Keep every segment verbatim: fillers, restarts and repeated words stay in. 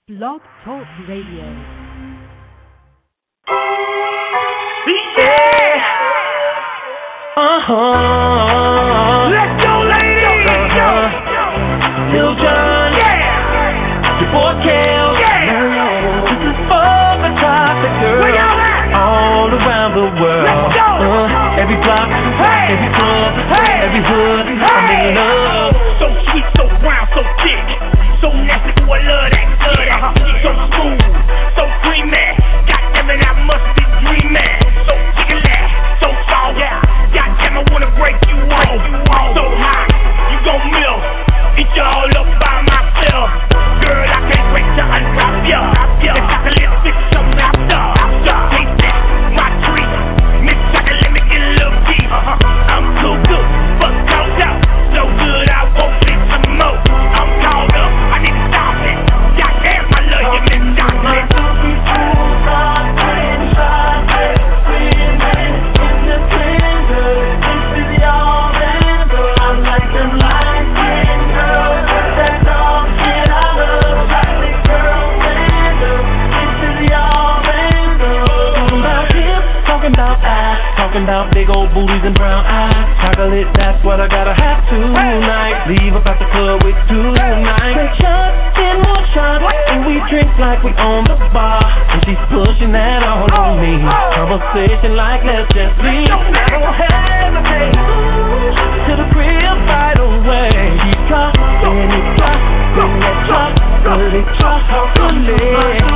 Blog Talk Radio. Yeah! Uh-huh. Let's go, ladies! Uh-huh. Lil Jon. Yeah! Your boy Kel. Yeah! This is for the toxic girls. Where y'all at? All around the world. Let's go! Uh, every block, hey! Every club, hey! Every hood, hey! I'm in love. So sweet, so brown, so thick. So nasty, ooh, I love that, love that. Uh-huh. So smooth, so creamy. Goddamn it, I must be dreaming. So jiggly, so soft. Yeah. Goddamn, I wanna break you off. So hot, you gon' melt. Eat you all up by myself. Girl, I can't wait to unwrap ya. The chocolate fix something after. Taste it, my treat. Miss Chocolate, let me get a little deep. I'm too good, but caught up. So good, I won't fit some more. I'm caught up, I need to stop it. Goddamn, I love you, Miss Chocolate. Talking about big old booties and brown eyes. Chocolate, that's what I gotta have tonight. Leave up at the club with tonight. Take shots, ten more shots, and we drink like we own the bar. And she's pushing that all on me. Conversation like let's just leave. I don't hesitate. To the crib right away. She drop, then it drop, then it drop, then it drop, then it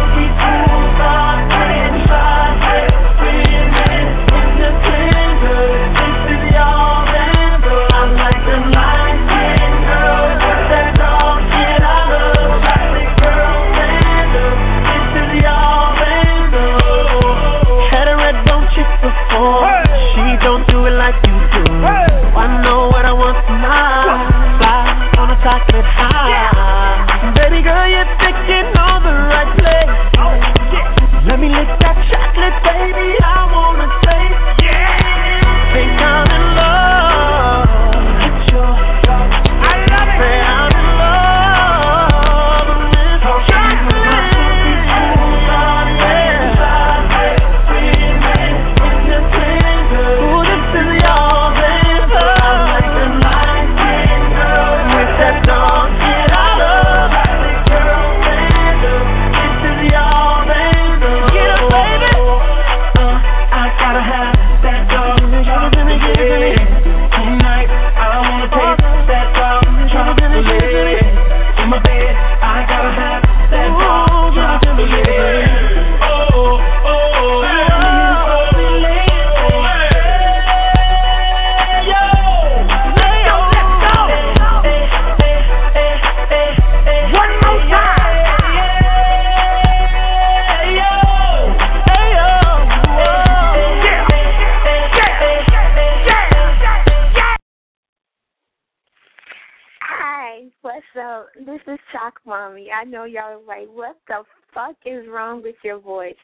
I know y'all are like, what the fuck is wrong with your voice?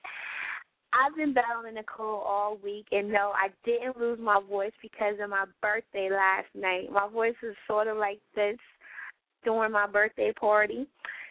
I've been battling a cold all week, and no, I didn't lose my voice because of my birthday last night. My voice was sort of like this during my birthday party,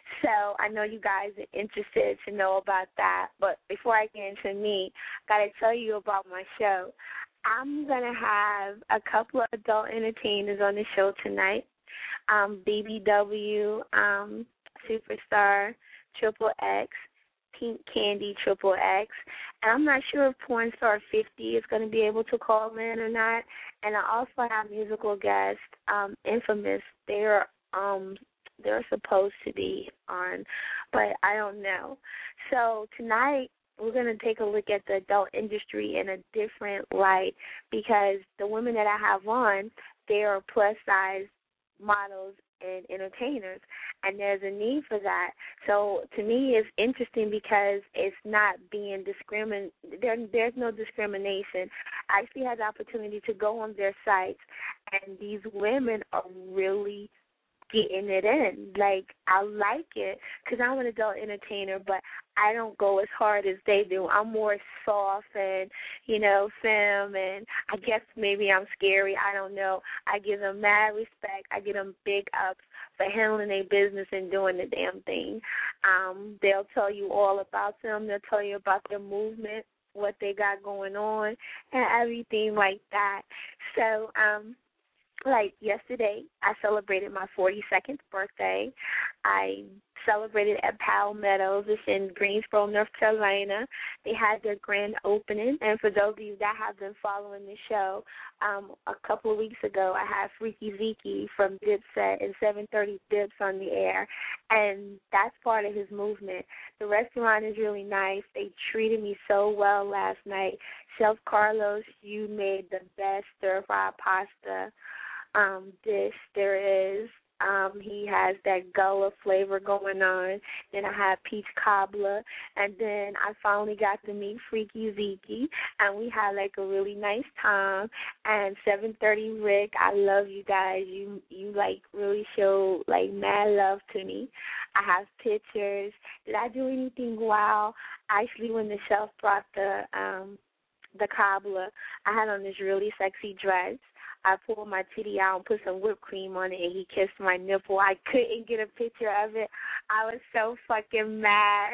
so I know you guys are interested to know about that. But before I get into me, I got to tell you about my show. I'm going to have a couple of adult entertainers on the show tonight. Um, B B W, um, Superstar, Triple X, Pink Candy, Triple X, and I'm not sure if Porn Star fifty is going to be able to call in or not. And I also have musical guests, um, Infamous. They're um they're supposed to be on, but I don't know. So tonight we're going to take a look at the adult industry in a different light because the women that I have on, they are plus size models and entertainers, and there's a need for that. So to me, it's interesting because it's not being discrimin. There, there's no discrimination. I actually had the opportunity to go on their sites, and these women are really getting it in. Like, I like it because I'm an adult entertainer, but I don't go as hard as they do. I'm more soft and, you know, femme, and I guess maybe I'm scary. I don't know. I give them mad respect. I give them big ups for handling their business and doing the damn thing. Um, they'll tell you all about them. They'll tell you about their movement, what they got going on, and everything like that. So, um, like yesterday, I celebrated my forty-second birthday. I celebrated at Powell Meadows. It's in Greensboro, North Carolina. They had their grand opening. And for those of you that have been following the show, um, a couple of weeks ago, I had Freaky Zeke from Dipset and seven thirty Dips on the air. And that's part of his movement. The restaurant is really nice. They treated me so well last night. Chef Carlos, you made the best stir-fry pasta um, dish there is. Um, he has that Gullah flavor going on. Then I had peach cobbler. And then I finally got to meet Freaky Zeke. And we had, like, a really nice time. And seven thirty Rick, I love you guys. You, you like, really show, like, mad love to me. I have pictures. Did I do anything wow? Actually, when the chef brought the, um, the cobbler, I had on this really sexy dress. I pulled my titty out and put some whipped cream on it, and he kissed my nipple. I couldn't get a picture of it. I was so fucking mad.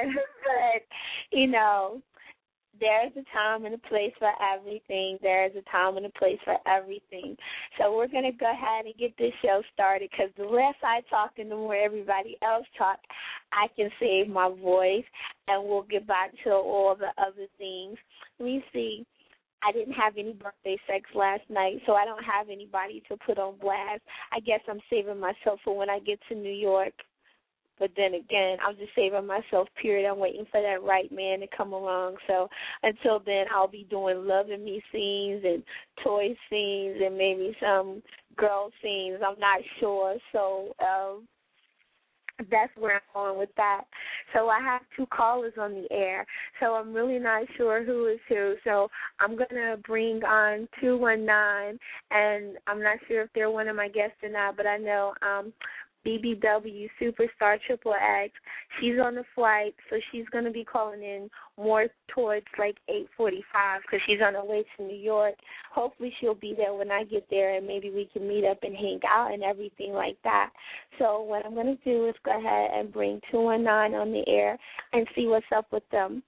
But, you know, there's a time and a place for everything. There's a time and a place for everything. So we're going to go ahead and get this show started because the less I talk and the more everybody else talk, I can save my voice, and we'll get back to all the other things. Let me see. I didn't have any birthday sex last night, so I don't have anybody to put on blast. I guess I'm saving myself for when I get to New York. But then again, I'm just saving myself, period. I'm waiting for that right man to come along. So until then, I'll be doing loving me scenes and toy scenes and maybe some girl scenes. I'm not sure. So um, that's where I'm going with that. So I have two callers on the air, so I'm really not sure who is who. So I'm going to bring on two one nine, and I'm not sure if they're one of my guests or not, but I know um, B B W Superstar Triple X, she's on the flight, so she's going to be calling in more towards like eight forty-five because she's on her way to New York. Hopefully she'll be there when I get there, and maybe we can meet up and hang out and everything like that. So what I'm going to do is go ahead and bring two one nine on the air and see what's up with them.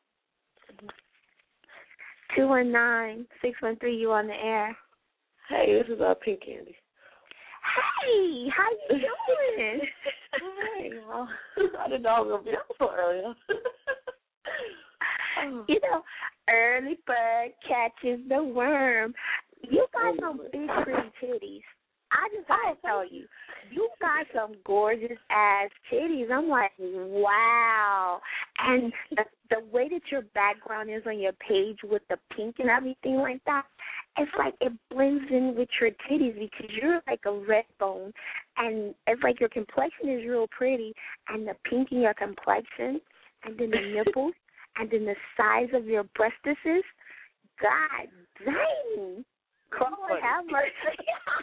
two one nine, six one three, you on the air. Hey, this is uh, Pink Candy. Hey, how you doing? Hey, well, I didn't know I was going to be up so early. You know, early bird catches the worm. You got some big, pretty titties. I just got to tell you, you got some gorgeous ass titties. I'm like, wow. And the, the way that your background is on your page with the pink and everything like that, it's like it blends in with your titties because you're like a red bone, and it's like your complexion is real pretty, and the pink in your complexion, and then the nipples, and then the size of your breastises. God dang. Lord have mercy.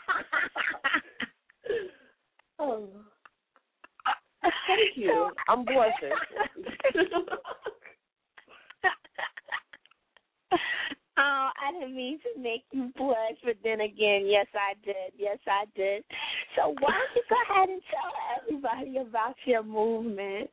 Oh. Thank you. I'm blushing. Oh, I didn't mean to make you blush, but then again, yes, I did. Yes, I did. So why don't you go ahead and tell everybody about your movement?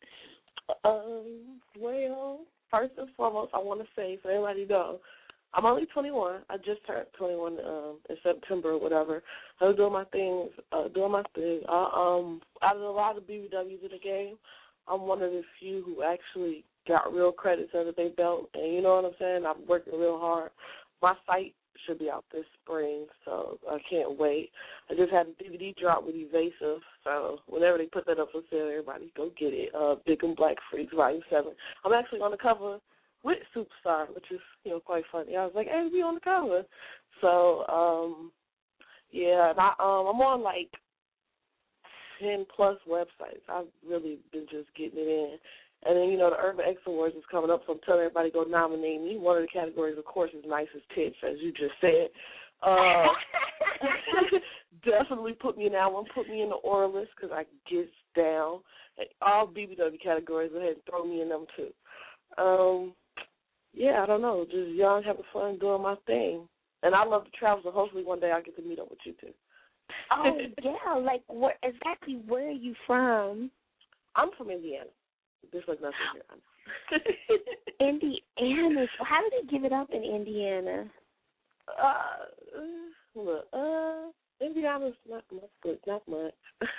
Um, well, first and foremost, I want to say, so everybody know, I'm only twenty-one. I just turned twenty-one um, in September or whatever. I was doing my things, uh, doing my thing. I, um, out of a lot of B B Ws in the game, I'm one of the few who actually got real credits under their belt. And you know what I'm saying? I'm working real hard. My site should be out this spring, so I can't wait. I just had a D V D drop with Evasive, so whenever they put that up for sale, everybody go get it. Uh, Big and Black Freaks, Volume seven. I'm actually on the cover with Superstar, which is, you know, quite funny. I was like, hey, we on the cover. So, um, yeah, and I, um, I'm on, like, ten-plus websites. I've really been just getting it in. And then, you know, the Urban X Awards is coming up, so I'm telling everybody to go nominate me. One of the categories, of course, is nicest tits, as you just said. Uh, Definitely put me in that one. Put me in the Oralist because I get down. All B B W categories, go ahead and throw me in them too. Um, yeah, I don't know. Just young, having fun, doing my thing. And I love to travel, so hopefully one day I get to meet up with you too. Oh, yeah. Like, where, exactly where are you from? I'm from Indiana. There's like nothing here. Indiana. So how do they give it up in Indiana? Uh, look, uh, Indiana's not much, but not much.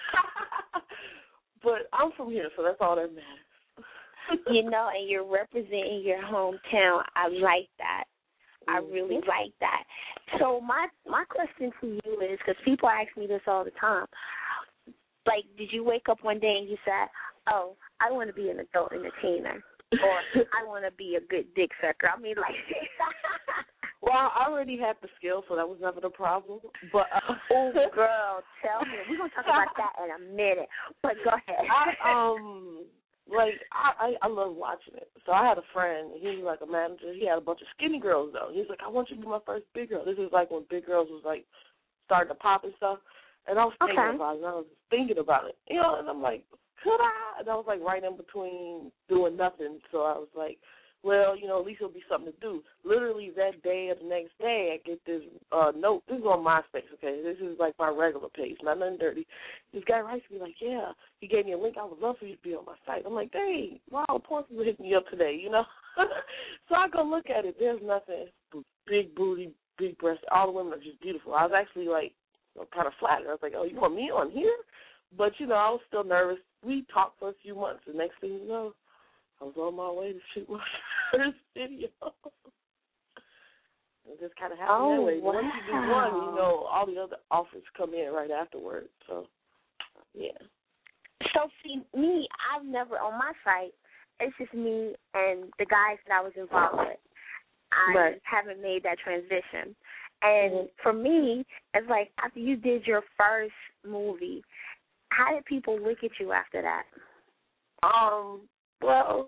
But I'm from here, so that's all that matters. You know, and you're representing your hometown. I like that. I really like that. So my my question to you is, because people ask me this all the time, like, did you wake up one day and you said, oh, I want to be an adult entertainer, or I want to be a good dick sucker? I mean, like, well, I already had the skill, so that was never the problem. But uh, oh, girl, tell me. We're gonna talk about that in a minute. But go ahead. I, um. Like, I, I I love watching it. So I had a friend, he was like a manager. He had a bunch of skinny girls, though. He was like, I want you to be my first big girl. This is like when big girls was, like, starting to pop and stuff. And I was thinking okay. about it, and I was thinking about it. You know, and I'm like, could I? And I was, like, right in between doing nothing. So I was like, well, you know, at least it'll be something to do. Literally that day or the next day, I get this uh, note. This is on MySpace, okay? This is like my regular page, not nothing dirty. This guy writes to me like, yeah, he gave me a link. I would love for you to be on my site. I'm like, dang, wow, the porn people hitting me up today, you know? So I go look at it. There's nothing. Big booty, big breast. All the women are just beautiful. I was actually like, you know, kind of flattered. I was like, oh, you want me on here? But, you know, I was still nervous. We talked for a few months. The next thing you know, I was on my way to shoot my first video. It just kind of happened oh, that way. Wow. Once you do one, you know, all the other offers come in right afterwards. So, yeah. So, see, me, I've never, on my site, it's just me and the guys that I was involved with. I right. haven't made that transition. And mm-hmm. for me, it's like after you did your first movie, how did people look at you after that? Um, well,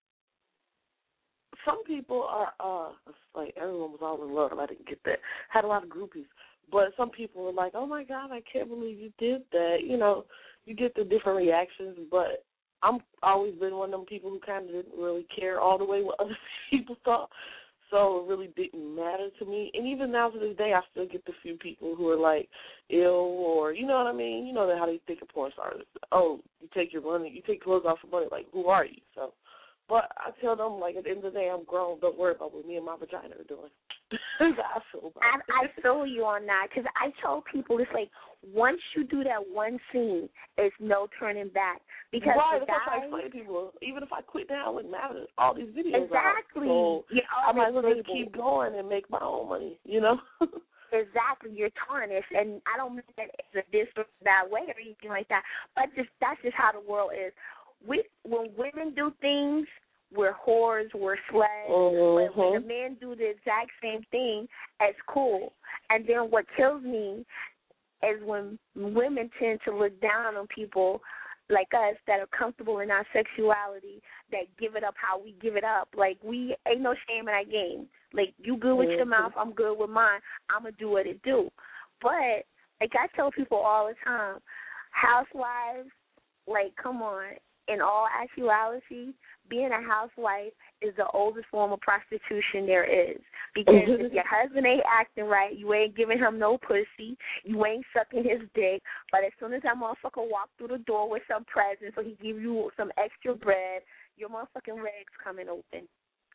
some people are, uh, it's like everyone was all in love. I didn't get that. Had a lot of groupies. But some people were like, oh, my God, I can't believe you did that. You know, you get the different reactions. But I'm always been one of them people who kind of didn't really care all the way what other people thought. So it really didn't matter to me. And even now to this day, I still get the few people who are like ill or, you know what I mean? You know how they think of porn stars. Oh, you take your money, you take clothes off for money. Like, who are you? So, but I tell them, like, at the end of the day, I'm grown. Don't worry about what me and my vagina are doing. I feel about I, I feel you on that because I tell people it's like once you do that one scene, it's no turning back. Because right, the that's guys, what I explain to people. Even if I quit now, it wouldn't matter. All these videos exactly. are out. So yeah, I might as well just keep going and make my own money, you know? Exactly, you're tarnished, and I don't mean that it's a diss or that way or anything like that, but just that's just how the world is. We when women do things, we're whores, we're slaves. Mm-hmm. But when the men do the exact same thing, it's cool. And then what kills me is when women tend to look down on people like us that are comfortable in our sexuality, that give it up how we give it up. Like, we ain't no shame in our game. Like, you good with mm-hmm. your mouth, I'm good with mine. I'm going to do what it do. But, like I tell people all the time, housewives, like, come on, in all actuality, being a housewife is the oldest form of prostitution there is. Because if your husband ain't acting right, you ain't giving him no pussy, you ain't sucking his dick, but as soon as that motherfucker walk through the door with some presents or he give you some extra bread, your motherfucking legs coming open.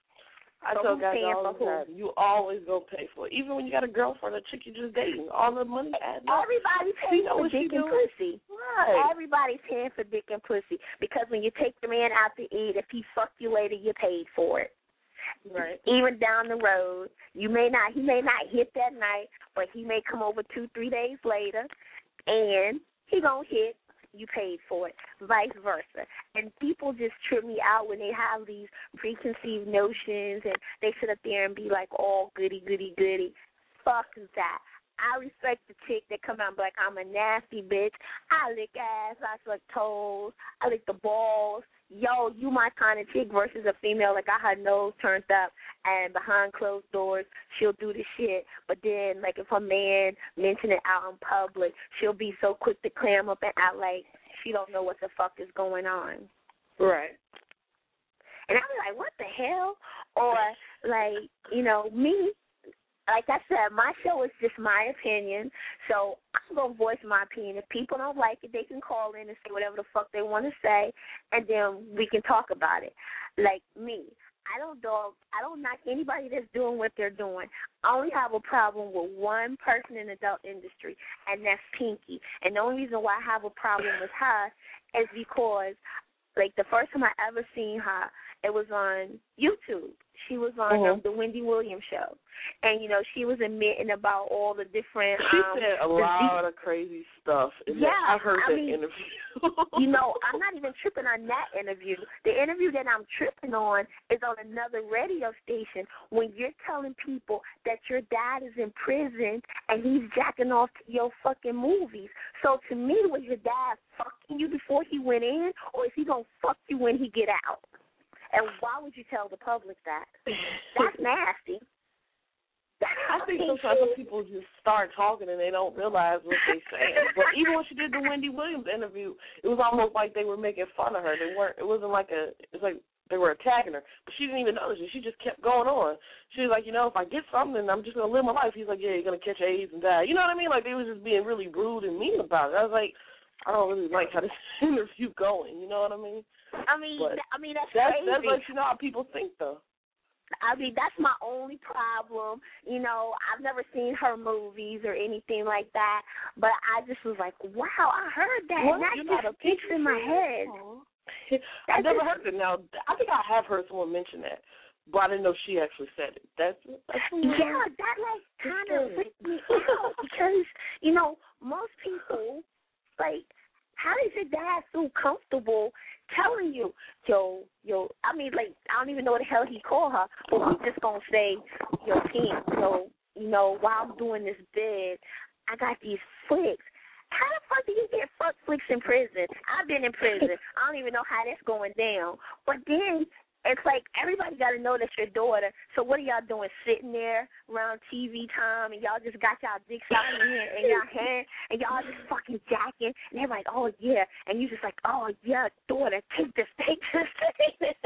I so tell guys paying all for the time, you always go pay for it. Even when you got a girlfriend, a chick you just dating, all the money adds up. Everybody's paying for dick and pussy. Right. Everybody's paying for dick and pussy. Because when you take the man out to eat, if he fuck you later, you paid for it. Right. Even down the road, you may not, he may not hit that night, but he may come over two, three days later, and he gonna hit. You paid for it, vice versa. And people just trip me out when they have these preconceived notions and they sit up there and be like, oh, goody, goody, goody. Fuck that. I respect the chick that come out and be like, I'm a nasty bitch. I lick ass, I suck toes, I lick the balls. yo, you my kind of chick versus a female that got her nose turned up and behind closed doors, she'll do the shit. But then, like, if a man mention it out in public, she'll be so quick to clam up and act like she don't know what the fuck is going on. Right. And I'll be like, what the hell? Or, like, you know, me, like I said, my show is just my opinion, so I'm going to voice my opinion. If people don't like it, they can call in and say whatever the fuck they want to say, and then we can talk about it. Like me, I don't dog, I don't knock anybody that's doing what they're doing. I only have a problem with one person in the adult industry, and that's Pinky. And the only reason why I have a problem with her is because, like, the first time I ever seen her, it was on YouTube. She was on mm-hmm. um, the Wendy Williams show. And, you know, she was admitting about all the different... She um, said a lot of crazy stuff. Yeah. I heard I that mean, interview. You know, I'm not even tripping on that interview. The interview that I'm tripping on is on another radio station when you're telling people that your dad is in prison and he's jacking off to your fucking movies. So to me, was your dad fucking you before he went in, or is he going to fuck you when he get out? And why would you tell the public that? That's nasty. I think sometimes some people just start talking and they don't realize what they're saying. But even when she did the Wendy Williams interview, it was almost like they were making fun of her. They weren't. It wasn't like a. It's like they were attacking her, but she didn't even notice it. She just kept going on. She was like, you know, if I get something, I'm just gonna live my life. He's like, yeah, you're gonna catch AIDS and die. You know what I mean? Like they was just being really rude and mean about it. I was like, I don't really like how this interview going. You know what I mean? I mean, but I mean that's, that's crazy. That's like you know how people think though. I mean, that's my only problem. You know, I've never seen her movies or anything like that, but I just was like, wow, I heard that, What? and that You're just not a sticks in my head. I've never just, heard it. Now, I think I have heard someone mention that, but I didn't know she actually said it. That's, that's yeah, that like kind of freaked me out because, you know, most people, like, how does your dad feel comfortable telling you, yo, yo, I mean, like, I don't even know what the hell he called her, but he's just going to say, yo, Pink, yo, you know, while I'm doing this bid, I got these flicks. How the fuck do you get fuck flicks in prison? I've been in prison. I don't even know how that's going down. But then it's like everybody got to know that's your daughter. So what are y'all doing, sitting there around T V time, and y'all just got y'all dicks out in your in your hand, and y'all just fucking jacking, and they're like, oh yeah, and you just like, oh yeah, daughter, take this, take this, take this.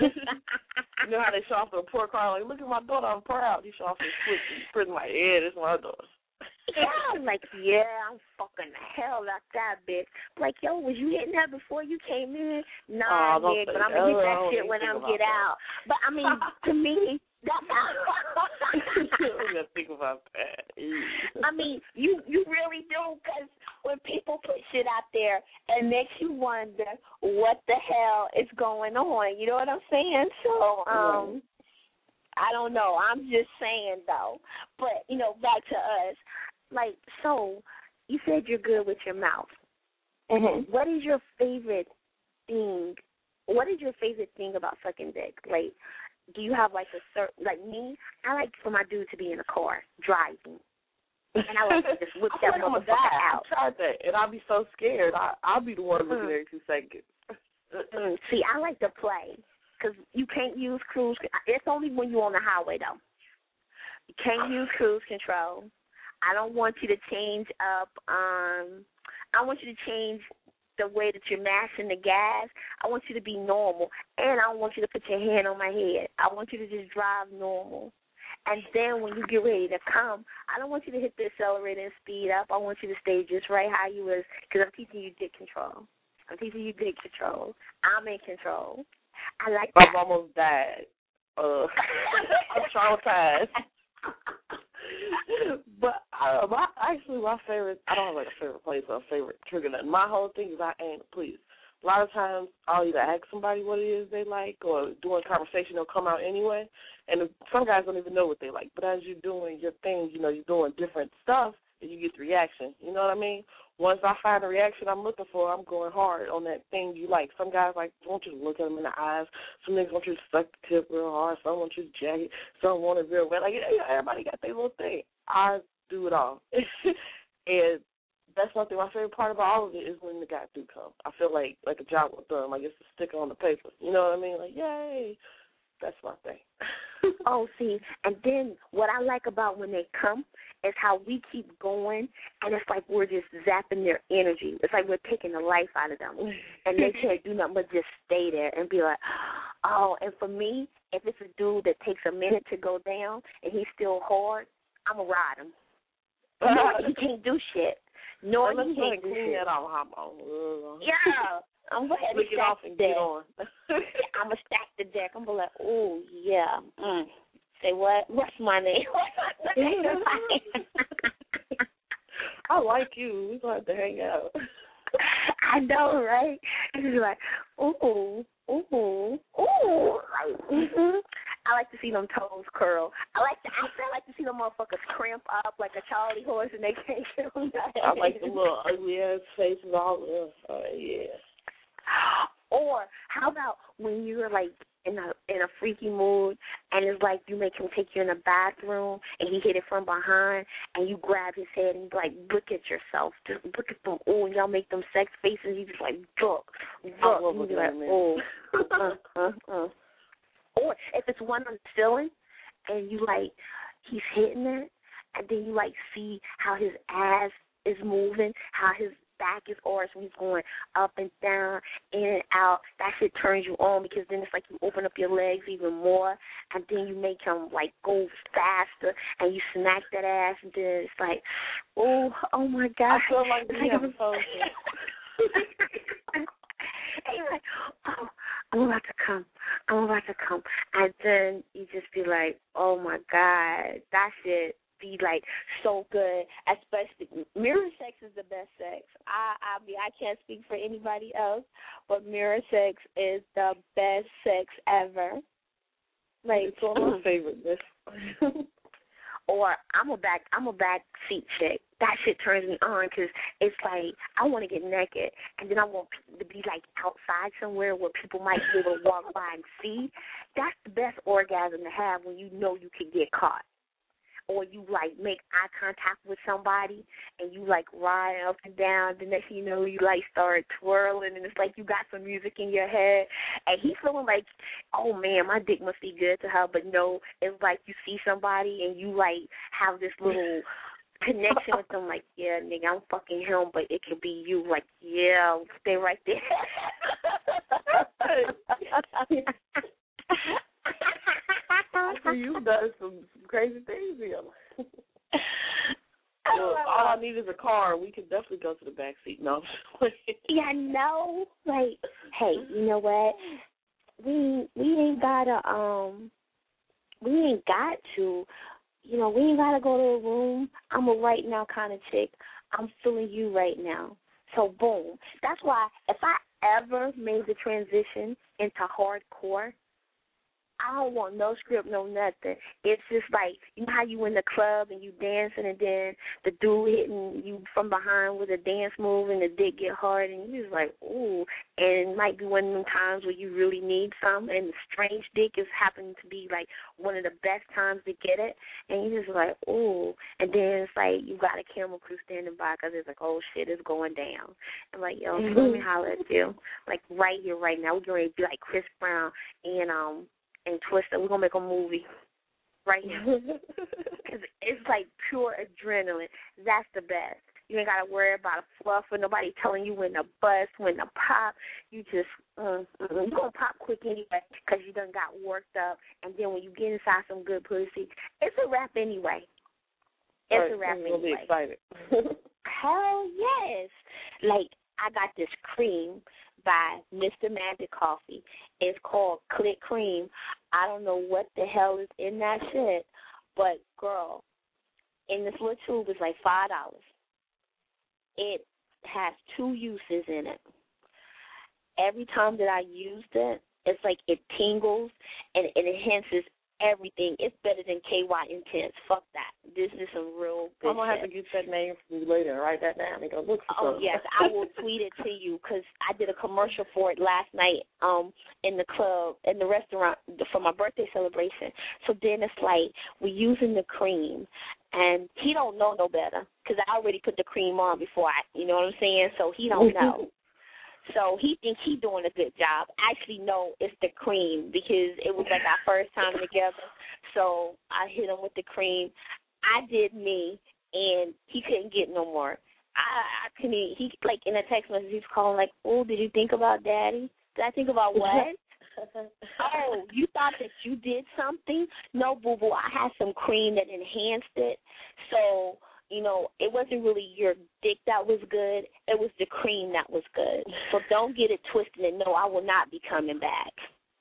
You know how they show off the report card, like, look at my daughter, I'm proud. You show off his foot, he's pretty like, yeah, this is my daughter. Yeah, I'm like, yeah, I'm fucking the hell out that bitch. Like, yo, was you hitting that before you came in? Nah, oh, nigga, but I'm going to hit that shit when I get that. out. But, I mean, to me, that's how... I'm going to think about that. I mean, you, you really do, because when people put shit out there, it makes you wonder what the hell is going on. You know what I'm saying? So, um... Right. I don't know. I'm just saying, though. But, you know, back to us. Like, so, you said you're good with your mouth. Mm-hmm. What is your favorite thing? What is your favorite thing about sucking dick? Like, do you have, like, a certain, like me, I like for my dude to be in a car, driving. And I like to just whip that like motherfucker out. I tried that, and I'll be so scared. I, I'll be the one looking mm. every two seconds. mm. See, I like to play. Because you can't use cruise. It's only when you're on the highway, though. You can't use cruise control. I don't want you to change up. Um, I want you to change the way that you're mashing the gas. I want you to be normal. And I don't want you to put your hand on my head. I want you to just drive normal. And then when you get ready to come, I don't want you to hit the accelerator and speed up. I want you to stay just right how you was, because I'm teaching you dick control. I'm teaching you dick control. I'm in control. I like that. I've almost died. Uh, I'm traumatized. But uh, my actually my favorite, I don't have like a favorite place or a favorite trigger. My whole thing is I ain't please. A lot of times I'll either ask somebody what it is they like, or during conversation they'll come out anyway. And some guys don't even know what they like. But as you're doing your thing, you know, you're doing different stuff, and you get the reaction. You know what I mean? Once I find the reaction I'm looking for, I'm going hard on that thing you like. Some guys like want you to look at them in the eyes. Some niggas want you to suck the tip real hard. Some want you to jag it. Some want it real wet. Like, yeah, everybody got their little thing. I do it all. And that's one thing. My favorite part about all of it is when the guys do come. I feel like like a job with them. Like it's a sticker on the paper. You know what I mean? Like, yay. That's my thing. Oh, see, and then what I like about when they come is how we keep going, and it's like we're just zapping their energy. It's like we're taking the life out of them, and they can't do nothing but just stay there and be like, oh, and for me, if it's a dude that takes a minute to go down and he's still hard, I'm going to ride him. No, he can't do shit. No, he can't do clean shit. that off, hop on. Yeah. I'm going to Lick it off and get on. I'm going to stack the deck. I'm going to be like, oh, yeah. Mm. Say what? What's my name? What's my name? I like you. We're going to have to hang out. I know, right? And he's like, ooh, ooh, ooh. Like, mm-hmm. I like to see them toes curl. I like to, actually, I like to see them motherfuckers cramp up like a Charlie horse and they can't get them. I like the little ugly ass faces all of oh, yeah. Or how about when you're like in a in a freaky mood and it's like you make him take you in the bathroom and he hit it from behind and you grab his head and like look at yourself, just look at them. Oh, and y'all make them sex faces. You just like duck, duck. You be like, oh, uh, uh, uh. Or if it's one on the ceiling and you like he's hitting it and then you like see how his ass is moving, how his back is arched when he's going up and down, in and out. That shit turns you on because then it's like you open up your legs even more and then you make him like go faster and you smack that ass and then it's like, oh, oh my God. I feel like we have a phone. And you're like, oh, I'm about to come. I'm about to come. And then you just be like, oh my God, that shit be like so good, especially mirror sex is the best sex. I I mean I can't speak for anybody else, but mirror sex is the best sex ever. Like it's one of my favorites. Or I'm a back I'm a back seat chick. That shit turns me on because it's like I want to get naked and then I want people to be like outside somewhere where people might be able to walk by and see. That's the best orgasm to have when you know you could get caught. Or you, like, make eye contact with somebody and you, like, ride up and down. The next thing you know, you, like, start twirling and it's like you got some music in your head. And he's feeling like, oh, man, my dick must be good to her. But, no, it's like you see somebody and you, like, have this little connection with them. Like, yeah, nigga, I'm fucking him, but it could be you. Like, yeah, stay right there. After you've done some, some crazy things here. Well, all I need is a car. We could definitely go to the back seat. No. Yeah, no. Like, hey, you know what? We we ain't gotta um we ain't got to you know, we ain't gotta go to a room. I'm a right now kind of chick. I'm feeling you right now. So boom. That's why if I ever made the transition into hardcore, I don't want no script, no nothing. It's just like, you know how you in the club and you dancing and then the dude hitting you from behind with a dance move and the dick get hard and you just like, ooh. And it might be one of them times where you really need some and the strange dick is happening to be like one of the best times to get it. And you just like, ooh. And then it's like you got a camera crew standing by because it's like, oh, shit, it's going down. I'm like, yo, mm-hmm. Let me holler at you. Like right here, right now. We're going to be like Chris Brown and, um, and Twister. We're going to make a movie right now. Because it's like pure adrenaline. That's the best. You ain't got to worry about a fluff or nobody telling you when to bust, when to pop. You just, uh, uh, you're going to pop quick anyway because you done got worked up. And then when you get inside some good pussy, it's a wrap anyway. It's right, a wrap anyway. You'll be excited. Hell yes. Like, I got this cream by Mister Magic Coffee. It's called Click Cream. I don't know what the hell is in that shit, but, girl, in this little tube is like five dollars. It has two uses in it. Every time that I used it, it's like it tingles and it enhances everything. It's better than K Y Intense. Fuck that. This is some real good I'm going to shit. have to get that name from you later and write that down and go look for Oh, something. yes. I will tweet it to you because I did a commercial for it last night um, in the club, in the restaurant for my birthday celebration. So then it's like we're using the cream And he don't know no better because I already put the cream on before I, you know what I'm saying? So he don't know. So he thinks he's doing a good job. Actually, no, it's the cream because it was like our first time together. So I hit him with the cream. I did me, and he couldn't get no more. I, I couldn't, he, like, in a text message, he's calling like, oh, did you think about Daddy? Did I think about what? Oh, you thought that you did something? No, boo-boo, I had some cream that enhanced it. So, you know, it wasn't really your dick that was good. It was the cream that was good. So don't get it twisted and no, I will not be coming back.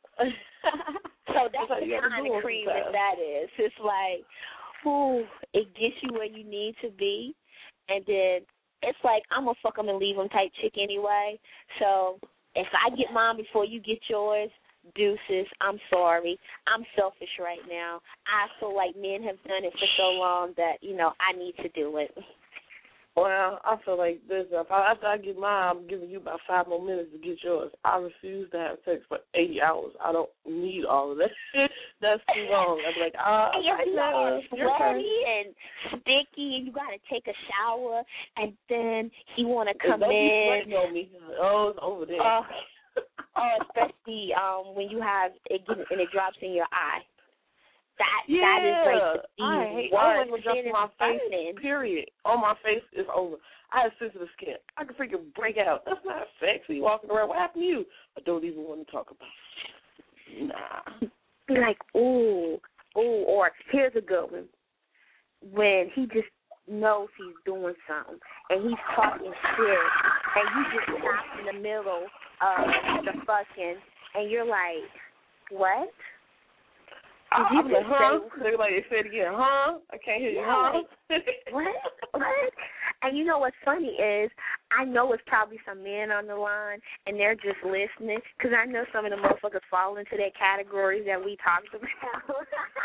So that's the kind of cream that that is. It's like, ooh, it gets you where you need to be. And then it's like, I'm going to fuck them and leave them type chick anyway. So if I get mine before you get yours, deuces, I'm sorry. I'm selfish right now. I feel like men have done it for so long that, you know, I need to do it. Well, I feel like this. If I, after I get mine, I'm giving you about five more minutes to get yours. I refuse to have sex for eighty hours. I don't need all of that. That's too long. I'm like, ah, and you're right now, sweaty and sticky, and you got to take a shower, and then he want to come don't in. Be on me. Oh, it's over there. Uh, oh, especially um, when you have it get, and it drops in your eye. That yeah, that is like the I hate worst. I like when my face. Burning. Period. On my face is over. I have sensitive skin. I can freaking break out. That's not sexy. Walking around. What happened to you? I don't even want to talk about it. Nah. Be like, ooh, ooh, or here's a good one. When he just knows he's doing something and he's talking shit, and you just stop in the middle of the fucking, and you're like, what? Did you I'm like, huh? They're like, they said again, huh? I can't hear you, yeah, huh? Like, what? What? And you know what's funny is I know it's probably some men on the line, and they're just listening, because I know some of the motherfuckers fall into that category that we talked about.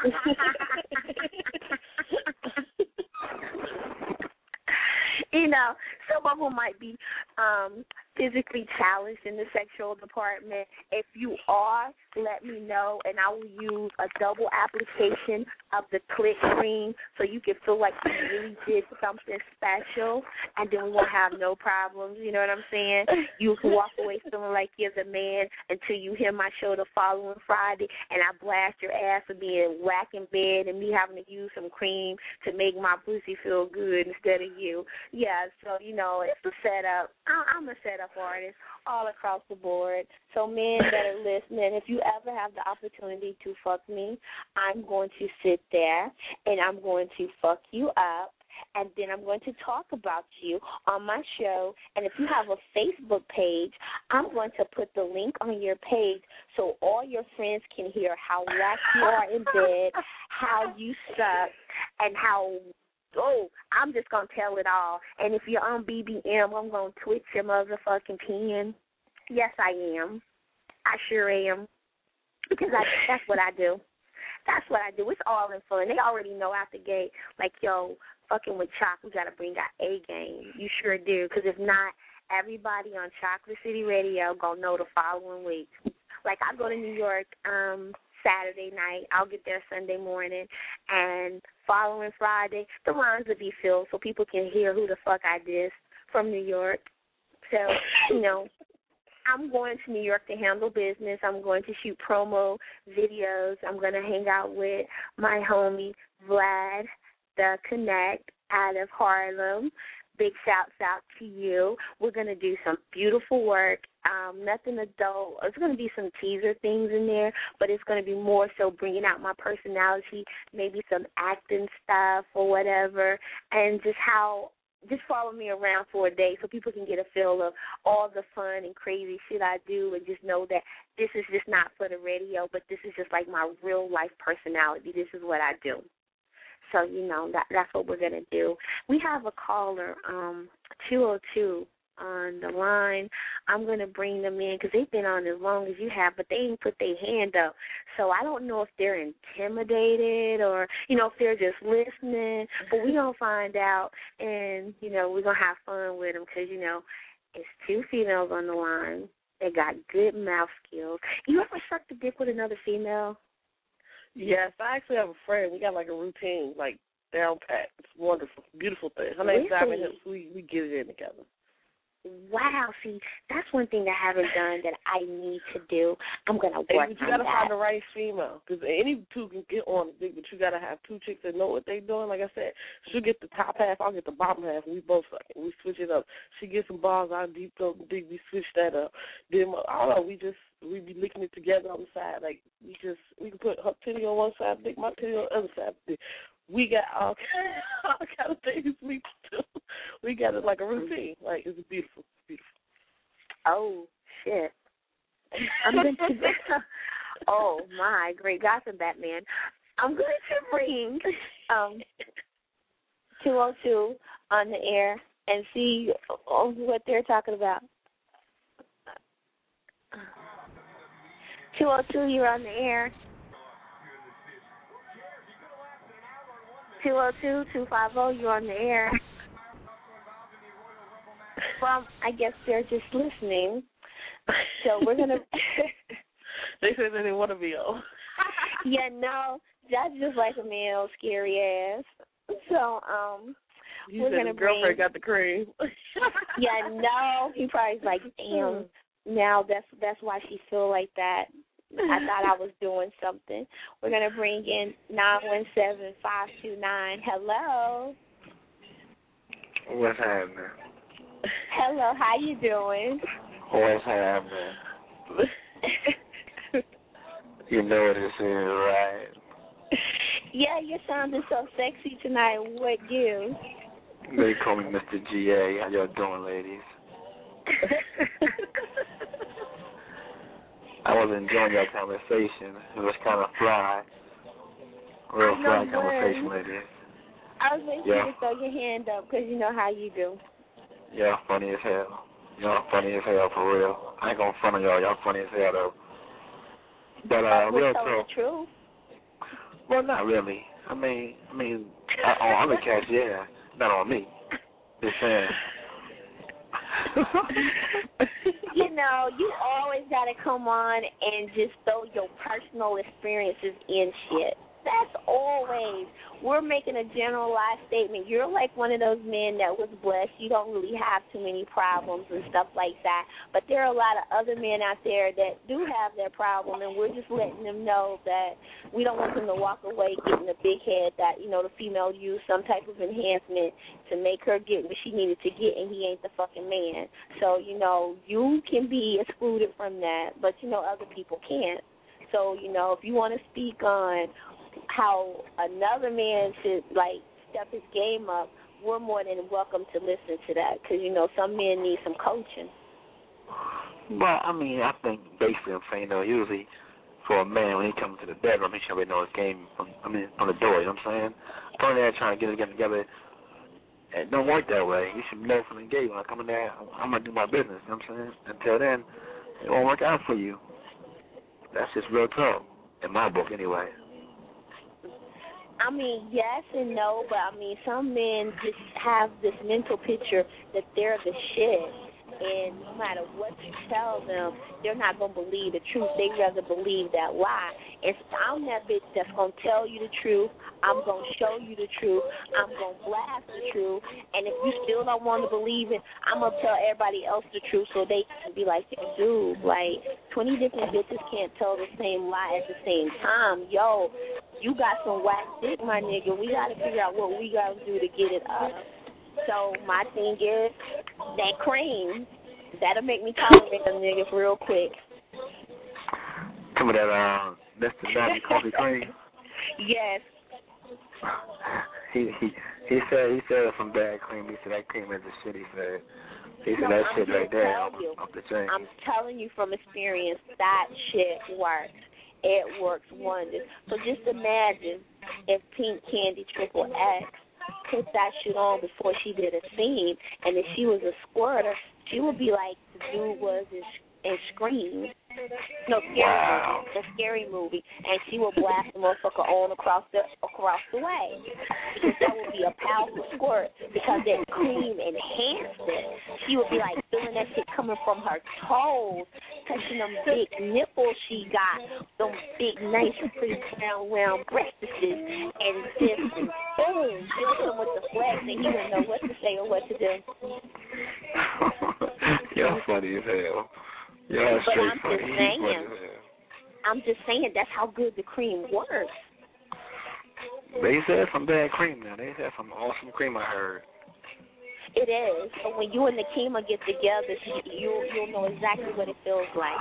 You know, some of them might be um, physically challenged in the sexual department. If you are, let me know, and I will use a double application of the Click cream so you can feel like you really did something special, and then we won't have no problems. You know what I'm saying? You can walk away feeling like you're the man until you hear my show the following Friday, and I blast your ass for being whack in bed and me having to use some cream to make my pussy feel good instead of you. Yeah, so, you know, it's a setup. I'm a setup artist all across the board. So men that are listening, if you ever have the opportunity to fuck me, I'm going to sit there and I'm going to fuck you up, and then I'm going to talk about you on my show. And if you have a Facebook page, I'm going to put the link on your page so all your friends can hear how whack you are in bed, how you suck, and how, oh, I'm just going to tell it all. And if you're on B B M, I'm going to twitch your motherfucking pen. Yes, I am. I sure am. Because I, that's what I do. That's what I do. It's all in fun. They already know out the gate, like, yo, fucking with Chalk, we got to bring our A game. You sure do. Because if not, everybody on Chocolate City Radio going to know the following week. Like, I go to New York um, Saturday night. I'll get there Sunday morning. And following Friday, the lines will be filled so people can hear who the fuck I dissed from New York. So, you know, I'm going to New York to handle business. I'm going to shoot promo videos. I'm going to hang out with my homie, Vlad, the Connect, out of Harlem. Big shouts out to you. We're going to do some beautiful work. Um, nothing adult. There's going to be some teaser things in there, but it's going to be more so bringing out my personality, maybe some acting stuff or whatever, and just how just follow me around for a day so people can get a feel of all the fun and crazy shit I do, and just know that this is just not for the radio, but this is just like my real life personality. This is what I do. So, you know, that that's what we're going to do. We have a caller, um, two oh two, on the line. I'm going to bring them in because they've been on as long as you have, but they ain't put their hand up. So I don't know if they're intimidated or, you know, if they're just listening. But we're going to find out, and, you know, we're going to have fun with them because, you know, it's two females on the line. They got good mouth skills. You ever sucked a dick with another female? Yes, I actually have a friend. We got like a routine. Like down pat. It's wonderful, beautiful thing. Her name's Diamond Hips. We we get it in together. Wow, see, that's one thing that I haven't done that I need to do. I'm going to work hey, on but you gotta that. find the right female, because any two can get on it, but you got to have two chicks that know what they're doing. Like I said, she'll get the top half, I'll get the bottom half, and we both suck it. We switch it up. She gets some balls, I deep throat, big, we switch that up. Then, I don't know, we just, we be licking it together on the side. Like, we just, we can put her titty on one side, dick, my titty on the other side. Dick. We got all, all kind of things we do. We got it like a routine. Like, it's beautiful, beautiful. Oh, shit. I'm going to, oh, my, great gossip, Batman. I'm going to bring um, two oh two on the air and see what they're talking about. two oh two, you're on the air. two oh two, two five oh, you're on the air. Well, I guess they're just listening. So we're going to... They said they didn't want to be on. Yeah, no, that's just like a male, scary ass. So, um, you we're said going to his bring... girlfriend got the cream. Yeah, no, he probably's like, damn, now that's that's why she feel like that. I thought I was doing something. We're going to bring in nine one seven, five two nine. Hello. What's happening? Hello, how you doing? What's happening? You know what this is, right? Yeah, you're sounding so sexy tonight. What gives? They call me Mister G A. How y'all doing, ladies? I was enjoying your conversation. It was kind of fly. Real fly conversation, ladies. I was waiting yeah. for you to throw your hand up because you know how you do. Y'all funny as hell. Y'all funny as hell, for real. I ain't gonna front on y'all. Y'all funny as hell, though. But, uh, We're real telling talk. the truth. Well, not really. I mean, I mean, I, on other cats, yeah. Not on me. Just saying. You know, you always got to come on and just throw your personal experiences in shit. That's always. We're making a generalized statement. You're like one of those men that was blessed. You don't really have too many problems and stuff like that. But there are a lot of other men out there that do have their problem, and we're just letting them know that we don't want them to walk away getting a big head that, you know, the female used some type of enhancement to make her get what she needed to get, and he ain't the fucking man. So, you know, you can be excluded from that, but, you know, other people can't. So, you know, if you want to speak on how another man should, like, step his game up, we're more than welcome to listen to that because, you know, some men need some coaching. Well, I mean, I think basically I'm saying, though, usually for a man, when he comes to the bedroom, he should already know his game from, I mean, from the door, you know what I'm saying? Going there trying to get it together, it don't work that way. You should know from the gate when I come in there, I'm going to do my business, you know what I'm saying? Until then, it won't work out for you. That's just real talk, in my book anyway. I mean, yes and no, but I mean, some men just have this mental picture that they're the shit, and no matter what you tell them, they're not going to believe the truth. They'd rather believe that lie. And so I'm that bitch that's going to tell you the truth. I'm going to show you the truth. I'm going to blast the truth. And if you still don't want to believe it, I'm going to tell everybody else the truth so they can be like, dude, like, twenty different bitches can't tell the same lie at the same time. Yo, you got some whack dick, my nigga. We got to figure out what we got to do to get it up. So my thing is, that cream, that'll make me tolerate them niggas real quick. Some of that, uh, Mister Natty coffee cream. Yes. He he he said he said some bad cream. He said that cream is a shit. He said he said no, that I'm shit right there off, you, off the chain. I'm telling you from experience, that shit works. It works wonders. So just imagine if Pink Candy Triple X put that shit on before she did a scene, and if she was a squirter, she would be like the dude was in, in Scream. No, Scary wow. Movie. The Scary Movie. And she would blast the motherfucker on across the across the way. Because that would be a powerful squirt because that cream enhanced it. She would be like feeling that shit coming from her toes touching them big nipples she got, them big, nice, pretty round, round breasts, and just boom, hit him with the flex, and he didn't know what to say or what to do. Y'all funny as hell. Y'all but straight I'm funny. just saying, funny as hell. I'm just saying that's how good the cream works. They said some bad cream now. They said some awesome cream, I heard. It is. But when you and the Kima get together, you, you'll know exactly what it feels like.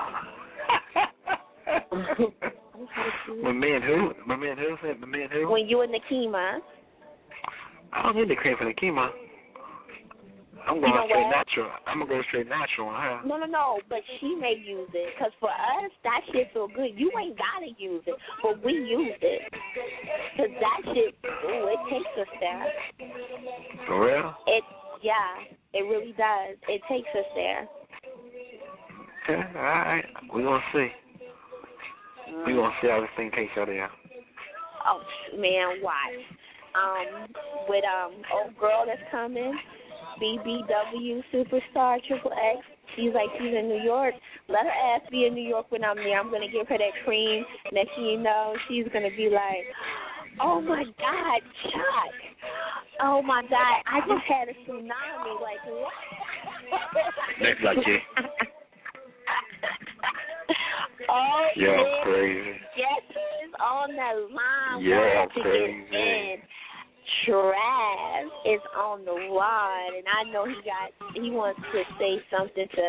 My man who? My man who said my man who? When you and the Kima. I don't need the cream for the Kima. I'm going you know straight what? natural. I'm going to go straight natural on her. No, no, no, but she may use it. Because for us, that shit feel good. You ain't got to use it, but we use it. Because that shit, ooh, it takes us there. For real? It, yeah, it really does. It takes us there. Okay, all right. We're going to see. Mm. We're going to see how this thing takes you there. Oh, man, watch. Um, with um, old girl that's coming, B B W Superstar Triple X. She's like, she's in New York. Let her ass be in New York when I'm there. I'm going to give her that cream. Next thing you know, she's going to be like, oh, my God, Chuck. Oh, my God, I just had a tsunami. Like, what? Next like you. Oh, yeah, man. crazy. Get is on that line. Yeah, to crazy. Get in. Trav is on the line, and I know he got he wants to say something to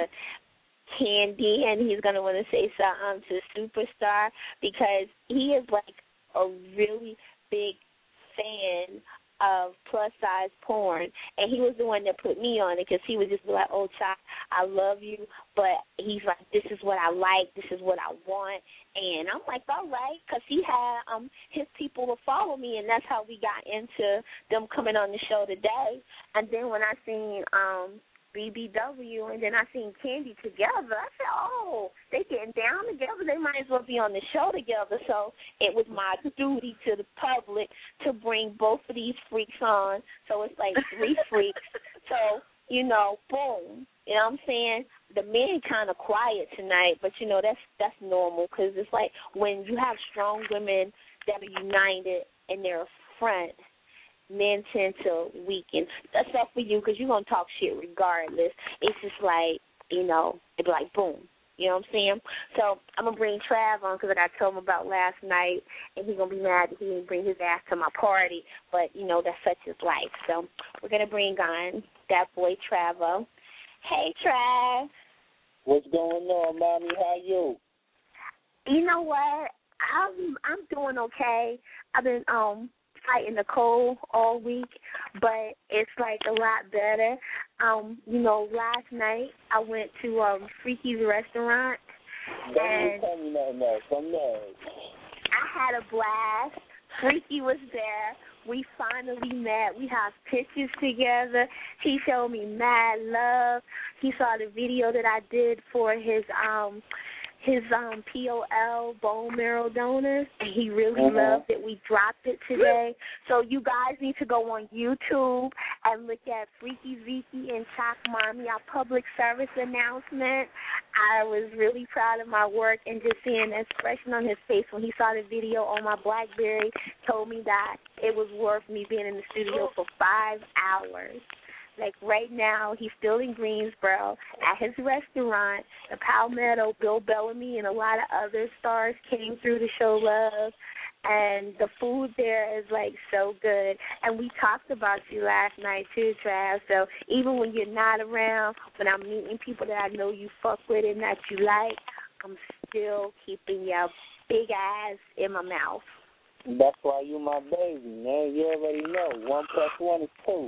Candy, and he's gonna want to say something to Superstar because he is like a really big fan of plus size porn, and he was the one that put me on it because he was just like, "Oh, Chuck, I love you," but he's like, "This is what I like, this is what I want." And I'm like, all right, because he had um his people to follow me, and that's how we got into them coming on the show today. And then when I seen um B B W and then I seen Candy together, I said, oh, they getting down together. They might as well be on the show together. So it was my duty to the public to bring both of these freaks on. So it's like three freaks. So, you know, boom. You know what I'm saying? The men kind of quiet tonight, but, you know, that's that's normal because it's like when you have strong women that are united and they're a front, men tend to weaken. That's not for you because you're going to talk shit regardless. It's just like, you know, it'd be like, boom. You know what I'm saying? So I'm going to bring Trav on because I got to tell him about last night, and he's going to be mad that he didn't bring his ass to my party. But, you know, that's such his life. So we're going to bring on that boy Travo. Hey, Trav. What's going on, Mommy? How you? You know what? I'm I'm doing okay. I've been um fighting the cold all week, but it's like a lot better. Um, you know, last night I went to um Freaky's restaurant, and tell me nothing else. I'm mad. I had a blast. Freaky was there. We finally met. We have pictures together. He showed me mad love. He saw the video that I did for his um his um P O L bone marrow donors, and he really uh-huh. loved it. We dropped it today. So you guys need to go on YouTube and look at Freaky Zeke and Shock Mommy, our public service announcement. I was really proud of my work, and just seeing the expression on his face when he saw the video on my BlackBerry told me that it was worth me being in the studio for five hours. Like right now, he's still in Greensboro at his restaurant. The Palmetto, Bill Bellamy, and a lot of other stars came through to show love. And the food there is, like, so good. And we talked about you last night, too, Trav. So even when you're not around, when I'm meeting people that I know you fuck with and that you like, I'm still keeping your big ass in my mouth. That's why you my baby, man. You already know. One plus one is two.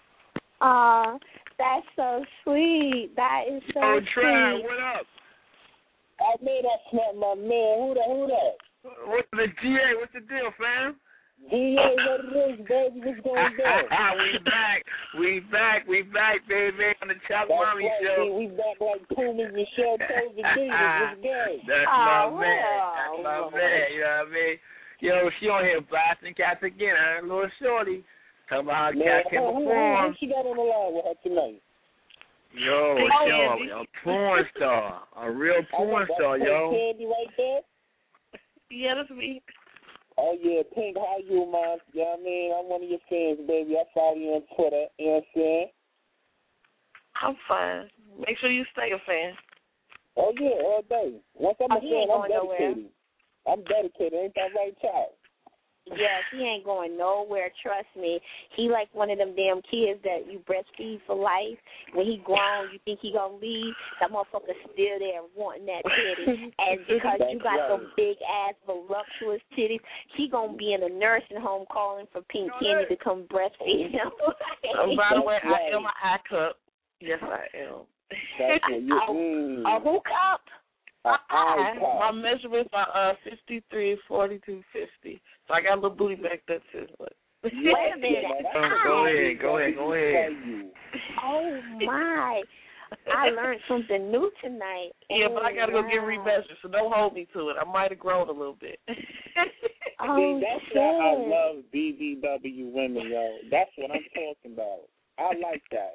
Aw, that's so sweet. That is so Oh, sweet. Trav, what up? I made that snap, my man. Who that? Who that? What's the G A? What's the deal, fam? G A, what it is, baby? What's going on? we back. We back. We back, baby, on the Chop Mommy right, show. We, we back like Pumas and Shell Toes and Divas. What's good? That's oh, my man. That's my man. You know what I mean? Yo, she on here blasting cats again, huh? Little shorty. Talking about how Man, cats can who, who, perform. who she got on the line with her tonight? Yo, Pink yo, Candy. a porn star, a real porn star, yo. Candy right there. Yeah, that's me. Oh, yeah, Pink, how you, man? You know what I mean? I'm one of your fans, baby. I follow you on Twitter. You know what I'm saying? I'm fine. Make sure you stay a fan. Oh, yeah, all day. Once I'm Oh, a he fan, ain't I'm going nowhere. dedicated. I'm dedicated. Ain't that right, child? Yes, he ain't going nowhere, trust me. He like one of them damn kids that you breastfeed for life. When he grown, you think he gonna leave, that motherfucker's still there wanting that titty. And because you got That's some big ass voluptuous titties, he gonna be in a nursing home calling for Pink Candy to come breastfeed him. Oh, by the way, That's I am right. an I cup. Yes, I am. That's what you mm. A who cup? An I, eye cup. my measurements are uh, fifty-three, forty-two, fifty. So I got a little booty back there, too. But. Wait a minute. Um, go ahead, go ahead, go ahead. Oh, my. I learned something new tonight. Yeah, but I got to go get wow. remeasured, so don't hold me to it. I might have grown a little bit. Oh, See, that's shit. why I love B B W women, yo. That's what I'm talking about. I like that.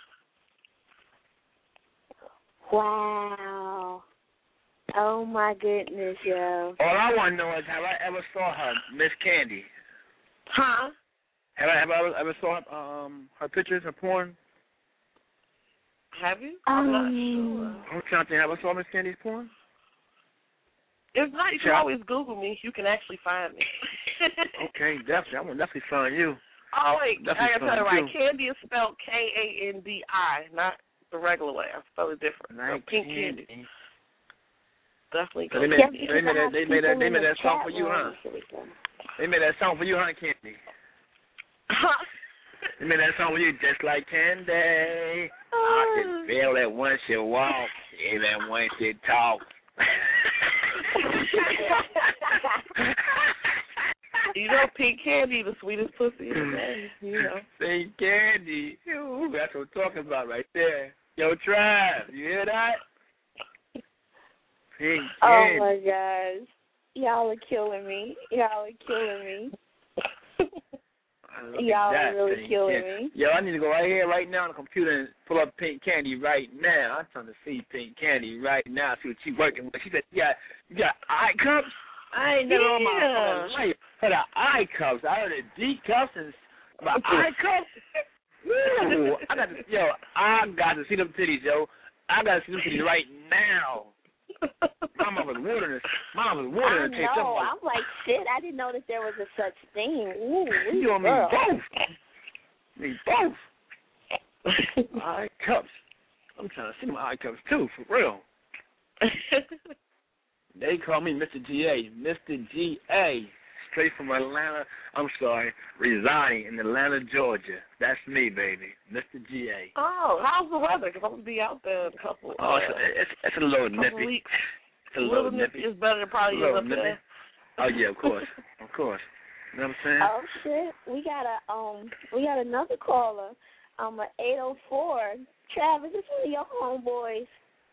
Wow. Oh, my goodness, yo. All I want to know is, have I ever saw her, Miss Candy? Huh? Have I, have I ever, ever saw um her pictures, her porn? Have you? I'm not Um, sure. I'm trying to think, have I saw Miss Candy's porn? If not, you can Yeah. always Google me. You can actually find me. Okay, definitely. I'm going to definitely find you. Oh, wait. Definitely I got to tell you find right. Candy is spelled K A N D I, not the regular way. I spell it different. Nice So Pink Candy. Candy. Definitely So go they made, yeah, Candy. they made that, they made that, they made that song for you, huh? huh? They made that song for you, huh, Candy? They made that song for you, just like Candy. I can feel it when she walks, even when she talks. You know, Pink Candy, the sweetest pussy in the game. You know. Pink Candy. Ooh, that's what I'm talking about right there. Yo, Trav, you hear that? Pink Candy. Oh, my gosh. Y'all are killing me. Y'all are killing me. Y'all that are really Pink killing Candy. me. Yo, I need to go right here, right now on the computer and pull up Pink Candy right now. I'm trying to see Pink Candy right now, see what she working with. She said, you got, you got eye cups? I ain't never on my Yeah. life heard of eye cups. I heard of D cups and my eye cups. Ooh, I got to, yo, I got to see them titties, yo. I got to see them titties right now. Mama was watering, Mama was watering. I know. I'm like, shit, I didn't know that there was a such thing. Ooh, You want me girl. both? Me both. Eye cups. I'm trying to see my eye cups too, for real. They call me Mister G A. Mister G A. Straight from Atlanta. I'm sorry, residing in Atlanta, Georgia. That's me, baby. Mister G A. Oh, how's the weather? Because I'm going to be out there in a couple, Oh, uh, it's, it's, it's a little couple nippy. weeks. It's a little, nippy. It's better than probably A little is up nippy. there. Oh, yeah, of course. Of course. You know what I'm saying? Oh shit, we got a um, we got another caller. Um, an eight oh four. Travis, it's one of your homeboys.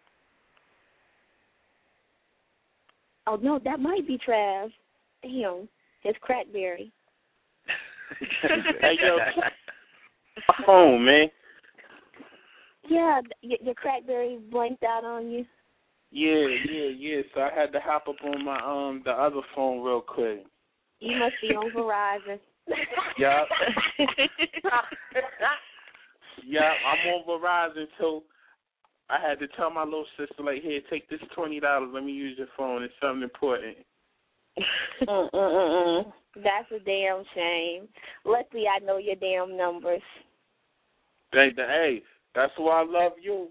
Oh no, that might be Trav. Damn, it's Crackberry. Hey, yo, my phone, man. Yeah, your, your Crackberry blinked out on you. Yeah, yeah, yeah. So I had to hop up on my um the other phone real quick. You must be on Verizon. Yup. Yup, I'm on Verizon, so I had to tell my little sister, like, here, take this twenty dollars. Let me use your phone. It's something important. Mm-mm-mm. That's a damn shame. Luckily, I know your damn numbers. Hey, hey, that's why I love you.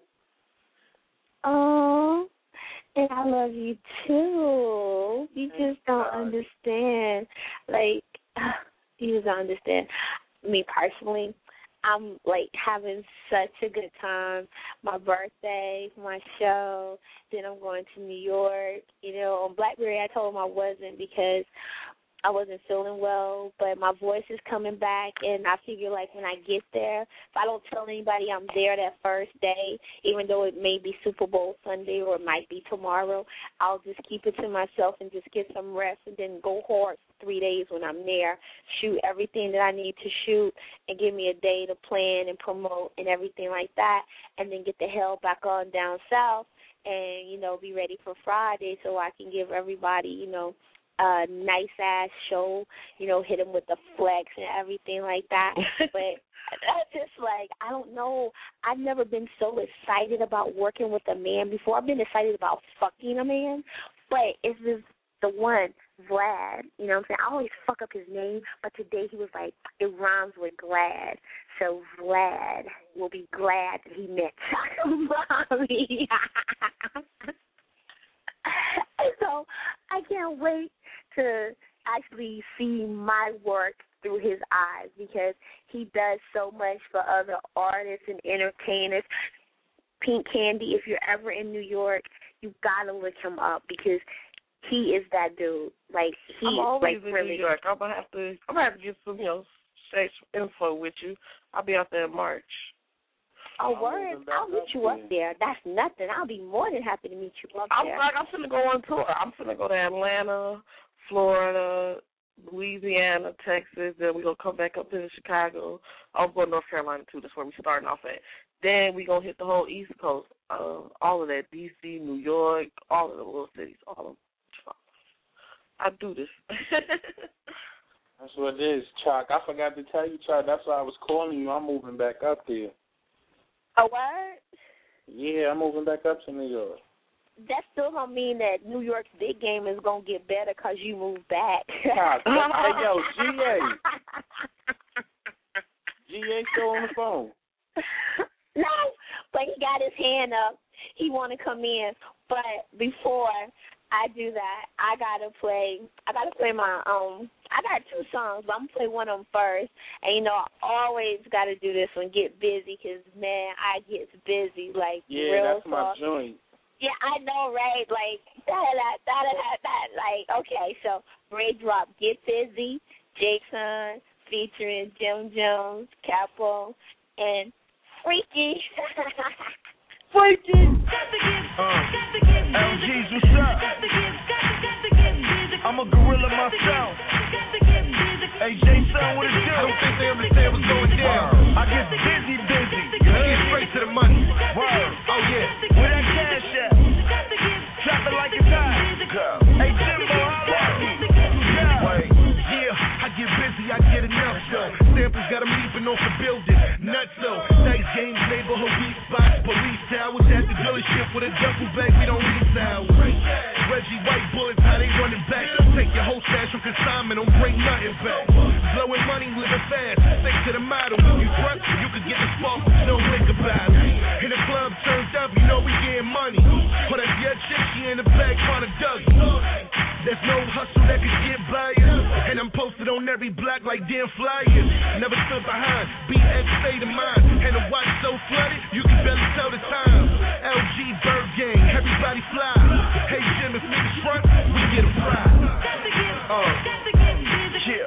Oh, and I love you too. You just don't understand. Like, you just don't understand. Me personally, I'm like having such a good time. My birthday, my show, then I'm going to New York. You know, on BlackBerry I told him I wasn't because I wasn't feeling well, but my voice is coming back, and I figure, like, when I get there, if I don't tell anybody I'm there that first day, even though it may be Super Bowl Sunday or it might be tomorrow, I'll just keep it to myself and just get some rest and then go hard for three days when I'm there, shoot everything that I need to shoot, and give me a day to plan and promote and everything like that, and then get the hell back on down south and, you know, be ready for Friday so I can give everybody, you know, a nice-ass show, you know, hit them with the flex and everything like that. But that's just like, I don't know. I've never been so excited about working with a man before. I've been excited about fucking a man, but it's just the one, Vlad, you know what I'm saying? I always fuck up his name, but today he was like, it rhymes with glad. So Vlad will be glad that he met Mommy. So I can't wait to actually see my work through his eyes because he does so much for other artists and entertainers. Pink Candy, if you're ever in New York, you gotta look him up because he is that dude. Like he, I'm always like, in really, New York. I'm gonna have to. I'm gonna have to get some, you know, sex info with you. I'll be out there in March. Oh, word! I'll meet you up there. That's nothing. I'll be more than happy to meet you up I'm there. like, I'm finna go on tour. I'm finna go to Atlanta, Florida, Louisiana, Texas. Then we gonna come back up to Chicago. I'll go to North Carolina too. That's where we starting off at. Then we gonna hit the whole East Coast. Uh, all of that, D C, New York, all of the little cities, all of them. I do this. That's what it is, Chuck. I forgot to tell you, Chuck. That's why I was calling you. I'm moving back up there. Oh, what? Yeah, I'm moving back up to New York. That still don't mean that New York's big game is going to get better because you moved back. Chuck, hey, yo, G A. G A still on the phone. No, but he got his hand up. He want to come in. But before I do that, I gotta play. I gotta play my um. I got two songs, but I'm gonna play one of them first. And you know, I always gotta do this one. Get busy, cause man, I get busy like yeah, real that's my soft. joint. Yeah, I know, right? Like da da da da da da. Like okay, so Ray drop Get Busy, Jason featuring Jim Jones, Capo, and Freaky. Freaky. Uh, L G's, what's up? I'm a gorilla myself. Hey, Jason, what it do? I don't think they understand what's going down. I get busy, busy. I get straight to the money. Word. Oh, yeah. Where that cash at? Drop it like it's hot. Hey, Jimbo, how about me? Yeah, I get busy, I get enough, though. Samples got them leaping off the building. Nuts, though. Nice games, neighborhood weak spots, police towers at the dealership with a duffel bag. We don't need towers. Reggie White bullets, how they running back. Take your whole stash from consignment, don't bring nothing back. Blowing money, living fast, stick to the model. You front, you can get the spark, no liquor about it. In the club turned up, you know we getting money. But if your chick, she in the back, trying to dug. There's no hustle that can get by you. And I'm posted on every block like damn flyers. Never stood behind, B X state of mind. And the watch so flooded, you can barely tell the time. L G Bird Gang, everybody fly. Hey Jim, if niggas front, we get a prize. Uh, yeah.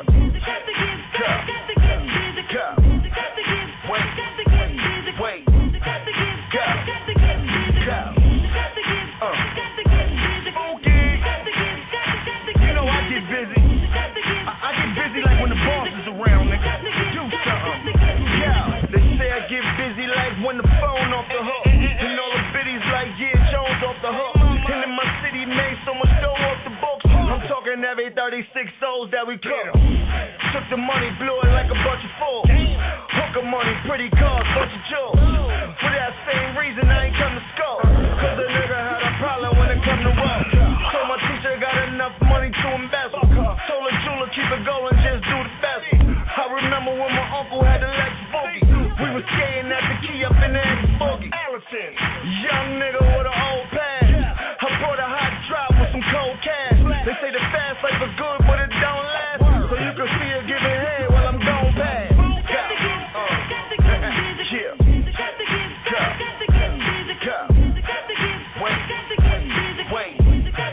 Go. Go. Wait. Wait. Go. Go. Uh. Okay. You know I get busy. I, I get busy like when the boss is around, nigga. Do something. Yeah. They say I get busy like when the phone off the hook. And all the biddies like yeah, Jones off the hook. And in my city made so much dough off the books. I'm talking every thirty-six souls that we cook. Took the money, blew it like a bunch of fools. Hooker money, pretty cars, bunch of jewels. For that same reason I ain't come to school. Cause a nigga had a problem when it come to work. So my teacher got enough money to embezzle. Told a jeweler keep it going, just do the bezel. I remember when my uncle had the Lex Boogie. We was skating at the key up in the X-Boogie. Young nigga with an old pass. I brought a hot drop with some cold cash. They say the fast life is good, but it don't last. So you can see her giving head while I'm gone past. Go. Uh. Yeah. Go. Go. Wait. Wait.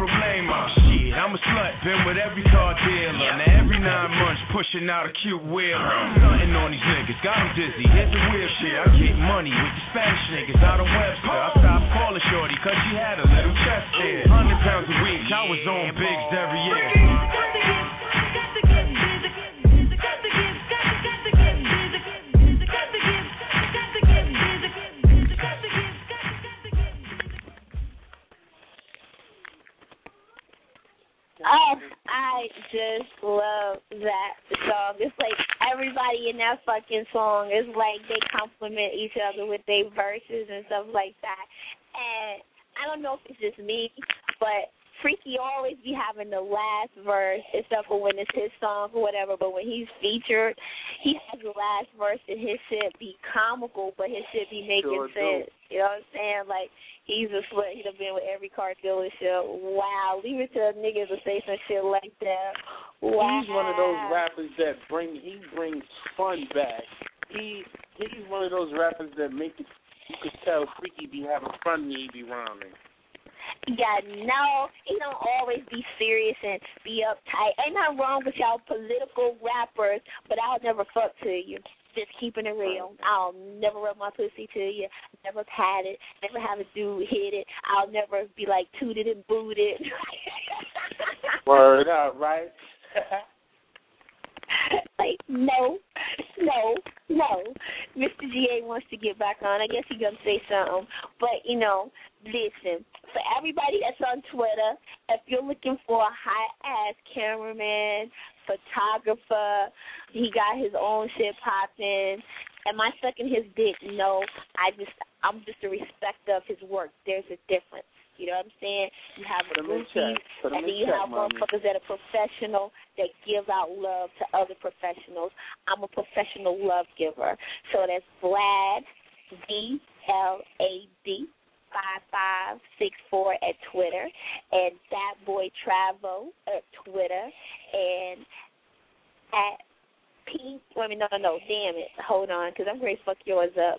problema. Shit, I'm a slut, been with every car dealer. Now every nine months pushing out a cute wheeler. Nothing on these niggas, got them dizzy. Here's the weird shit, I get money with the Spanish niggas out of Webster. I stopped calling shorty cause she had a little chest hair. Hundred pounds a week, I was on bigs every year. Oh, I just love that song. It's like everybody in that fucking song is like they compliment each other with their verses and stuff like that. And I don't know if it's just me, but Freaky always be having the last verse, except for when it's his song or whatever. But when he's featured, he has the last verse, and his shit be comical, but his shit be making sure sense. Do. You know what I'm saying? Like, he's a slut. He'd have been with every car dealership. Wow. Leave it to niggas to say some shit like that. Wow. He's one of those rappers that bring, he brings fun back. He He's one of those rappers that make it, you could tell Freaky be having fun when he be rhyming. Yeah, no, he don't always be serious and be uptight. Ain't nothing wrong with y'all political rappers, but I'll never fuck to you. Just keeping it real. I'll never rub my pussy to you. Never pat it. Never have a dude hit it. I'll never be like tooted and booted. Word up, right? Like, no, no, no. Mister G A wants to get back on. I guess he's going to say something. But, you know, listen, for everybody that's on Twitter, if you're looking for a high-ass cameraman, photographer, he got his own shit popping, am I sucking his dick? No, I just, I'm just a respecter of his work. There's a difference. You know what I'm saying? You have the groupies, and then you have motherfuckers that are professional that give out love to other professionals. I'm a professional love giver. So that's Vlad, V L A D, five five six four at Twitter, and That Boy Travo at Twitter, and at Pink, wait a minute, no, no, no, damn it. Hold on, because I'm going to fuck yours up.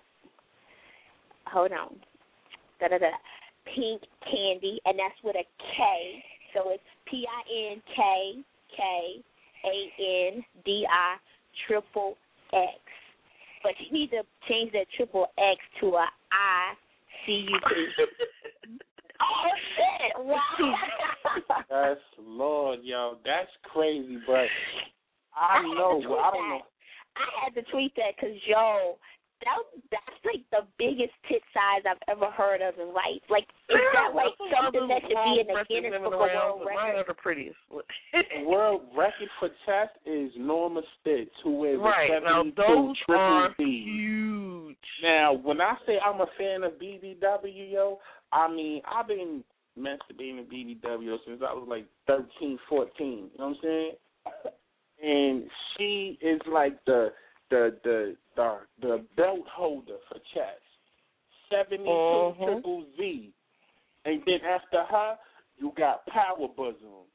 Hold on. Da-da-da. Pink Candy, and that's with a K. So it's P I N K K A N D I triple X. But you need to change that triple X to a I C U P. Oh, shit. Wow. That's, Lord, yo, that's crazy, but I, I know, well, I don't know. I had to tweet that because, yo, That, that's like the biggest tit size I've ever heard of in life. Like, is that like something that should be in the Guinness Book of World Records? Mine are the prettiest. World record for chest is Norma Stitz, who is right. a Now, those are B. huge. Now, when I say I'm a fan of B B W, yo, I mean, I've been masturbating to B B W since I was like thirteen, fourteen. You know what I'm saying? And she is like the the the the, the belt holder for chess. seventy-two uh-huh. Triple Z. And then after her, you got Power Bosom.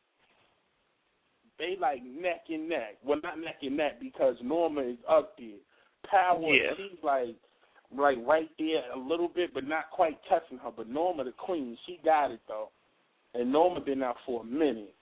They like neck and neck. Well, not neck and neck because Norma is up there. Power, yeah. she's like like right there a little bit, but not quite touching her. But Norma, the queen, she got it though. And Norma been out for a minute.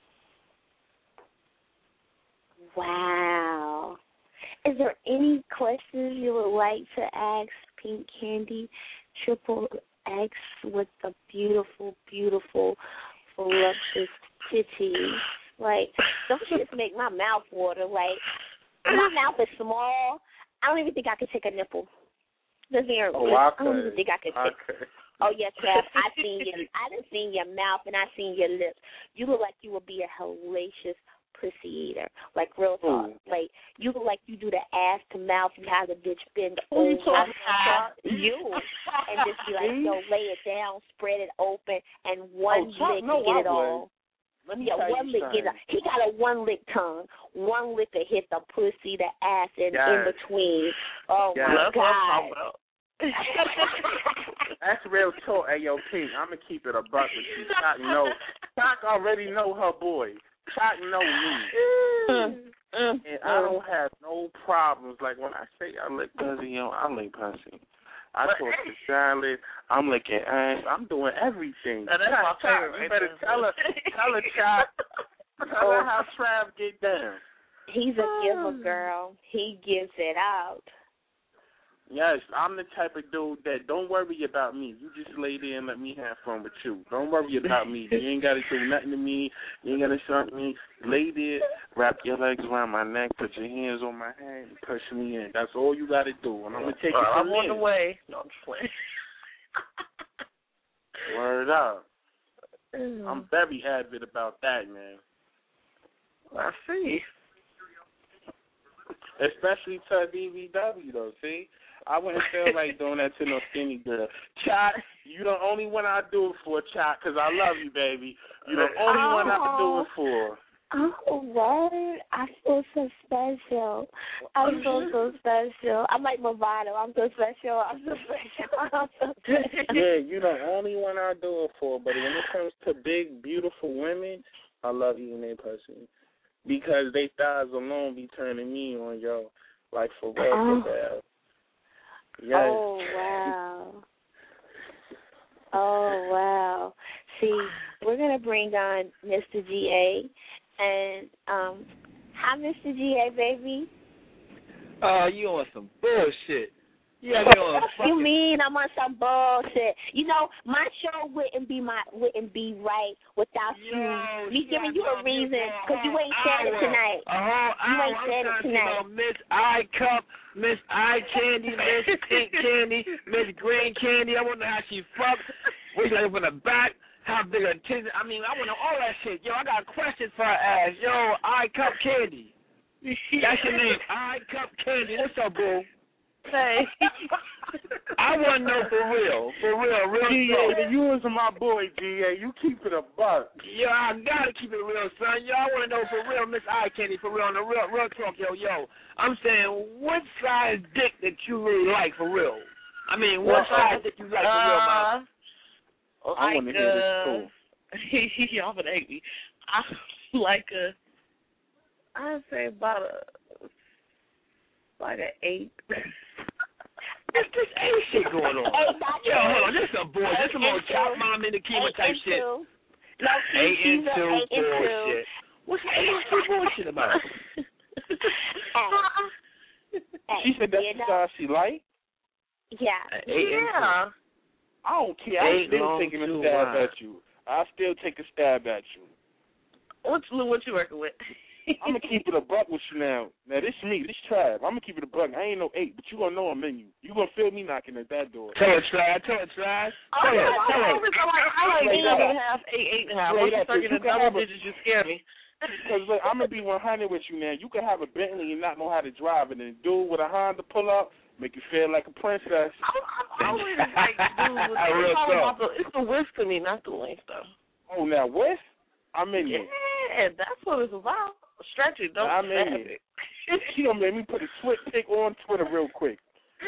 Wow. Is there any questions you would like to ask Pink Candy Triple X with the beautiful, beautiful, voluptuous titties? Like, those shits make my mouth water. Like, my mouth is small. I don't even think I could take a nipple. Doesn't even, oh, I, I don't even think I could I take. could. Oh yes, Cap. I seen your, I done seen your mouth and I seen your lips. You look like you would be a hellacious pussy eater. Like real talk. Ooh. Like you look like you do the ass to mouth. You have the bitch bend Who over. you talking about? You and just be like, yo, lay it down, spread it open, and one oh, lick no, to get I it all. Let me Yeah, tell one you lick. Get a, he got a one lick tongue. One lick to hit the pussy, the ass, and yes. in between. Oh yes. my God. That's real talk, A O P. I'm gonna keep it a buck with you. Choc know, Choc already know her boy. Choc know me, Mm, mm, and I don't have no problems. Like when I say I lick pussy, you know, I lick pussy. I talk to Charlotte. I'm licking ass. I'm doing everything. Now, that's my favorite. You Right better there. tell her, tell her, Chop. Tell her how Trav get down. He's a giver, girl. He gives it out. Yes, I'm the type of dude that don't worry about me. You just lay there and let me have fun with you. Don't worry about me. You ain't got to do nothing to me. You ain't got to shock me. Lay there, wrap your legs around my neck, put your hands on my head, and push me in. That's all you got to do. And I'm going to take uh, it from I'm on there. the way. No, I'm just playing. Word up. Mm. I'm very avid about that, man. I see. Especially to B B W, though, see? I wouldn't feel like doing that to no skinny girl. Chat, you the only one I do it for, Chat, because I love you, baby. You the only oh. one I do it for. Oh, word. I feel so special. I feel so special. I'm like Movado. I'm so special. I'm so special. I'm so special. Yeah, you the only one I do it for, but when it comes to big, beautiful women, I love eating their pussy. Because they thighs alone be turning me on, yo. Like, for real, oh. for real. Yes. Oh, wow. Oh, wow. See, we're going to bring on Mister G A. And, um, hi, Mister G A, baby. Oh, uh, you on some bullshit. Yeah, you on You mean I'm on some bullshit? You know, my show wouldn't be my wouldn't be right without Yo, you. Me giving you a reason, because you ain't said it tonight. A whole You hour. ain't said it I'm tonight. about Miss Eye Cup, Miss Eye Candy, Miss Pink Candy, Miss Green Candy. I want to know how she fucked. What she like from the back? How big her titties? I mean, I want to know all that shit. Yo, I got questions for her ass. Yo, Eye Cup Candy. That's your name, Eye Cup Candy. What's up, boo? Hey. I want to know for real, for real, real G A, talk. you is my boy, G A. You keep it a buck. Yo, I gotta keep it real, son. Yo, I want to know for real, Miss Eye Candy, for real, on the real, real talk, yo, yo. I'm saying, what size dick that you really like, for real? I mean, what Well, size dick you like, for real, man? Uh, I want to hear this, too. Y'all gonna hate me. I like a, I'd say about a, like an eight. What's this ain't shit going on? Yo, hold on, this is a boy. This is some old chop mom in the Kima type shit. No, Eight she's and a two eight and bullshit. What's eight and two bullshit about? She said that's you the know, size she like? yeah. Eight and two. Yeah. I don't care. I'm Eight still long, taking a two stab wide. at you. I still take a stab at you. What you, what you working with? I'm going to keep it a buck with you now. Now, this me. This Trav. I'm going to keep it a buck. I ain't no eight, but you going to know I'm in you. You going to feel me knocking at that door. Tell her, Trash. Tell her, Trash. Oh, Tell yeah, her, tell her. I like, I like Straight seven up. and a half, eight, eight and a half. Straight Once you up, start you getting can double have a- digits, you scare me. Because look, I'm going to be one hundred with you now. You can have a Bentley and not know how to drive it, and dude with a Honda pull up, make you feel like a princess. I'm, I'm always like, dude, Real it's, all talk. about the, it's the whisk to me, not the length, though. Oh, now, what? I'm in you. Yeah, that's what it's about. Stretch it, don't I'm in stab it. it. She going to make me put a switch pic on Twitter real quick.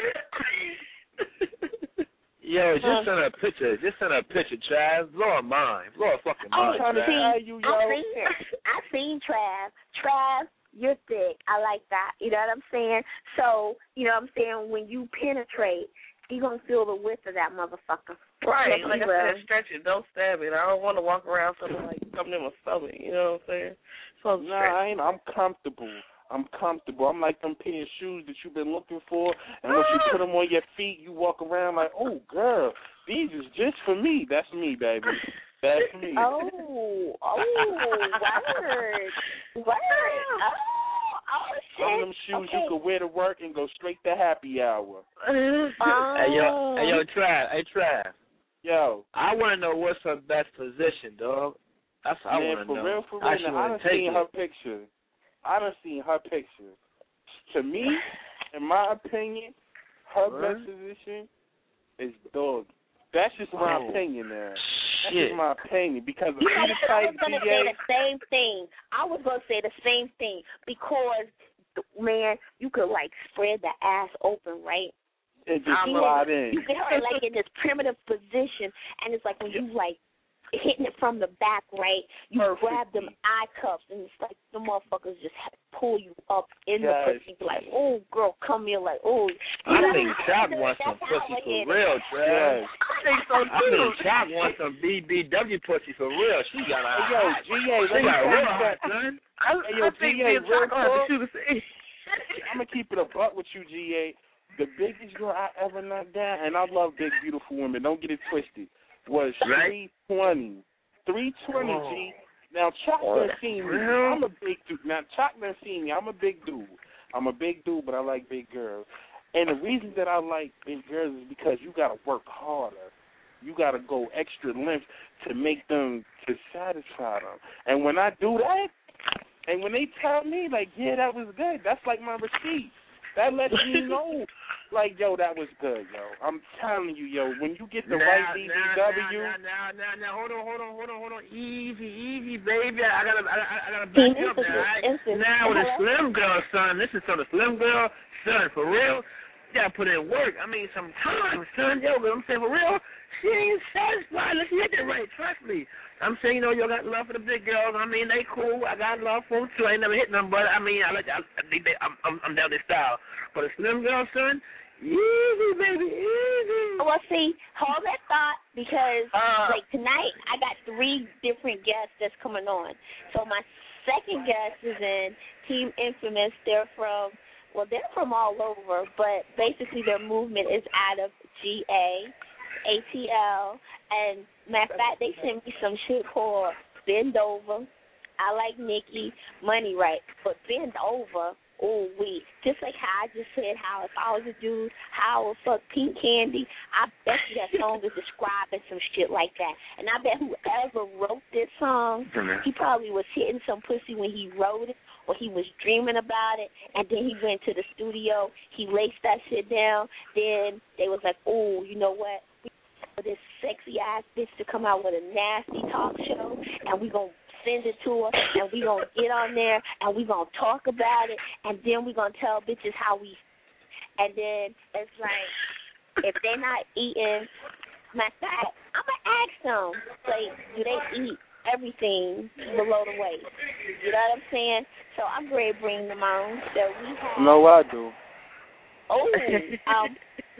Yo, just send her a picture. Just send her a picture, Trav. Blow her mind. Blow her fucking Oh, mind, trying to Trav. tell you, yo. I seen it. I seen Trav. Trav, you're thick. I like that. You know what I'm saying? So, you know what I'm saying? When you penetrate, you're going to feel the width of that motherfucker. Right, Yes, like you I said, will. stretch it, don't stab it. I don't want to walk around something like something in my stomach, you know what I'm saying? So Nah, I ain't. I'm comfortable. I'm comfortable. I'm like them pair of shoes that you've been looking for, and once you put them on your feet, you walk around like, oh, girl, these is just for me. That's me, baby. That's me. Oh, oh, word. Word. Oh, oh, shit. Some of them shoes okay. you could wear to work and go straight to happy hour. Oh. Hey, yo, hey, yo, Trav. Hey, Trav. Yo. I want to know what's her best position, dog. That's what I Man, want to for know. real, for How real. she Now, I wanna done take seen it. her picture. I done seen her picture. To me, in my opinion, her What? best position is dog. That's just my Oh. opinion now. That's Shit. just my opinion because You know she the what? I type was going to D say A. the same thing. I was going to say the same thing because, man, you could, like, spread the ass open, right? And just You slide in. You get her, like, in this primitive position, and it's like when you, like, hitting it from the back, right? You Perfect. grab them eye cups, and it's like the motherfuckers just pull you up in Yes. the pussy. Like, oh, girl, come here. Like, oh. I think Shock wants some pussy for real, Trev. Yes. I think so, too. I think Shock wants some B B W pussy for real. She got a Hey, yo, G A, She let me got tell real you hot, something. son. Hey, yo, G A, real talk. I'm going to keep it a buck with you, G A. The biggest girl I ever knocked down, and I love big, beautiful women, don't get it twisted, was Right. three twenty. three twenty, Oh. G. Now, Chuck done seen me. I'm a big dude. Now, Chuck done seen me. I'm a big dude. I'm a big dude, but I like big girls. And the reason that I like big girls is because you got to work harder. You got to go extra lengths to make them, to satisfy them. And when I do that, and when they tell me, like, yeah, that was good, that's like my receipt. That lets me know, like, yo, that was good, yo. I'm telling you, yo, when you get the now, right B B W. Now, now, now, now, hold on, hold on, hold on, hold on. Easy, easy, baby. I gotta, I, I, I gotta back you up now, all right? Now, with a slim girl, son, this is on the slim girl, son, for real, you gotta put in work. I mean, some time, son, yo, but I'm saying, for real, she ain't satisfied. Let's get that right, trust me. I'm saying, you know, you got love for the big girls. I mean, they cool. I got love for them, too. I ain't never hit them, but, I mean, I like, I, they, they, I'm, I'm, I'm down their style. But a slim girl, son, easy, baby, easy. Well, see, hold that thought, because, Uh, like, tonight I got three different guests that's coming on. So my second guest is in Team Infamous. They're from, well, they're from all over, but basically their movement is out of G A, A T L, and matter of fact, they sent me some shit called Bend Over. I like Nikki, Money Right, but Bend Over, oh, we, just like how I just said, how if I was a dude, how I would fuck Pink Candy, I bet you that song is describing some shit like that. And I bet whoever wrote this song, he probably was hitting some pussy when he wrote it, or he was dreaming about it, and then he went to the studio, he laced that shit down, then they was like, oh, you know what, for this sexy-ass bitch to come out with a nasty talk show, and we going to send it to her, and we going to get on there, and we going to talk about it, and then we going to tell bitches how we, and then it's like, if they're not eating, matter of fact, I'm going to ask them, like, do they eat everything below the waist? You know what I'm saying? So I'm ready to bring them on. So we have... No, I do. Oh, um...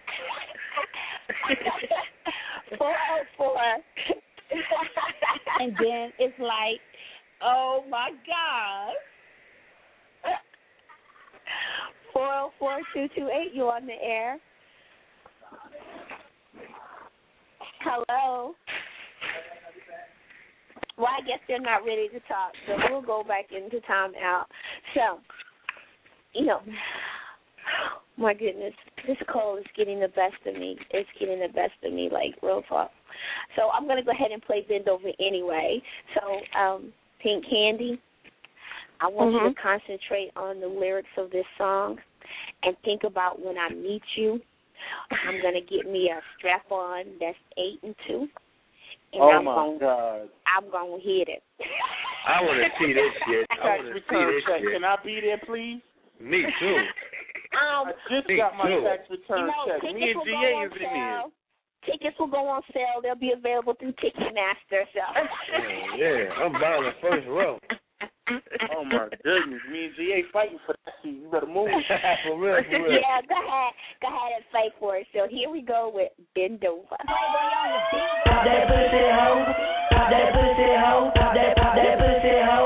four oh four. And then it's like, oh my God. four oh four, two two eight, you on the air. Hello. Well, I guess they're not ready to talk, so we'll go back into timeout. So, you know, my goodness, this cold is getting the best of me. It's getting the best of me, like, real talk. So I'm going to go ahead and play Bend Over anyway. So, um, Pink Candy, I want mm-hmm. you to concentrate on the lyrics of this song and think about when I meet you, I'm going to get me a strap-on that's eight and two. And oh, I'm my gonna, God. I'm going to hit it. I want to see this shit. I want to see this check. shit. Can I be there, please? Me too. Um, I just me got my too. tax return you know, check. Me and G A is in there. Tickets will go on sale. They'll be available through Ticketmaster. So. Yeah, yeah, I'm buying the first row. Oh, my goodness. Me and G A fighting for that seat. You better move. For real, for real. Yeah, go ahead. Go ahead and fight for it. So here we go with Bend Over. Pop that pussy hoe. Pop that pussy hoe. Pop that, pop that pussy hoe.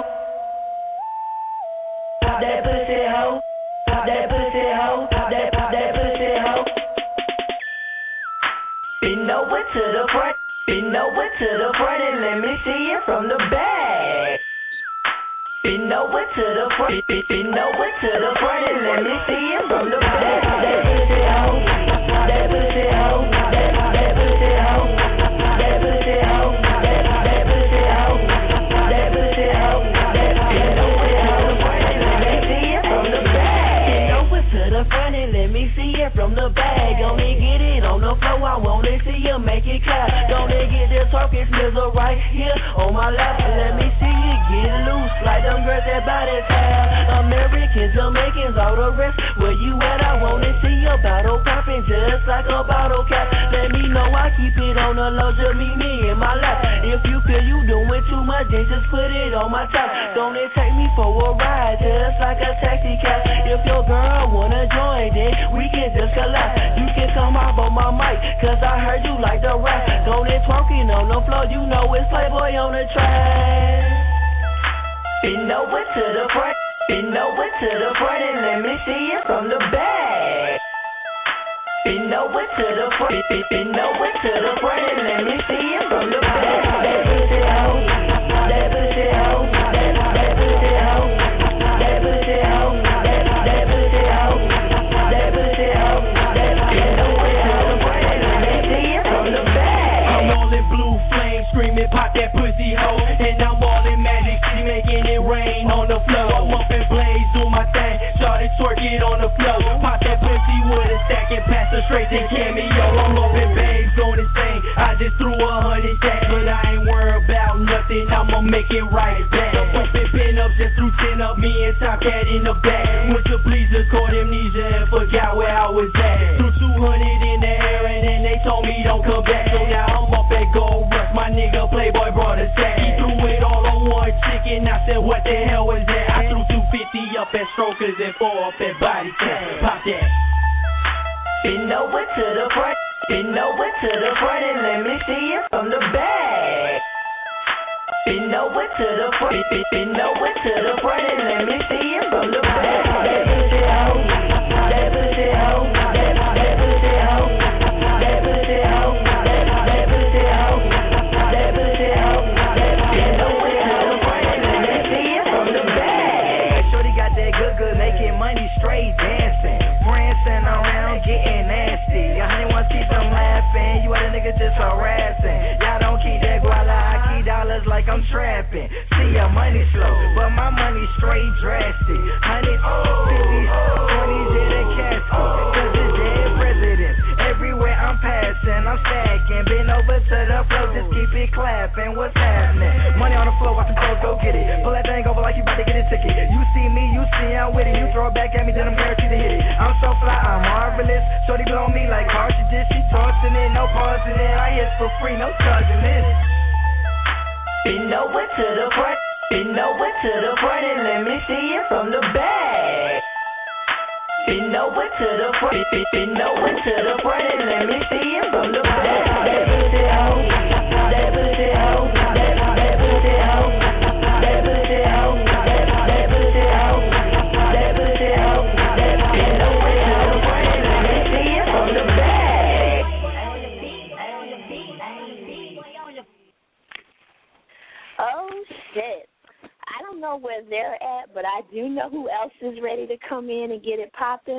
Pop that pussy hoe. Pop that pussy hoe. Pop that, pop that pussy hoe. Bend over to the front. Bend over to the front and let me see it from the back. Bend over to the front, bend over to the front and let me see it from the back. That pussy hoe, that pussy hoe, that that pussy hoe, that pussy hoe, that that pussy hoe, that pussy hoe, that bend over to the front and let me see it from the back. Bend over to the front and let me see it from the back. Gonna get it on the floor, I wanna see you make it clap. Gonna get this Turkish nizzle right here on my lap. Let me see you get loose like them girls that body style. Americans, Jamaicans, all the rest. Where you at? I wanna see your bottle popping just like a bottle cap. Let me me know I keep it on the low, just meet me in my life. If you feel you doing too much, then just put it on my top. Don't it take me for a ride, just like a taxi cab. If your girl wanna join, then we can just collide. You can come up on my mic, cause I heard you like the rap. Don't it twerking on the floor, you know it's Playboy on the track. Bend over to the front, bend over to the front and let me see it from the back. Bend over to the front, bend over to the front and let me see it from the back. That pussy hoe, that pussy hoe, that that pussy hoe, that pussy hoe, that that pussy hoe, that pussy hoe, that bend over to the front and let me see it from the back. I'm all in blue flames, screaming pop that pussy hoe, and I'm all in Magic City making it rain on the floor. I'm up in Blaze, do my thing, started twerk it on the floor. Pop that pussy with a stack and pass her straight to Cameo. I'm up in Babes on this thing, I just threw a hundred stacks, but I ain't worried about nothing, I'ma make it right back. Up and pin up, just threw ten up, me and Top Cat in the back. Went to Bleachers, caught amnesia and forgot where I was at. Threw two hundred in the air and then they told me don't come back. So now I'm up at Gold Rush, my nigga Playboy brought a sack. He threw it all on one chicken, I said what the hell was that? I threw two fifty up at Strokers and four up at Body Tap. Pop that. Bend over to the front, bend over to the front and let me see it from the back. Bend over to the front, bend over to the front and let me see it from the back. That pussy hoe, that pussy hoe, that that pussy hoe, that pussy hoe, that that pussy hoe, that pussy hoe, that bend over to the front and let me see it from the back. Shorty got that good good, making money straight dancing, prancing around, getting nasty. A honey wants to see some laughing, you other niggas just harassing. Y'all don't keep that guala, I keep dollars like I'm trapping. See your money slow, but my money straight drastic. Hundred fifties, twenties in a casket, cause it's dead presidents. Everywhere I'm passing, I'm stacking. Been over to the floor, just keep it clapping. What's happening? Money on the floor, watch the floor, go get it. Pull that thing over like you about to get a ticket. You see me, you see I'm with it. You throw it back at me, then I'm guaranteed to hit it. I'm so fly, I'm marvelous. Shorty blow me like cartridges. She tossing it, no pausing it. I hit for free, no charging this. Bend over to the front, bend over to the front and let me see it from the back. Bend over to the front, bend over to the front and let me see it from the back. That pussy hoe, that pussy hoe, that that pussy hoe, that pussy hoe, that that pussy hoe, that pussy hoe, that bend over to the front and let me see it from the back. Oh, shit. I don't know where they're at, but I do know who else is ready to come in and get it popping.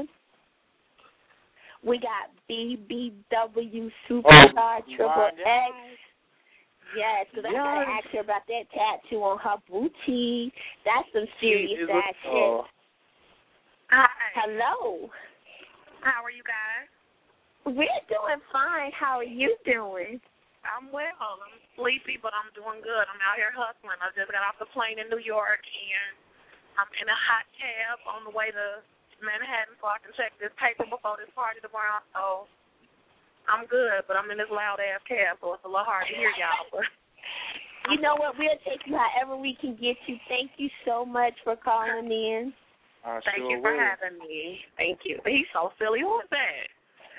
We got B B W Superstar oh, Triple X. Yes, because yes. I got to ask her about that tattoo on her booty. That's some serious ass shit. Hi. Hello. How are you guys? We're doing fine. How are you doing? I'm well. I'm sleepy, but I'm doing good. I'm out here hustling. I just got off the plane in New York, and I'm in a hot cab on the way to Manhattan so I can check this paper before this party tomorrow. So I'm good, but I'm in this loud-ass cab, so it's a little hard to hear y'all. But you know what? We'll take you however we can get you. Thank you so much for calling in. I Thank sure you for will. having me. Thank you. He's so silly. Who is that?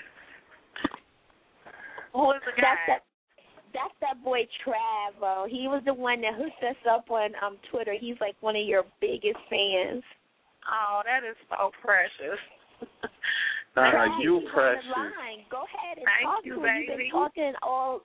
Who is the guy? That's that, that's that boy Travo. He was the one that hooked us up on um Twitter. He's like one of your biggest fans. Oh, that is so precious. Nah, Right, you he's precious. on the line. Go ahead and Thank talk you, to him. baby. You've been talking all.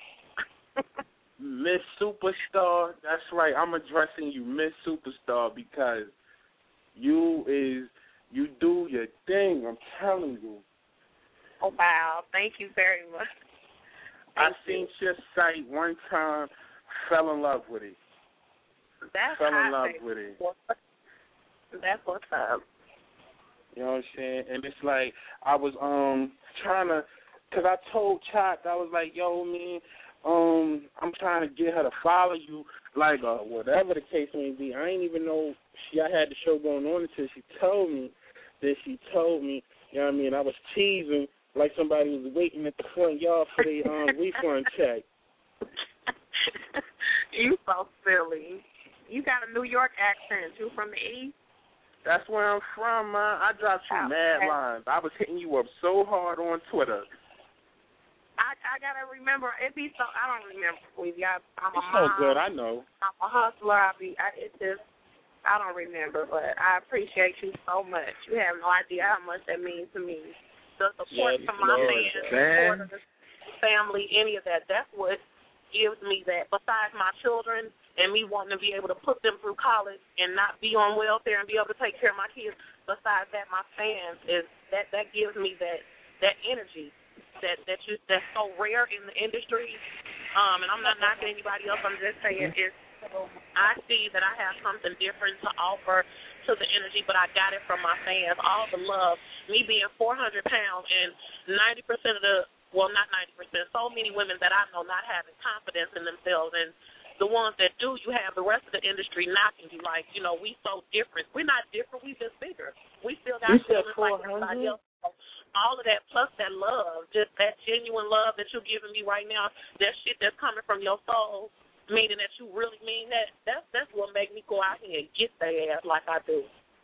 Miss Superstar, that's right. I'm addressing you, Miss Superstar, because you is you do your thing. I'm telling you. Oh, wow. Thank you very much. I Thank seen you. your site one time, fell in love with it. That's fell in hot, love baby. with it. That's what's up. You know what I'm saying? And it's like I was um trying to, cause I told Chop, I was like, yo, man, um, I'm trying to get her to follow you, like uh, whatever the case may be. I ain't even know she I had the show going on until she told me that she told me. You know what I mean? I was teasing like somebody was waiting at the front yard for their um, refund check. You so silly. You got a New York accent. You from the East? That's where I'm from, man. I dropped you Oh, mad okay. lines. I was hitting you up so hard on Twitter. I I gotta remember. It be so. I don't remember. Sweetie. I, I'm a It's so mom. good, I know. I'm a hustler. I be. I, it just. I don't remember, but I appreciate you so much. You have no idea how much that means to me. The support Yes, from my Lord. fans, the support of the family, any of that. That's what gives me that. Besides my children and me wanting to be able to put them through college and not be on welfare and be able to take care of my kids. Besides that, my fans is that that gives me that that energy that that you that's so rare in the industry. Um, and I'm not knocking anybody else. I'm just saying it's. I see that I have something different to offer to the energy, but I got it from my fans. All the love, me being four hundred pounds and ninety percent of the, well, not ninety percent, so many women that I know not having confidence in themselves, and the ones that do, you have the rest of the industry knocking you like, you know, we so different. We're not different. We just bigger. We still got feelings like everybody else. All of that plus that love, just that genuine love that you're giving me right now, that shit that's coming from your soul, meaning that you really mean that, that's, that's what make me go out here and get their ass like I do.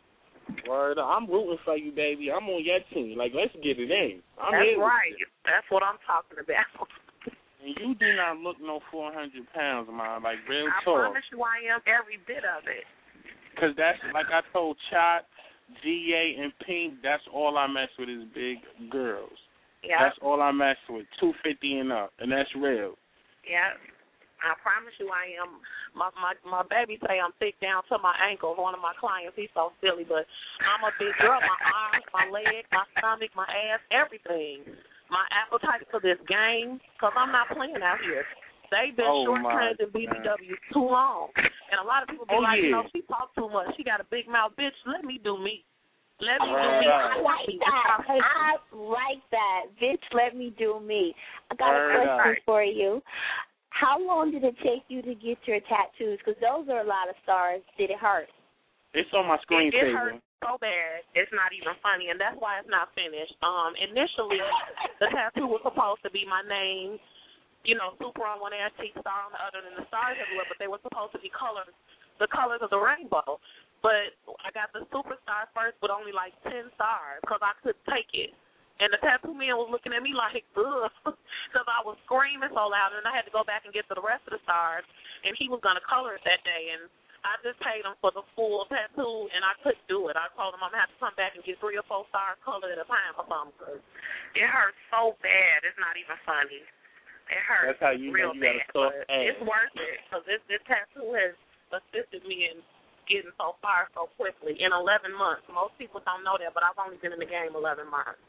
Word, I'm rooting for you, baby. I'm on your team. Like, let's get it in. I'm That's here with right. you. That's what I'm talking about. And you do not look no four hundred pounds, man. Like, real I talk. promise you I am every bit of it. Because that's, like I told Chot, G A, and Pink, that's all I mess with is big girls. Yeah. That's all I mess with, two fifty and up, and that's real. Yeah. I promise you I am. My, my my baby say I'm thick down to my ankles. One of my clients, he's so silly, but I'm a big girl. My arms, my legs, my stomach, my ass, everything. My appetite for this game, because I'm not playing out here. They've been Oh, short-trained in B B W too long. And a lot of people be Oh, like, yeah. you know, she talk too much. She got a big mouth. Bitch, let me do me. Let me do Word me. up. I like that. I like that. Bitch, let me do me. I got Word a question up. for you. How long did it take you to get your tattoos? Because those are a lot of stars. Did it hurt? It's on my It, it screensaver. hurts so bad, it's not even funny, and that's why it's not finished. Um, initially, the tattoo was supposed to be my name, you know, super on one ass cheek, star on the other, and the stars everywhere, but they were supposed to be colors, the colors of the rainbow. But I got the superstar first with only like ten stars because I couldn't take it. And the tattoo man was looking at me like, ugh, because I was screaming so loud, and I had to go back and get to the rest of the stars, and he was going to color it that day, and I just paid him for the full tattoo, and I couldn't do it. I told him I'm going to have to come back and get three or four stars colored at a time or something, because it hurts so bad, it's not even funny. It hurts That's how you real know you got bad, a soft but ass. it's worth it, because this, this tattoo has assisted me in getting so far so quickly in eleven months. Most people don't know that, but I've only been in the game eleven months.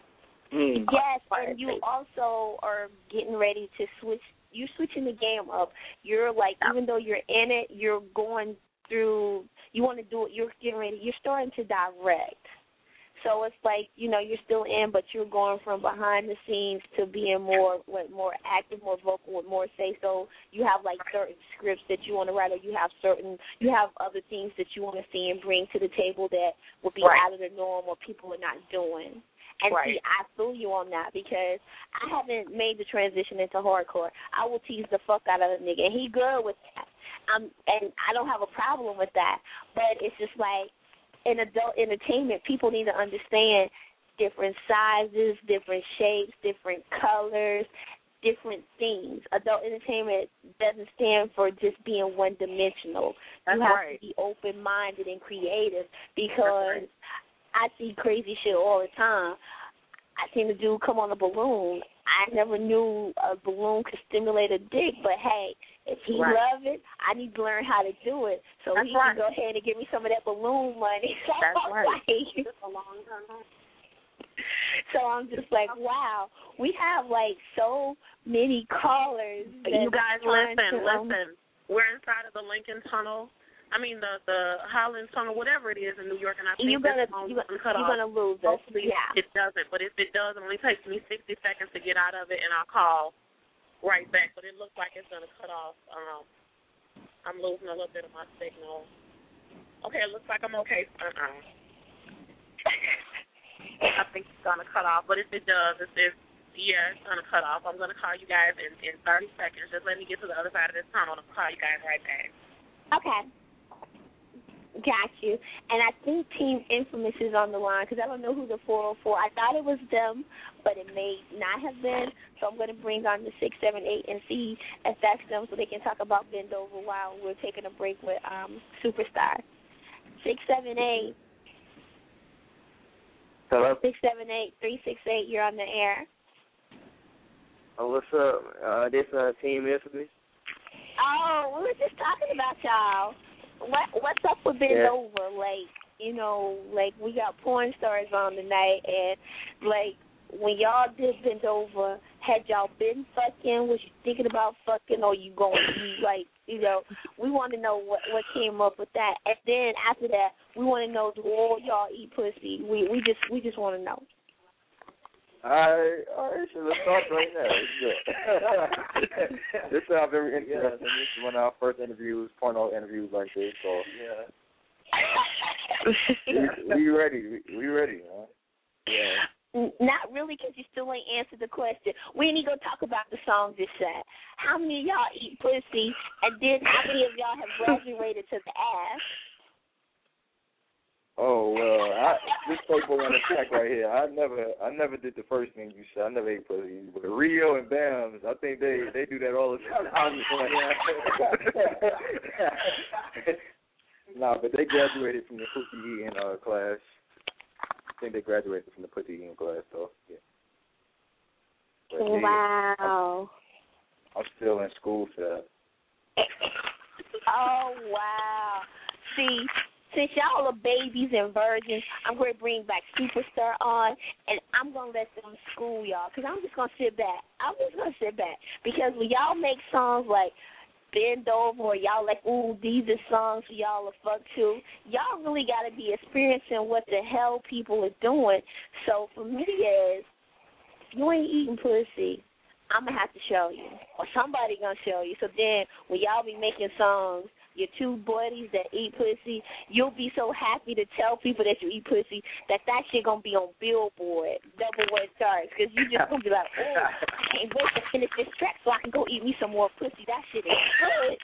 Mm. Yes, and you also are getting ready to switch. You're switching the game up. You're like, even though you're in it, you're going through. You want to do it. You're getting ready. You're starting to direct. So it's like, you know, you're still in, but you're going from behind the scenes to being more, what, more active, more vocal, with more say. So you have like certain scripts that you want to write, or you have certain, you have other things that you want to see and bring to the table that would be Right. out of the norm or people are not doing. And Right. see, I feel you on that because I haven't made the transition into hardcore. I will tease the fuck out of a nigga, and he good with that. Um, and I don't have a problem with that. But it's just like, in adult entertainment, people need to understand different sizes, different shapes, different colors, different things. Adult entertainment doesn't stand for just being one-dimensional. That's you have right. to be open-minded and creative because I see crazy shit all the time. I seen a dude come on a balloon. I never knew a balloon could stimulate a dick, but hey, if he Right. love it, I need to learn how to do it. So That's he right. can go ahead and give me some of that balloon money. That's right. Like, It's a long time. so I'm just like, wow, we have like so many callers. You guys, trying listen, to, um, listen. We're inside of the Lincoln Tunnel. I mean, the the Holland Tunnel, whatever it is in New York, and I think You're gonna, this phone you, doesn't cut you're off. gonna lose us. Hopefully Yeah. it doesn't, but if it does, it only takes me sixty seconds to get out of it, and I'll call right back. But it looks like it's going to cut off. Um, I'm losing a little bit of my signal. Okay, it looks like I'm okay. Uh-uh. I think it's gonna cut off. But if it does, if it's yeah, it's gonna cut off. I'm gonna call you guys in, in thirty seconds. Just let me get to the other side of this tunnel and I'll call you guys right back. Okay. Got you. And I think Team Infamous is on the line because I don't know who the four oh four. I thought it was them, but it may not have been. So I'm going to bring on the six seven eight and see if that's them so they can talk about Bend Over while we're taking a break with um, Superstar. six seven eight. Hello? six seven eight, three six eight, you're on the air. Oh, what's up? Uh, this uh, Team Infamous. Oh, we were just talking about y'all. What What's up with Bend Yeah. Over? Like, you know, like we got porn stars on tonight, and like when y'all did Bend Over, had y'all been fucking? Was you thinking about fucking, or you going to like, you know? We want to know what what came up with that, and then after that, we want to know do all y'all eat pussy? We we just we just want to know. All right, all right, so let's start right now. Let's go. This sounds very interesting. This is one of our first interviews, porno interviews like this, so yeah. we, we ready. We, we ready, huh? Yeah. Not really, because you still ain't answered the question. We ain't gonna talk about the songs you said. How many of y'all eat pussy, and then how many of y'all have graduated to the ass? Oh well, I, this people on the track right here. I never, I never did the first thing you said. I never ate pussy, but Rio and Bams, I think they they do that all the time. Nah, but they graduated from the pussy eating uh, class. I think they graduated from the pussy eating class, though. Yeah. But, yeah, Wow. I'm, I'm still in school for that. Oh wow. See. Since y'all are babies and virgins, I'm going to bring back Superstar on, and I'm going to let them school y'all, because I'm just going to sit back. I'm just going to sit back. Because when y'all make songs like Bend Over, or y'all like, ooh, these are songs for y'all to fuck to, y'all really got to be experiencing what the hell people are doing. So for me is, if you ain't eating pussy, I'm going to have to show you, or somebody going to show you. So then when y'all be making songs, your two buddies that eat pussy, you'll be so happy to tell people that you eat pussy that that shit going to be on Billboard, double word charts, because you just going to be like, oh, I can't wait to finish this track so I can go eat me some more pussy. That shit is good.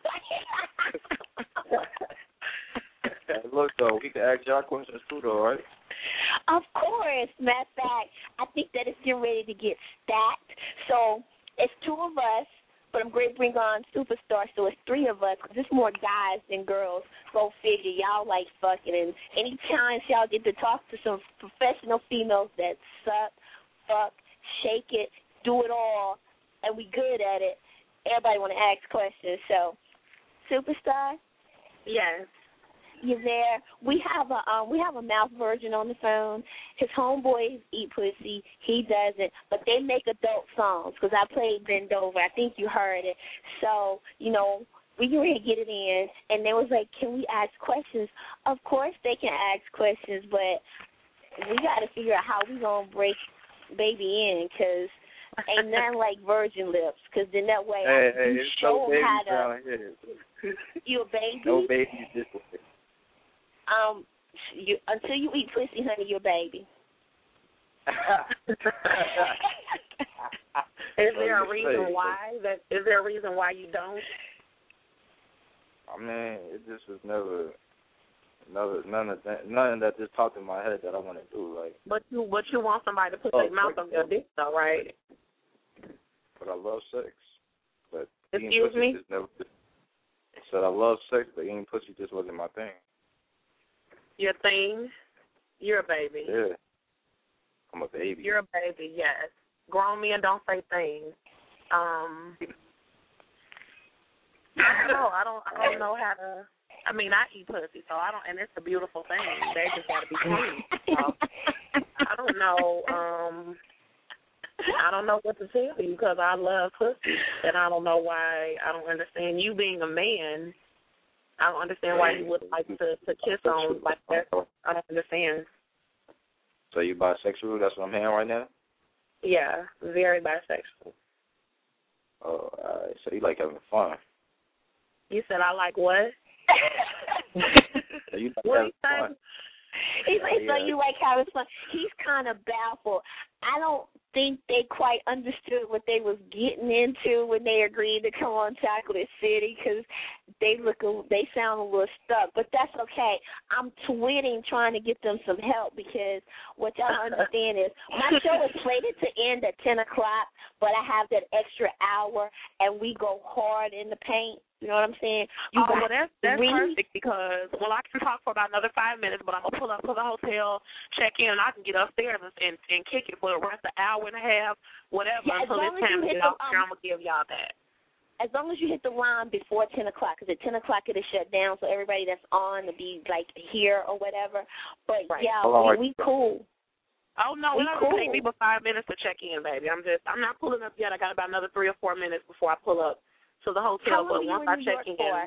Hey, look, though, we can ask y'all questions too, though, right? Of course. Matter of fact, I think that it's getting ready to get stacked. So it's two of us. But I'm going to bring on Superstar, so it's three of us, because it's more guys than girls. Go figure. Y'all like fucking. And any chance y'all get to talk to some professional females that suck, fuck, shake it, do it all, and we good at it, everybody want to ask questions. So, Superstar? Yes. You there? We have a um, we have a mouth virgin on the phone. His homeboys eat pussy. He doesn't, but they make adult songs. Because I played Bend Over. I think you heard it. So you know we can really get it in. And they was like, "Can we ask questions?" Of course they can ask questions, but we got to figure out how we gonna break baby in. Because ain't nothing like virgin lips. Because then that way hey, I hey, can show no them how down to. Here. You a baby? No babies this way. Um, you, until you eat pussy, honey, you're a baby. Is there a reason why? That is there a reason why you don't? I mean, it just was never, never, none of that, nothing that just popped in my head that I want to do. Like, But you, but you want somebody to put oh, their mouth on your dick, though, right? But I love sex. But Excuse eating pussy me? just never. I said I love sex, but eating pussy just wasn't my thing. Your thing? You're a baby. Yeah. I'm a baby. You're a baby, yes. Grown men don't say things. Um, I don't know. I don't. I don't know how to. I mean, I eat pussy, so I don't. And it's a beautiful thing. They just got to be clean. So, I don't know. Um, I don't know what to tell you because I love pussy, and I don't know why. I don't understand you being a man. I don't understand why you would like to, to kiss on like that. I don't understand. So you bisexual? That's what I'm hearing right now? Yeah, very bisexual. Oh, all right. So you like having fun? You said I like what? So you like What having you say? fun? He's like, yeah. so you like having fun. He's kind of baffled. I don't think they quite understood what they was getting into when they agreed to come on Chocolate City because they look, a, they sound a little stuck. But that's okay. I'm tweeting trying to get them some help because what y'all understand is my show is slated to end at ten o'clock, but I have that extra hour, and we go hard in the paint. You know what I'm saying? You oh, well, that's, that's really? perfect because, well, I can talk for about another five minutes, but I'm going to pull up to the hotel, check in, and I can get upstairs and, and, and kick it for the rest of an hour and a half, whatever, yeah, until it's time to get out um, here. I'm going to give y'all that. As long as you hit the line before ten o'clock, because at ten o'clock it'll shut down, so everybody that's on to be, like, here or whatever. But, right. yeah, oh, we, we cool. Oh, no, we it cool. doesn't take me but five minutes to check in, baby. I'm just, I'm not pulling up yet. I got about another three or four minutes before I pull up to the hotel. How long but are once you in I New check York in, for?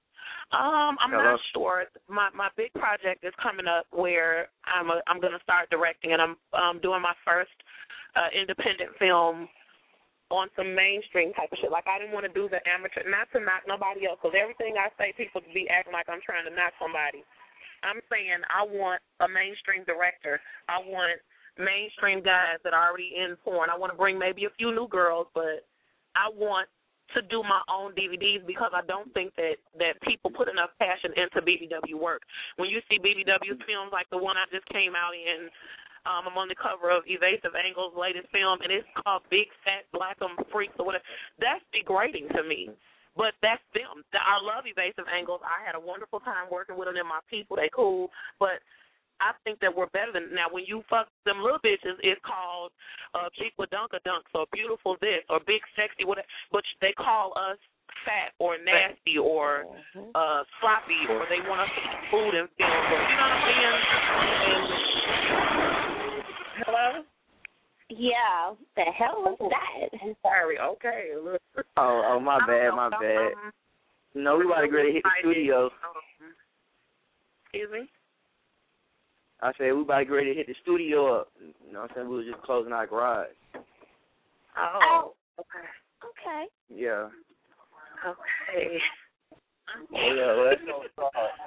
um, I'm Hello? not sure. My my big project is coming up where I'm a, I'm going to start directing, and I'm um, doing my first uh, independent film on some mainstream type of shit. Like, I didn't want to do the amateur, not to knock nobody else, because everything I say, people be acting like I'm trying to knock somebody. I'm saying I want a mainstream director. I want mainstream guys that are already in porn. I want to bring maybe a few new girls, but I want to do my own D V Ds because I don't think that, that people put enough passion into B B W work. When you see B B W films like the one I just came out in, um, I'm on the cover of Evasive Angles' latest film, and it's called Big Fat Black'em Freaks or whatever. That's degrading to me. But that's them. I love Evasive Angles. I had a wonderful time working with them. They're my people. They cool. But I think that we're better than now. When you fuck them little bitches, it's called uh, Cheekwa Dunka Dunks or Beautiful This or Big Sexy, whatever. But they call us fat or nasty or uh, sloppy, or they want us to eat food and films. Or, you know what I'm saying? And, hello? Yeah. The hell was that? I'm sorry. Okay. Oh, oh, my bad, my bad. Um, no, we about to go to hit the studio. Excuse me? I said we about to get ready to hit the studio up. You know what I'm saying? We was just closing our garage. Oh. Oh. Okay. Okay. Yeah. Okay. Oh, yeah, well, let's go.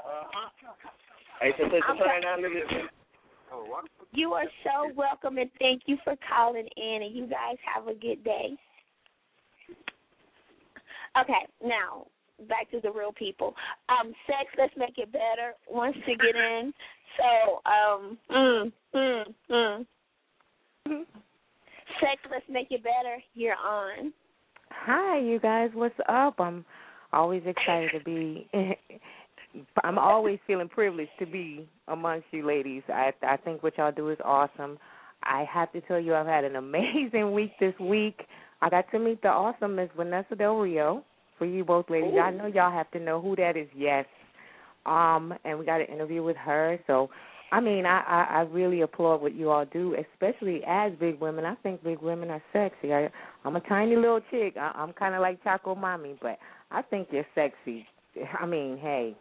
Hey, so take the time now, nigga. Oh, what? You are so welcome, and thank you for calling in, and you guys have a good day. Okay, now, back to the real people. Um, sex, let's make it better, wants to get in. So, um, mm, mm, mm. Sex, let's make it better. You're on. Hi, you guys. What's up? I'm always excited to be. I'm always feeling privileged to be amongst you ladies. I I think what y'all do is awesome. I have to tell you, I've had an amazing week this week. I got to meet the awesome Miss Vanessa Del Rio. For you both ladies, Ooh. I know y'all have to know who that is. Yes. Um, and we got an interview with her. So, I mean, I, I, I really applaud what you all do, especially as big women. I think big women are sexy. I, I'm a tiny little chick. I, I'm kind of like Choco Mommy, but I think you're sexy. I mean, hey,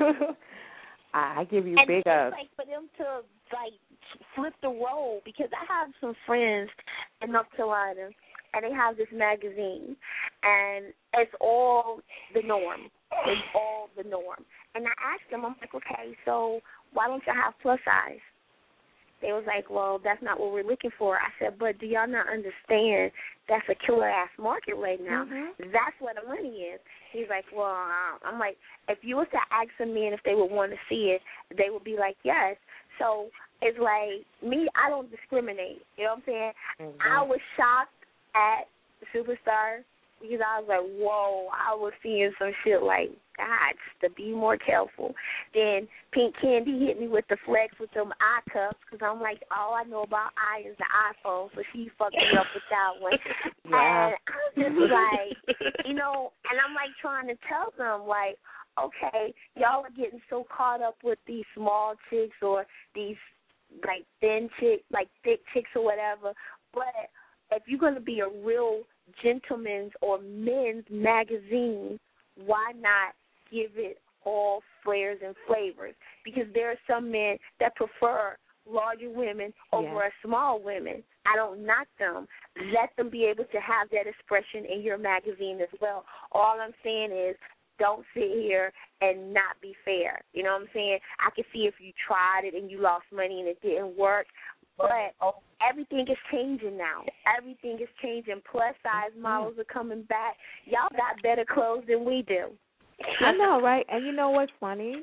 I, I give you and big ups. Like for them to like flip the role, because I have some friends in North Carolina, and they have this magazine, and it's all the norm. It's all the norm. And I asked them, I'm like, okay, so why don't y'all have plus size? They was like, well, that's not what we're looking for. I said, but do y'all not understand that's a killer-ass market right now? Mm-hmm. That's where the money is. He's like, well, uh, I'm like, if you was to ask some men if they would want to see it, they would be like, yes. So it's like, me, I don't discriminate. You know what I'm saying? Mm-hmm. I was shocked at Superstar because I was like, whoa, I was seeing some shit like, God, to be more careful. Then Pink Candy hit me with the flex with them eye cups because I'm like, all I know about eye is the iPhone, so she fucked me up with that one. Yeah. And I was just like, you know, and I'm like trying to tell them, like, okay, y'all are getting so caught up with these small chicks or these, like, thin chicks, like thick chicks or whatever, but if you're going to be a real gentleman's or men's magazine, why not give it all flares and flavors? Because there are some men that prefer larger women over yeah. a small women. I don't knock them. Let them be able to have that expression in your magazine as well. All I'm saying is don't sit here and not be fair. You know what I'm saying? I can see if you tried it and you lost money and it didn't work, but everything is changing now. Everything is changing. Plus size models are coming back. Y'all got better clothes than we do. I know, right? And you know what's funny?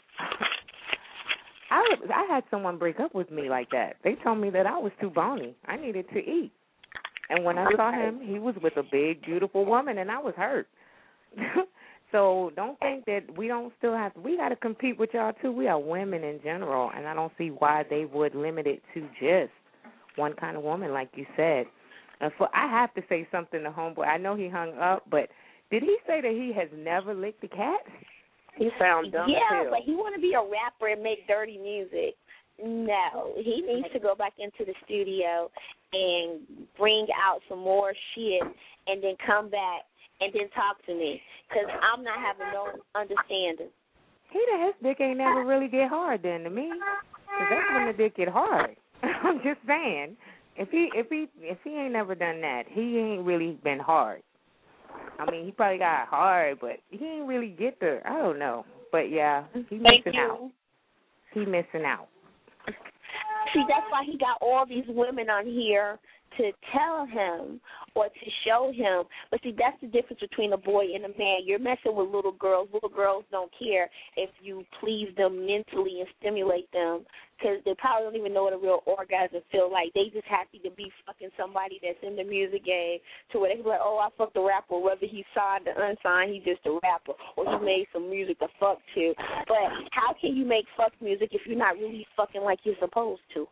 I I had someone break up with me like that. They told me that I was too bony. I needed to eat. And when I saw him, he was with a big, beautiful woman, and I was hurt. So don't think that we don't still have to. We got to compete with y'all, too. We are women in general, and I don't see why they would limit it to just one kind of woman, like you said. And for, I have to say something to Homeboy. I know he hung up, but did he say that he has never licked a cat? He sounds dumb Yeah, as hell. but he want to be a rapper and make dirty music. No, he needs to go back into the studio and bring out some more shit and then come back and then talk to me, because I'm not having no understanding. He that his dick ain't never really get hard then to me, because that's when the dick get hard. I'm just saying, if he if he if he ain't never done that, he ain't really been hard. I mean, he probably got hard, but he ain't really get the, I don't know. But yeah, he Thank missing you. out. He missing out. See, that's why he got all these women on here to tell him or to show him. But see, that's the difference between a boy and a man. You're messing with little girls. Little girls don't care if you please them mentally and stimulate them, because they probably don't even know what a real orgasm feel like. They just happy to be fucking somebody that's in the music game, to where they can be like, oh, I fucked a rapper. Whether he signed or unsigned, he's just a rapper, or he made some music to fuck to. But how can you make fuck music if you're not really fucking like you're supposed to?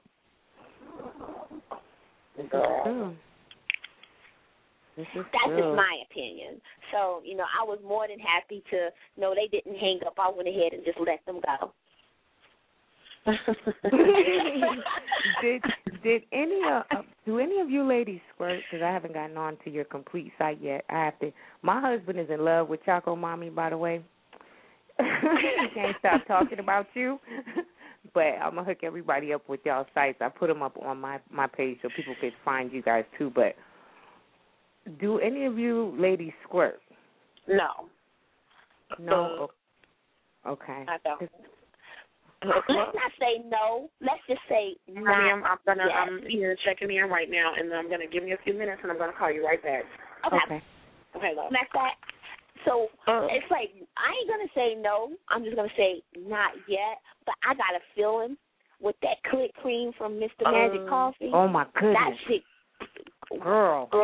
This is true. This is That's true. just my opinion. So, you know, I was more than happy to know they didn't hang up. I went ahead and just let them go. did did any uh, uh, do any of you ladies squirt? Because I haven't gotten on to your complete site yet. I have to. My husband is in love with Choco Mommy, by the way. He can't stop talking about you. But I'm gonna hook everybody up with y'all sites. I put them up on my my page so people could find you guys too. But do any of you ladies squirt? No. No. Uh, okay. I don't. Let's not say no. Let's just say I not. mean, I'm, I'm gonna. Yes. I'm here checking in right now, and I'm gonna give me a few minutes, and I'm gonna call you right back. Okay. Okay. Okay, love. That's that. So Uh, it's like, I ain't gonna say no. I'm just gonna say not yet. But I got a feeling with that clit cream from Mister Uh, Magic Coffee. Oh my goodness, That shit. girl. Oh,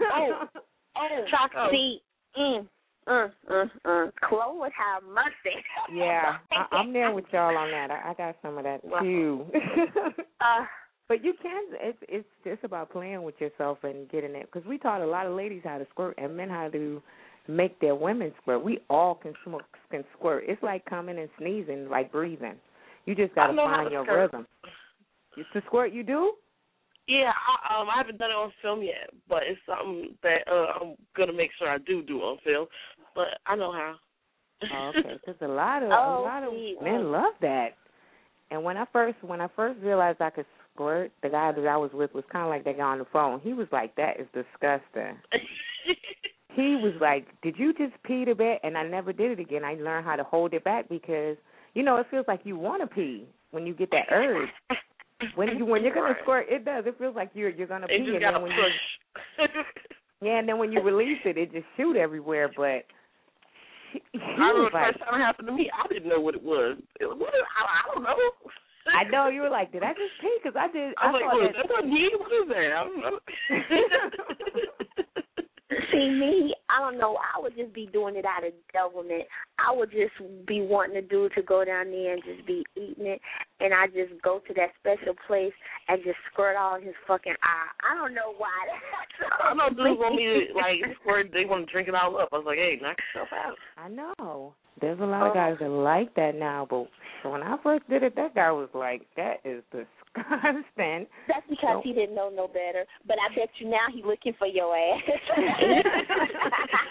oh, Choco. See, mm, mm, mm, mm. Chloe would have mercy. Yeah, I, I'm there with y'all on that. I, I got some of that too. uh, But you can. It's it's just about playing with yourself and getting it. Because we taught a lot of ladies how to squirt and men how to make their women squirt. We all can smoke, can squirt. It's like coming and sneezing, like breathing. You just got to find your squirt. rhythm. You, to squirt, you do? Yeah, I, um, I haven't done it on film yet, but it's something that uh, I'm gonna make sure I do do on film. But I know how. Oh, okay, because a lot of Oh, a lot of see, men oh. love that. And when I first when I first realized I could squirt, the guy that I was with was kind of like that guy on the phone. He was like, "That is disgusting." He was like, "Did you just pee the bed?" And I never did it again. I learned how to hold it back because you know it feels like you want to pee when you get that urge. When you when you're gonna Right. squirt, it does. It feels like you're you're gonna You pee, just and gotta then when push. you yeah, and then when you release it, it just shoot everywhere. But he, he I remember was the like, first time it happened to me, I didn't know what it was. It was what is, I, I don't know. I know you were like, did I just pee? Because I did. I I was like, thought what, that. that's not me? What is that? I don't know. See, me, I don't know. I would just be doing it out of government. I would just be wanting a dude to go down there and just be eating it, and I just go to that special place and just squirt all in his fucking eye. I don't know why. I know dudes want me to, like, squirt, they want to drink it all up. I was like, hey, knock yourself out. I know. There's a lot of guys that like that now, but when I first did it, that guy was like, that is disgusting. That's because So- he didn't know no better. But I bet you now he's looking for your ass.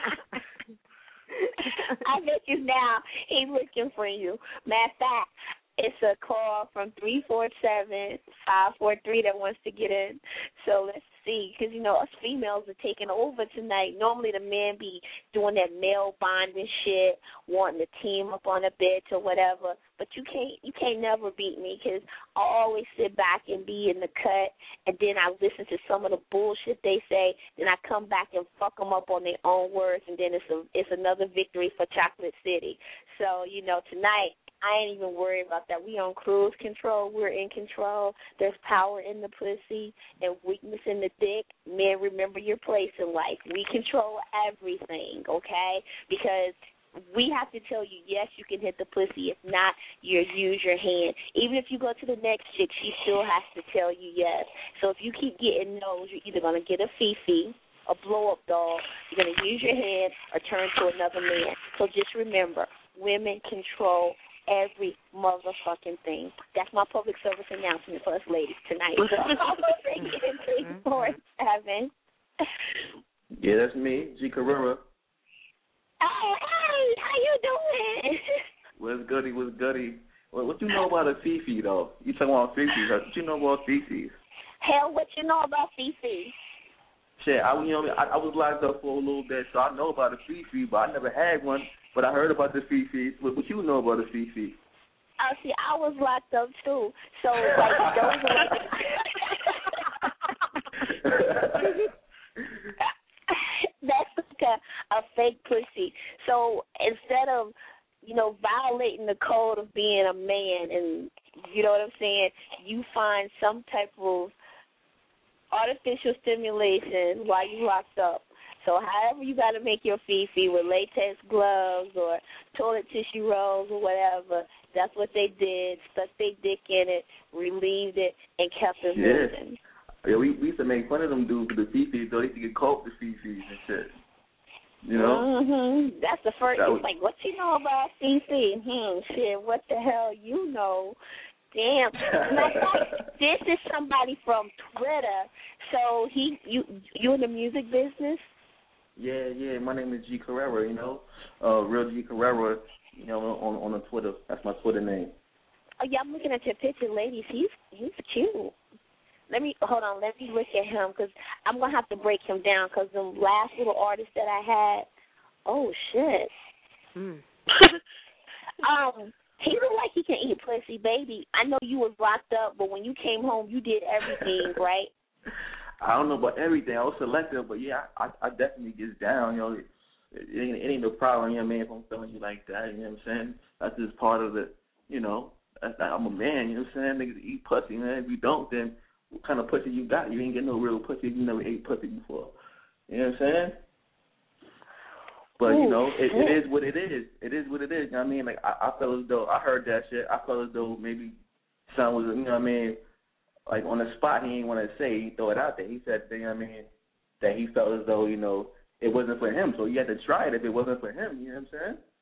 I bet you now he's looking for you. Matter of fact, It's a call from three four seven, five four three that wants to get in. So let's see, because, you know, us females are taking over tonight. Normally the men be doing that male bonding shit, wanting to team up on a bitch or whatever. But you can't you can't never beat me, because I always sit back and be in the cut, and then I listen to some of the bullshit they say, then I come back and fuck them up on their own words, and then it's a, it's another victory for Chocolate City. So, you know, tonight, I ain't even worried about that. We on cruise control. We're in control. There's power in the pussy and weakness in the dick. Men, remember your place in life. We control everything, okay? Because we have to tell you, yes, you can hit the pussy. If not, you use your hand. Even if you go to the next chick, she still has to tell you yes. So if you keep getting no's, you're either going to get a fifi, a blow-up doll, you're going to use your hand, or turn to another man. So just remember, women control every motherfucking thing. That's my public service announcement for us ladies tonight. three four seven Yeah, that's me, G. Carrera. Oh, hey, how you doing? What's goody, what's goody? What, what you know about a Fifi, though? You talking about Fifi. What you know about Fifi? Hell, what you know about Fifi? Shit, I, you know, I, I was locked up for a little bit, so I know about a Fifi, but I never had one. But I heard about the Fifi. What, what you know about a Fifi? Oh, see, I was locked up, too. So, like, those are like... That's like a, a fake pussy. So instead of, you know, violating the code of being a man and, you know what I'm saying, you find some type of artificial stimulation while you locked up. So however you got to make your fifi with latex gloves or toilet tissue rolls or whatever, that's what they did, stuck their dick in it, relieved it, and kept it yeah. moving. Yeah, we, we used to make fun of them dudes for the fifis, so they used to get caught with the fifis and shit. You know? Mm-hmm. That's the first thing. Was... Like, what you know about Fifi? Hmm, shit, what the hell you know? Damn. Like, this is somebody from Twitter. So he, you, you in the music business? Yeah, yeah. My name is G Carrera. You know, uh, real G Carrera. You know, on on the Twitter. That's my Twitter name. Oh yeah, I'm looking at your picture, ladies. He's he's cute. Let me hold on. Let me look at him because I'm gonna have to break him down because the last little artist that I had. Oh shit. Mm. um. He look like he can eat pussy, baby. I know you was locked up, but when you came home, you did everything, right? I don't know about everything. I was selective, but yeah, I, I definitely get down. You know, it, it, ain't, it ain't no problem, you know, man, if I'm feeling you like that. You know what I'm saying? That's just part of it. You know, that's, I'm a man. You know what I'm saying? Niggas eat pussy, man. If you don't, then what kind of pussy you got? You ain't get no real pussy if you never ate pussy before. You know what I'm saying? But, you know, it, it is what it is. It is what it is. You know what I mean? Like, I, I felt as though, I heard that shit. I felt as though maybe son was, you know what I mean, like on the spot, he didn't want to say, he throw it out there. He said, you know what I mean, that he felt as though, you know, it wasn't for him. So he had to try it if it wasn't for him. You know what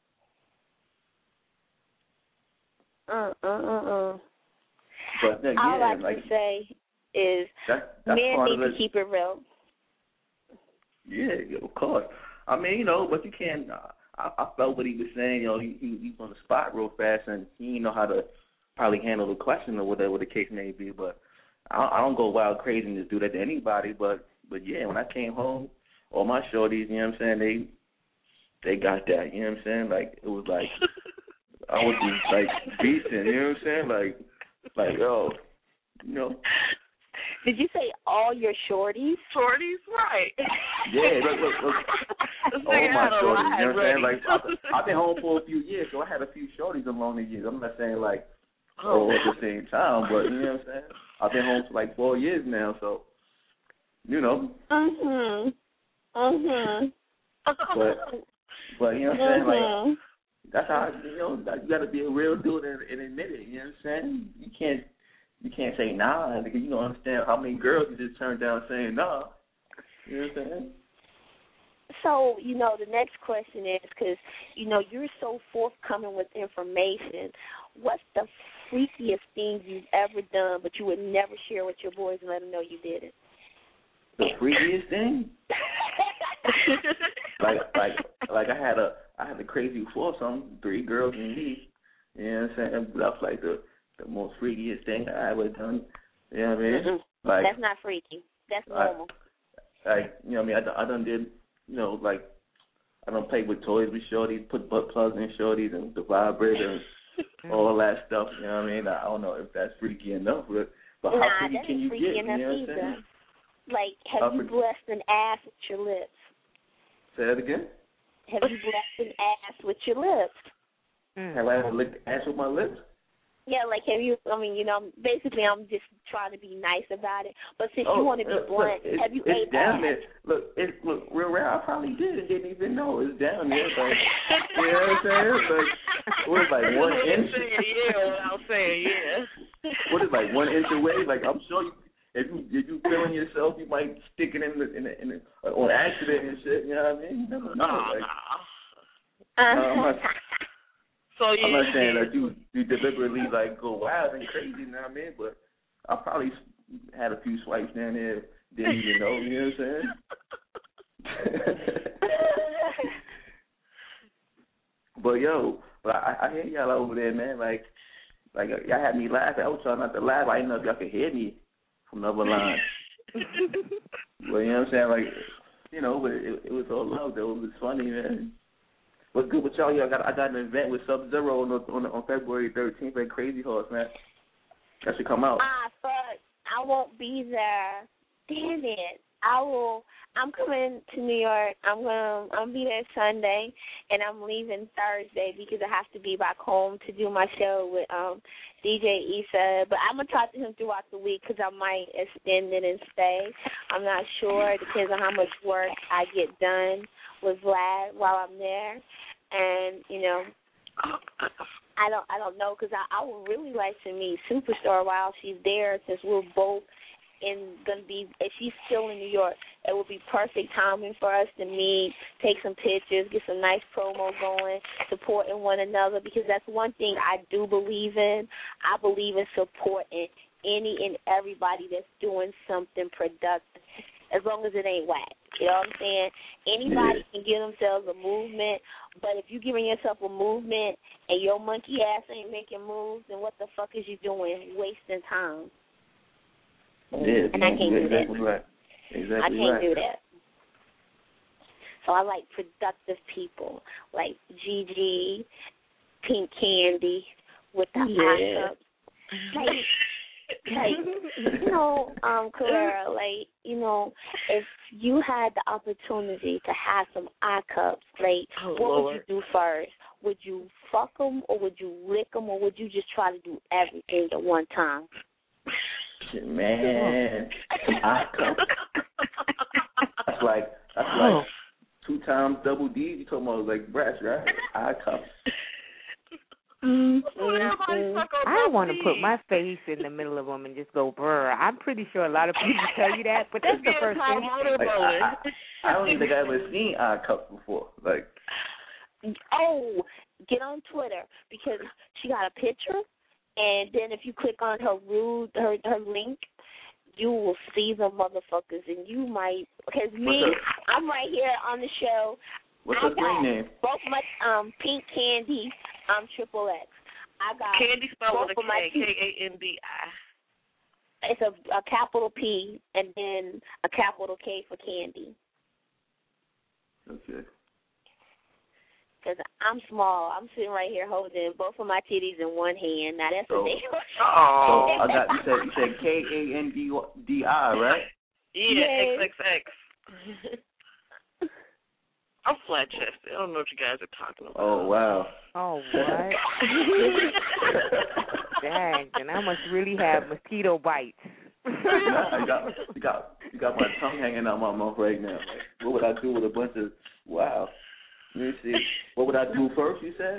I'm saying? Uh, uh, uh, uh. But then, All yeah, I can like, say is that, that's men part need of to it. keep it real. Yeah, of course. I mean, you know, but you can't. Uh, I, I felt what he was saying. You know, he, he he's on the spot real fast, and he didn't know how to probably handle the question or whatever the case may be. But I, I don't go wild crazy and just do that to anybody. But but yeah, when I came home, all my shorties, you know what I'm saying, they they got that. You know what I'm saying? Like it was like I was just like beasting. You know what I'm saying? Like like yo, you know. Did you say all your shorties? Shorties, right. Yeah, look, look, look. All my shorties, you know what I'm saying? Like, I've, I've been home for a few years, so I had a few shorties along the years. I'm not saying, like, oh, at the same time, but, you know what I'm saying? I've been home for, like, four years now, so, you know. Mm-hmm. Mm-hmm. But, but you know what I'm saying? Mm-hmm. Like, that's how, you know, you got to be a real dude and, and admit it, you know what I'm saying? You can't. You can't say nah because you don't understand how many girls you just turned down saying nah. You know what I'm saying? So, you know, the next question is, because, you know, you're so forthcoming with information, what's the freakiest thing you've ever done but you would never share with your boys and let them know you did it? The freakiest thing? like, like, like I had a, I had a crazy foursome, three girls and me. You know what I'm saying? But that's like the the most freakiest thing I ever done. You know what I mean? Mm-hmm. Like that's not freaky. That's normal. I, like you know what I mean? I, done- I done did you know like I done played with toys with shorties, put butt plugs in shorties and the vibrator and all that stuff. You know what I mean? I don't know if that's freaky enough, but but how nah, freaky that can ain't you freaky get? enough You know what I'm either. saying? Like, have How you freaky? blessed an ass with your lips? Say that again. Have you blessed an ass with your lips? Mm. Have I ever licked ass with my lips? Yeah, like have you? I mean, you know, basically, I'm just trying to be nice about it. But since Oh, you want to be look, blunt, look, have you it's ate down ass? there. Look, it's look real rare. I probably did and didn't even know it's down there. Like, you know what I'm saying? Like, what is like one inch? Yeah, without saying yeah. What is like one inch away? Like, I'm sure you, if you if you feeling yourself, you might stick it in the in the, in the uh, on accident and shit. You know what I mean? You never know. Oh, Like, no. no, I'm not, So yeah, I'm not saying you that you you deliberately like go wild and crazy. You know what I mean? But I probably had a few swipes down there. Didn't even know. You know what I'm saying? But yo, but I, I hear y'all over there, man. Like, like y'all had me laughing. I was trying not to laugh. I didn't know if y'all could hear me from the other line. Well, you know what I'm saying? Like, you know, but it, it was all love though. It was funny, man. What's good with y'all? Yo, I got I got an event with Sub Zero on on, on February thirteenth at Crazy Horse, man. That should come out. Ah, fuck. I won't be there. Damn it. I will. I'm coming to New York. I'm gonna. I'm be there Sunday, and I'm leaving Thursday because I have to be back home to do my show with um D J Issa. But I'm gonna talk to him throughout the week because I might extend it and stay. I'm not sure. It depends on how much work I get done with Vlad while I'm there, and you know. I don't I don't know because I, I would really like to meet Superstar while she's there since we're both in going to be, if she's still in New York, it would be perfect timing for us to meet, take some pictures, get some nice promo going, supporting one another because that's one thing I do believe in. I believe in supporting any and everybody that's doing something productive as long as it ain't whack. You know what I'm saying? Anybody can give themselves a movement, but if you're giving yourself a movement and your monkey ass ain't making moves, then what the fuck is you doing? Wasting time. Yeah, and I can't do that. exactly right. Exactly I can't right. do that. So I like productive people like Gigi, Pink Candy with the Yeah. eye cups. Like, like, you know, um, Clara, like, you know, if you had the opportunity to have some eye cups, like, oh, what Lord. would you do first? Would you fuck them or would you lick them or would you just try to do everything at one time? Man, some eye cups. That's like that's Oh. like two times double D. You talking about like breast, right? Eye cups. Mm-hmm. I want to put my face in the middle of them and just go brr. I'm pretty sure a lot of people tell you that, but that's the first thing. Like, I, I, I don't even think I ever seen eye cups before. Like, oh, get on Twitter because she got a picture, and then if you click on her rude her her link, you will see the motherfuckers, and you might because me, I'm right here on the show. What's I her screen name? Both my um Pink Candy, um Triple X. I got Candy spelled with a both of my K, K A N D I. It's a, a capital P and then a capital K for Candy. Okay. Because I'm small. I'm sitting right here holding both of my titties in one hand. Now, that's So, a big oh. So I got, you said, you said K A N D I, right? Yeah, X X X. I'm flat chested. I don't know what you guys are talking about. Oh, wow. Oh, what? Dang, and I must really have mosquito bites. you, got, you, got, you got my tongue hanging out my mouth right now. Like, what would I do with a bunch of, wow. Let me see. What would I do first, you said?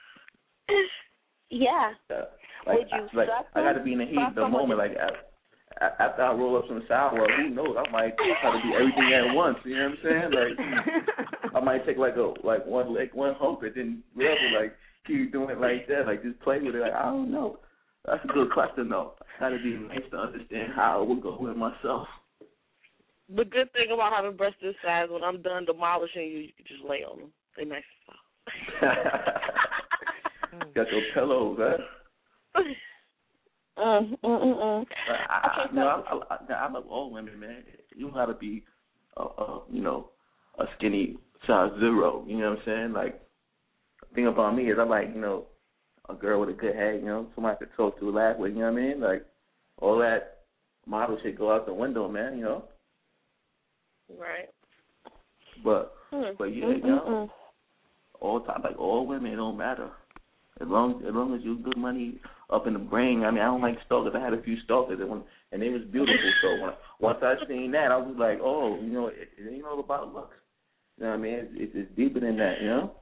Yeah. Uh, like, would you I, like, suck I got to them? be in the heat Suck of the them moment. with- Like, I, after I roll up some sour, who knows? I might try to do everything at once. You know what I'm saying? Like, I might take like a like one leg, one hump, and then whatever. Like, keep doing it like that. Like, just play with it. Like, I don't know. That's a good question, though. Got to be nice to understand how it would go with myself. The good thing about having breasts this size, when I'm done demolishing you, you can just lay on them. They nice and soft. Got your pillows, huh? Mm, mm, mm, mm. I, Okay, I, you know, I, I, I love all women, man. You gotta be, a, a, you know, a skinny size zero. You know what I'm saying? Like, the thing about me is I like, you know, a girl with a good head. You know, somebody to talk to, laugh with. You know what I mean? Like, all that model shit go out the window, man. You know. Right. But, Mm, but yeah, mm, you know, mm, mm. all time, like all women, it don't matter. As long as long as you good money up in the brain. I mean, I don't like stalkers. I had a few stalkers, and, when, and they was beautiful. So when, once I seen that, I was like, oh, you know, it, it ain't all about looks. You know what I mean? It's, it's, it's deeper than that, you know?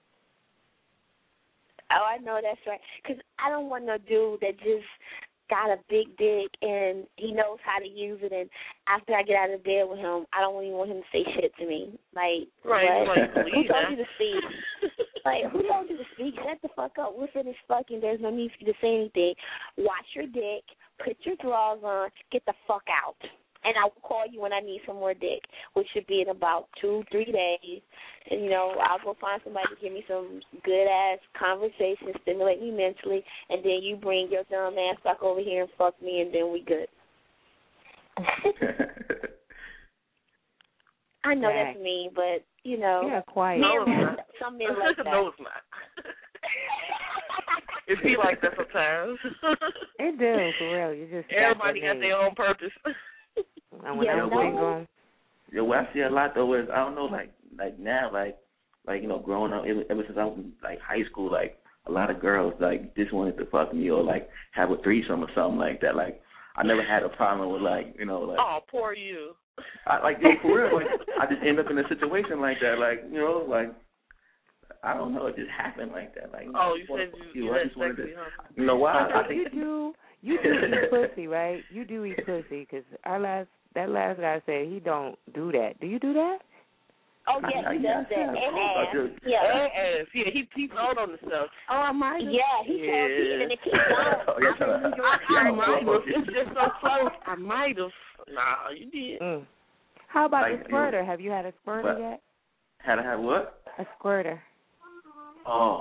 Oh, I know that's right. Because I don't want no dude that just got a big dick and he knows how to use it, and after I get out of bed with him, I don't even want him to say shit to me. Like, right, what? like, Who told you to speak? Like, who told you to speak? Shut the fuck up. We're finished fucking. There's no need for you to say anything. Wash your dick, put your drawers on, get the fuck out. And I will call you when I need some more dick, which should be in about two, three days. And, you know, I'll go find somebody to give me some good-ass conversation, stimulate me mentally, and then you bring your dumb ass back over here and fuck me, and then we good. I know Dang. that's mean, but, you know. Yeah, quiet. Men, No, it's not. some men like that. No, it's not. It be like that sometimes. It do, for real. You just Everybody got their own purpose. And when Yeah, I'm no. single, Yo, what I see a lot though is I don't know, like like now, like like you know, growing up ever, ever since I was in like high school, like a lot of girls like just wanted to fuck me or like have a threesome or something like that. Like I never had a problem with like you know like Oh, poor you. I, like yo for real. Like I just end up in a situation like that. Like you know like I don't know, it just happened like that. Like Oh, I you just wanna said fuck you, you. you I had just wanted sex to. with him. You know why? So I think you do you do eat pussy, right? You do eat pussy because our last that last guy said he don't do that. Do you do that? Oh, yeah, he does that. And ass. Yeah. And ass. Yeah, he he told on himself. Oh, I might have. Yeah, he yeah. told me, and if he don't, Oh, yes, I'm in New York. I, I might have. It's just so close. I might have. Nah, you did. Mm. How about Like, a squirter? Have you had a squirter what? yet? Had to have what? A squirter. Oh,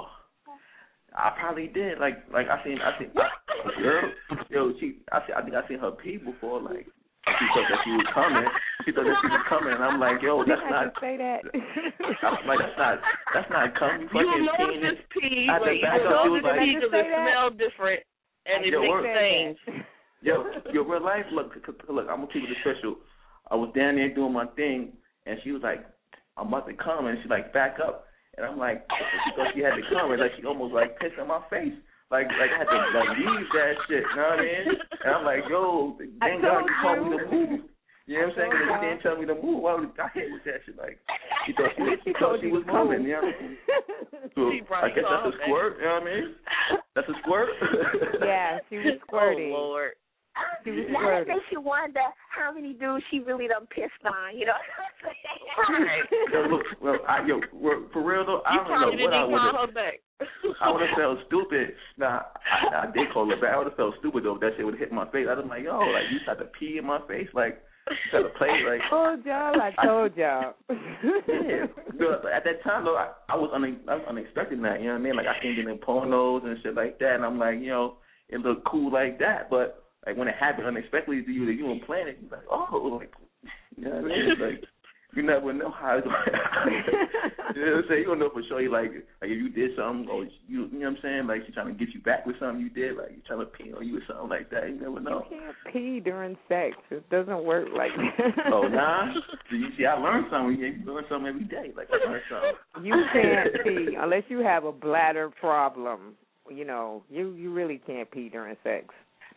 I probably did. Like, like I seen, I seen a girl. Yo, she, I, see, I think I seen her pee before. Like, she thought that she was coming. She thought that she was coming, and I'm like, yo, that's Did I not. just say that? I'm like, that's not. That's not coming. You know this pee. At the Wait, back you up, know she was this like, pee because it smells different and it Yo, makes word. things. Yo, yo, real life. Look, look. I'm gonna keep it official. I was down there doing my thing, and she was like, I'm about to come, and she like back up, and I'm like, she thought she had to come, and like she almost like pissed in my face. Like, like I had to like leave that shit, you know what I mean? And I'm like, yo, thank God you told me to move. You know what I'm saying? Because you didn't tell me to move. Why would I hit with that shit? Like, she thought she, she, thought she was coming, you know what I mean? So, I guess that's a squirt, you know what I mean? That's a squirt? Yeah, she was squirting. Oh, Lord. She was Now that squirting. makes you wonder how many dudes she really done pissed on, you know? Right. Yo, look, well, I, yo, well, for real though, I You don't probably know what I didn't would call have. her back. I would have felt stupid. Nah, I, I did call her back. I would have felt stupid though if that shit would have hit my face. I'd have been like, yo, like you tried to pee in my face, like you tried to play, like. Told y'all, I told y'all. Yeah. So, at that time though, I, I was une- I was unexpecting that. You know what I mean? Like I seen it in pornos and shit like that, and I'm like, you know, it looked cool like that, but. Like when it happened unexpectedly to you, that you weren't planning, you're like, oh, like, you know what I mean? Like, you never know how it's going to You know what I'm saying? You don't know for sure. You like, like if you did something, or you, you know what I'm saying? Like she's trying to get you back with something you did, like you're trying to pee on you or something like that. You never know. You can't pee during sex. It doesn't work like that. Oh, nah. So you see, I learned something. You learn something every day. Like I learned something. You can't pee unless you have a bladder problem. You know, you you really can't pee during sex.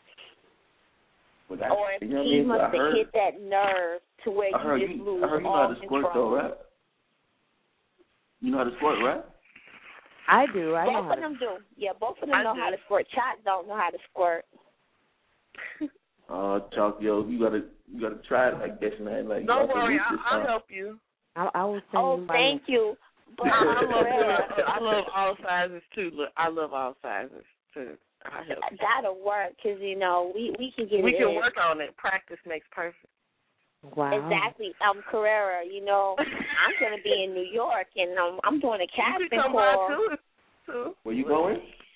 Or if you know he what I mean? must So I have heard, hit that nerve to where I heard you just you, lose I heard you know all how to squirt control. though, right? You know how to squirt, right? I do. I know Both how of to. them do. Yeah, both of them I know do. how to squirt. Chot don't know how to squirt. Oh, uh, Chalk, yo, you gotta, you gotta try it like this, man. Like, Don't you gotta worry, reach this I, I'll time. help you. I, I will send Oh, you my thank you. But I love Carrera, I love all sizes too. Look, I love all sizes too. I help you. that'll work because you know we we can get We it can in. work on it. Practice makes perfect. Wow. Exactly. Um, Carrera, you know, I'm going to be in New York, and um, I'm doing a You casting can come by call. too. too. Where you going?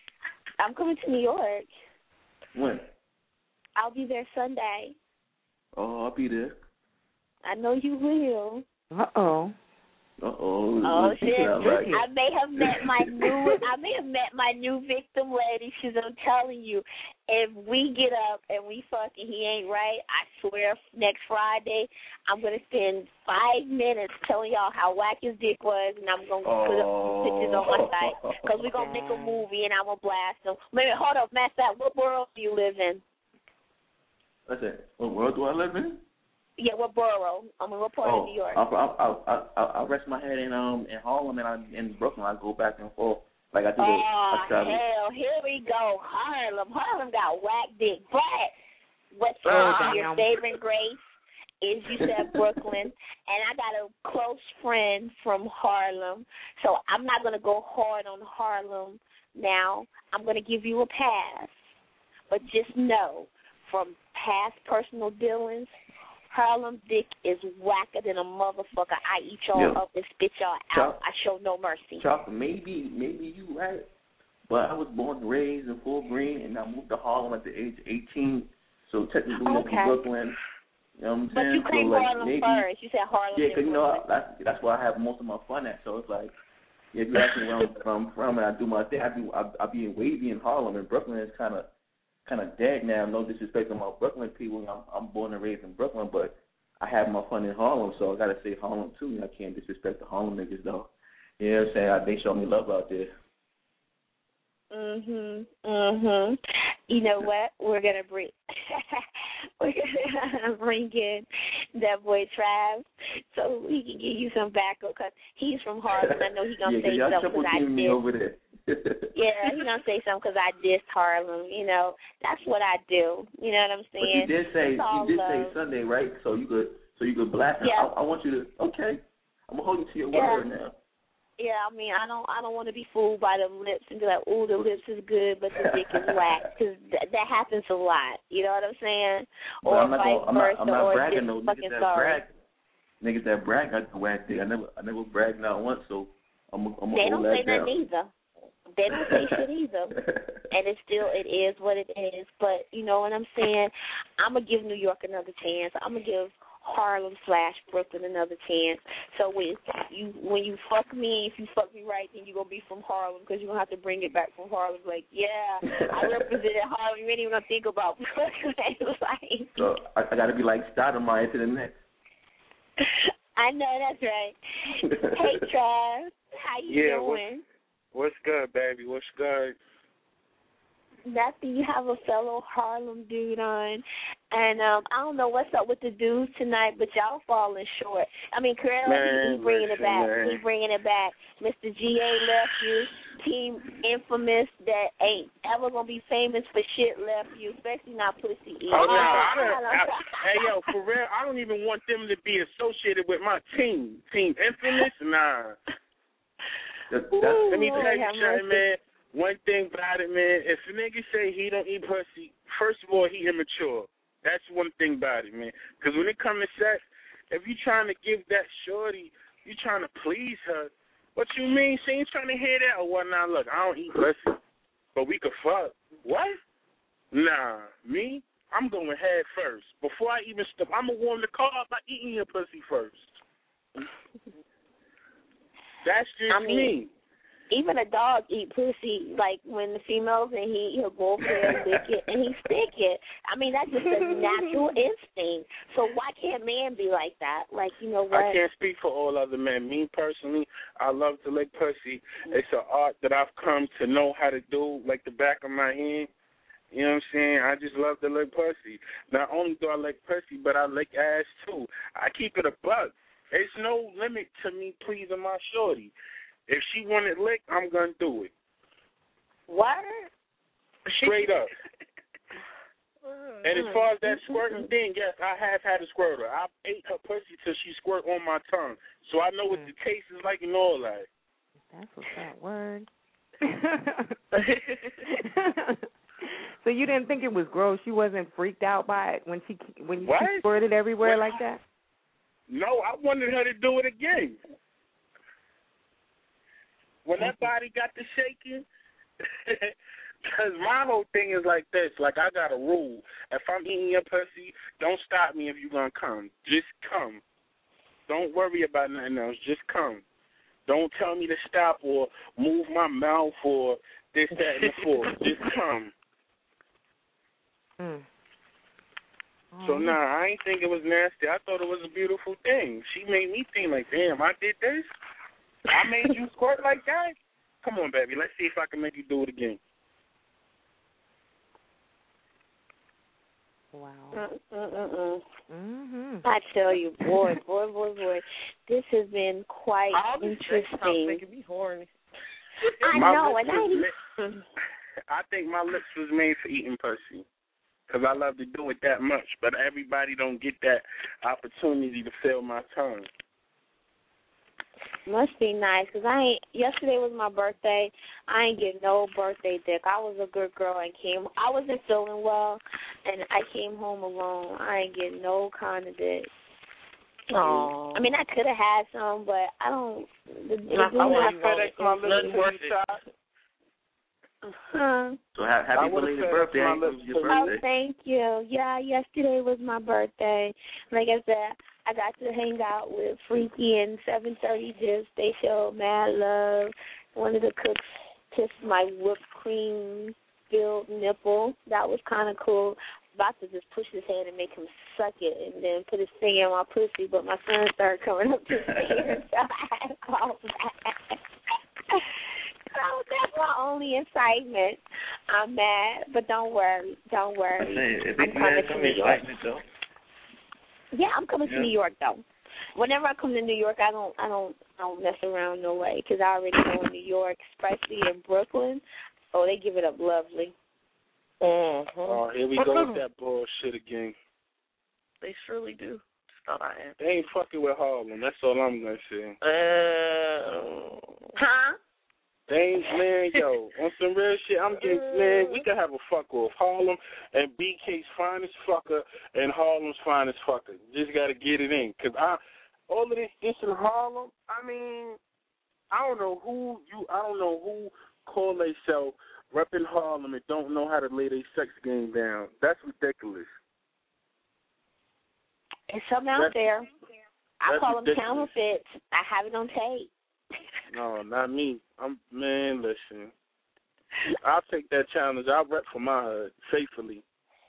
I'm coming to New York. When? I'll be there Sunday. Oh, I'll be there. I know you will. Uh-oh. Uh-oh. Oh, shit. Right. I may have met my new I may have met my new victim lady. She's I'm telling you, if we get up and we fuck and he ain't right, I swear next Friday I'm gonna spend five minutes telling y'all how whack his dick was, and I'm gonna oh. put up some pictures on my site because we're gonna make a movie and I'm gonna blast them. Maybe hold up, Matt. What world do you live in? Listen, what world do I live in? Yeah, what borough? I mean, what part oh, of New York? I I I I I rest my head in um in Harlem and I in Brooklyn. I go back and forth like I do. Oh I travel. hell, here we go, Harlem. Harlem got whack dick, but what's oh, uh, your favorite Grace is you said Brooklyn, and I got a close friend from Harlem, so I'm not gonna go hard on Harlem now. I'm gonna give you a pass, but just know from past personal dealings, Harlem dick is whacker than a motherfucker. I eat y'all Yo, up and spit y'all out. Chop, I show no mercy. Chop, maybe, maybe you right, but I was born and raised in Fort Greene, and I moved to Harlem at the age of eighteen. So technically, I'm okay. from Brooklyn. You know what I'm but saying? you claim so, like, Harlem maybe, first. You said Harlem. Yeah, because you know that's that's where I have most of my fun at. So it's like, yeah, if you ask me where I'm, where I'm from, and I do my thing, I do. I, I be in wavy in Harlem, and Brooklyn is kind of kind of dead now. No disrespect to my Brooklyn people. I'm I'm born and raised in Brooklyn, but I have my fun in Harlem, so I gotta say Harlem too. I can't disrespect the Harlem niggas though. You know what I'm saying? I, they show me love out there. Mhm, mhm. You know what? We're gonna bring we're gonna bring in that boy Trav, so he can give you some backup because he's from Harlem. I know he's gonna yeah, say y'all something because I did. me over there. Yeah, he's gonna say something because I dissed Harlem. You know, that's what I do. You know what I'm saying? But you did say you did love. say Sunday, right? So you could so you could blast him. Yeah. I, I want you to. Okay, I'm gonna hold you to your Yeah. word now. Yeah, I mean, I don't, I don't want to be fooled by the lips and be like, "Ooh, the lips is good, but the dick is whack," because th- that happens a lot. You know what I'm saying? But Or I'm not vice gonna, I'm not, versa, I'm not or bragging just though. fucking Niggas that sorry. brag, niggas that brag got the whack dick. I never, I never bragged not once. So I'm, I'm gonna They hold don't that say down. nothing either. They don't say shit either. And it's still, it is what it is. But you know what I'm saying? I'm gonna give New York another chance. I'm gonna give Harlem slash Brooklyn another chance. So when you when you fuck me, if you fuck me right, then you're going to be from Harlem because you're going to have to bring it back from Harlem. Like, yeah, I represented Harlem. You ain't even going to think about Brooklyn. Like, so I, I got to be like Stoudemire to the next. I know, that's right. Hey, Trav, how you yeah, doing? What's, what's good, baby? What's good? Nothing. You have a fellow Harlem dude on. And um, I don't know what's up with the dudes tonight, but y'all falling short. I mean, Corella, he, he bringing listen, it back. man. He bringing it back. Mister G A left you. Team Infamous that ain't ever going to be famous for shit left you, especially not pussy eating. Oh, no, I don't, I, hey, yo, for real, I don't even want them to be associated with my team. Team Infamous? Nah. That, Ooh, that's, Let me tell you have something, mercy. man. One thing about it, man, if a nigga say he don't eat pussy, first of all, he immature. That's one thing about it, man. Because when it comes to sex, if you trying to give that shorty, you trying to please her, what you mean? She ain't trying to hear that or whatnot. Look, I don't eat pussy, but we could fuck. What? Nah, me, I'm going head first. Before I even stop, I'm going to warm the car up by eating your pussy first. That's just I mean, me. Even a dog eat pussy, like when the females and he, he'll go over there and lick it and he stick it. I mean, that's just a natural instinct. So why can't man be like that? Like, you know what? I can't speak for all other men. Me personally, I love to lick pussy. It's an art that I've come to know how to do, like the back of my hand. You know what I'm saying? I just love to lick pussy. Not only do I lick pussy, but I lick ass too. I keep it a buck. There's no limit to me pleasing my shorty. If she want it licked, I'm going to do it. What? Straight up. And as far as that squirting thing, yes, I have had a squirter. I ate her pussy till she squirt on my tongue. So I know what the taste is like and all that. That's what's that word. So you didn't think it was gross? You wasn't freaked out by it when she when you What? squirted everywhere What? like that? No, I wanted her to do it again. When that body got to shaking, Because my whole thing is like this. Like, I got a rule. If I'm eating your pussy, don't stop me if you're going to come. Just come. Don't worry about nothing else. Just come. Don't tell me to stop or move my mouth or this, that, and the fourth. Just come. Mm. So, nah, I ain't think it was nasty. I thought it was a beautiful thing. She made me think like, damn, I did this? I made you squirt like that? Come on, baby. Let's see if I can make you do it again. Wow. Mm-mm-mm. Mm-hmm. I tell you, boy, boy, boy, boy, this has been quite All this sex talk interesting. making me horny. I My know, lips and I was ain't ma- I think my lips was made for eating pussy. Because I love to do it that much. But everybody don't get that opportunity to feel my tongue. Must be nice, because I ain't, yesterday was my birthday. I ain't get no birthday dick. I was a good girl and came, I wasn't feeling well, and I came home alone. I ain't get no kind of dick. Oh. I mean, I could have had some, but I don't. The, the Not glue I I want felt- FedEx my lips Blood worth it. Huh? So ha- happy I would've belated said birthday. my It was lips your too. Oh, birthday. thank you. Yeah, yesterday was my birthday. Like I said, I got to hang out with Freaky and seven thirty Gifts. They showed mad love. One of the cooks kissed my whipped cream filled nipple. That was kind of cool. About to just push his hand and make him suck it and then put his finger in my pussy, but my son started coming up to his finger, so I had to call back. So that's my only excitement. I'm mad, but don't worry. Don't worry. If I'm you coming had to some New York. excitement, though. Yeah, I'm coming Yeah. to New York though. Whenever I come to New York, I don't, I don't, I don't mess around no way because I already know in New York, especially in Brooklyn. Oh, they give it up lovely. Mm-hmm. Oh, here we go with that bullshit again. They surely do. Just thought I am. They ain't fucking with Harlem. That's all I'm going to say. Uh, Huh? They ain't, man, yo, on some real shit, I'm getting, man, we could have a fuck off. Harlem and B K's finest fucker and Harlem's finest fucker. Just got to get it in. Because I, all of this, this in Harlem, I mean, I don't know who you, I don't know who call themselves repping Harlem and don't know how to lay their sex game down. That's ridiculous. It's something out That's- there. I that's call them ridiculous. counterfeits. I have it on tape. No, not me. I'm man. Listen, I'll take that challenge. I'll rep for my hood faithfully.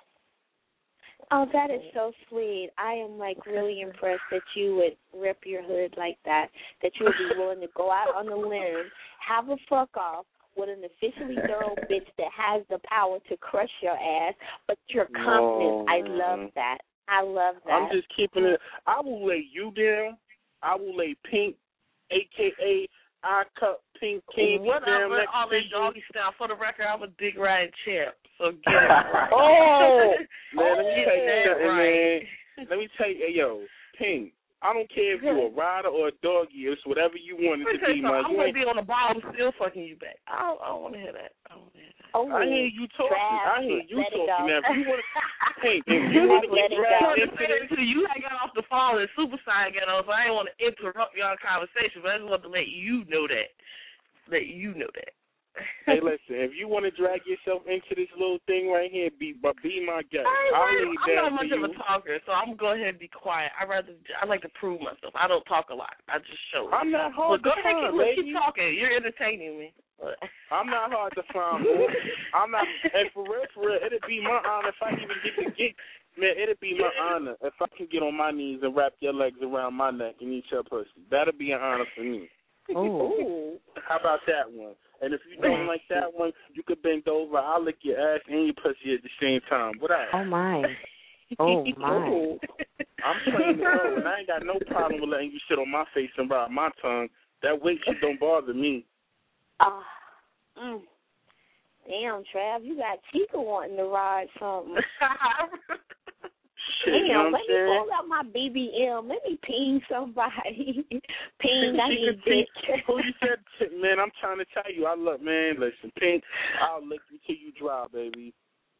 Oh, that is so sweet. I am like really impressed that you would rip your hood like that. That you would be willing to go out on a limb, have a fuck off with an officially thorough bitch that has the power to crush your ass, but you're confident. No, I love man. that. I love that. I'm just keeping it. I will lay you down. I will lay Pink, A K A I Cup Pink Candy what down I'm next all to that you. doggy style. For the record, I'm a dick riding champ. So get it right. Oh, man, let me Get tell you that something, right. man. Let me tell you, hey, yo, Pink. I don't care if you're a rider or a doggy. It's whatever you want it Let me to tell be, you man. something. I'm You gonna ain't- be on the bottom still fucking you back. I don't, I don't want to hear that. I don't want to hear that. Oh, I hear you talking. Trav, I hear you let it talking. go. Now, if you want to, hey, if you want to Let get it dragged go. into this, Until you had got off the phone and Super Saiyan got on, so I didn't want to interrupt y'all conversation, but I just want to let you know that. Let you know that. hey, listen, if you want to drag yourself into this little thing right here, be but be my guest. I I'll ain't, lay I'm down not for much you. of a talker, so I'm gonna go ahead and be quiet. I rather I like to prove myself. I don't talk a lot. I just show it. I'm not hard But go to ahead, find, keep, look, baby. keep talking. You're entertaining me. I'm not hard to find, boy. I'm not, and for real, for real, it'd be my honor if I even get to get, man, it'd be my honor if I can get on my knees and wrap your legs around my neck and eat your pussy. That'd be an honor for me. Ooh. How about that one? And if you don't like that one, you could bend over. I'll lick your ass and your pussy at the same time. What up? Oh my. Oh my. Ooh. I'm playing the role, and I ain't got no problem with letting you sit on my face and ride my tongue. That weight shit don't bother me. Oh, mm. Damn, Trav, you got Chica wanting to ride something. Shit, you know Damn, what let I'm me saying? pull out my B B M. Let me ping somebody. Ping, I She need could see- dick. Who you said, man, I'm trying to tell you, I love, man, listen, Pink, I'll lick you till you dry, baby.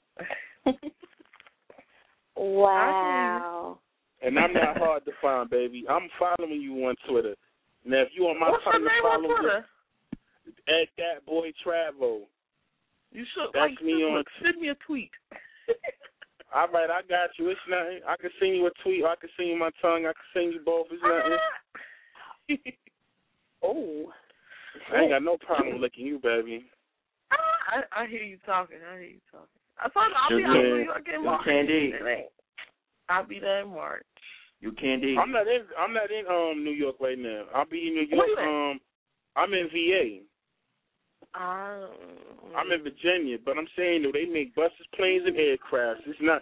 Wow. And I'm not hard to find, baby. I'm following you on Twitter. Now, if you want my What's your son to name on follow Twitter? you, at that boy Travo. You should. That's like, me on. Look, send me a tweet. All right, I got you. It's nothing. I can send you a tweet. Or I can send you my tongue. I can send you both. It's nothing. Oh. I ain't got no problem licking you, baby. I, I hear you talking. I hear you talking. I thought I'll be out in New York in March. Candy. I'll be there in March. You candy. I'm not in. I'm not in um New York right now. I'll be in New York. Um, I'm in V A. Um, I'm in Virginia, but I'm saying though they make buses, planes, and aircrafts. It's not.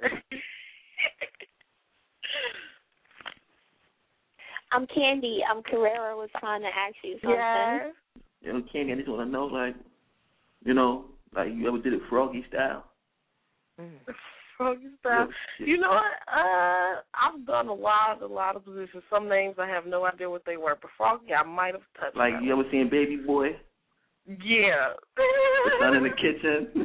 I'm Candy. I'm Carrera was trying to ask you something. Yeah. You know, Candy, I just want to know, like, you know, like you ever did it Froggy style? Mm. Froggy style. Yeah. You know what? Uh, I've done a lot, a lot of positions. Some names I have no idea what they were, but Froggy I might have touched. Like that. You ever seen Baby Boy? Yeah. The son in the kitchen.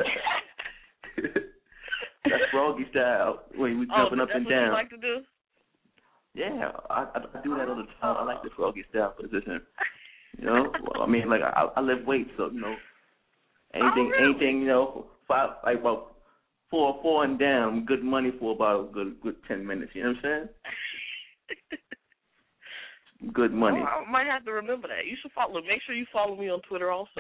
That's Froggy style. When we jumping oh, up and that's down. What you like to do? Yeah, I, I do that all the time. I like the Froggy style position. You know, well, I mean, like I, I lift weights, so you know, anything, oh, really? anything, you know, five, like about four, four and down, good money for about a good, good ten minutes. You know what I'm saying? Good money. Oh, I might have to remember that. You should follow. Make sure you follow me on Twitter also.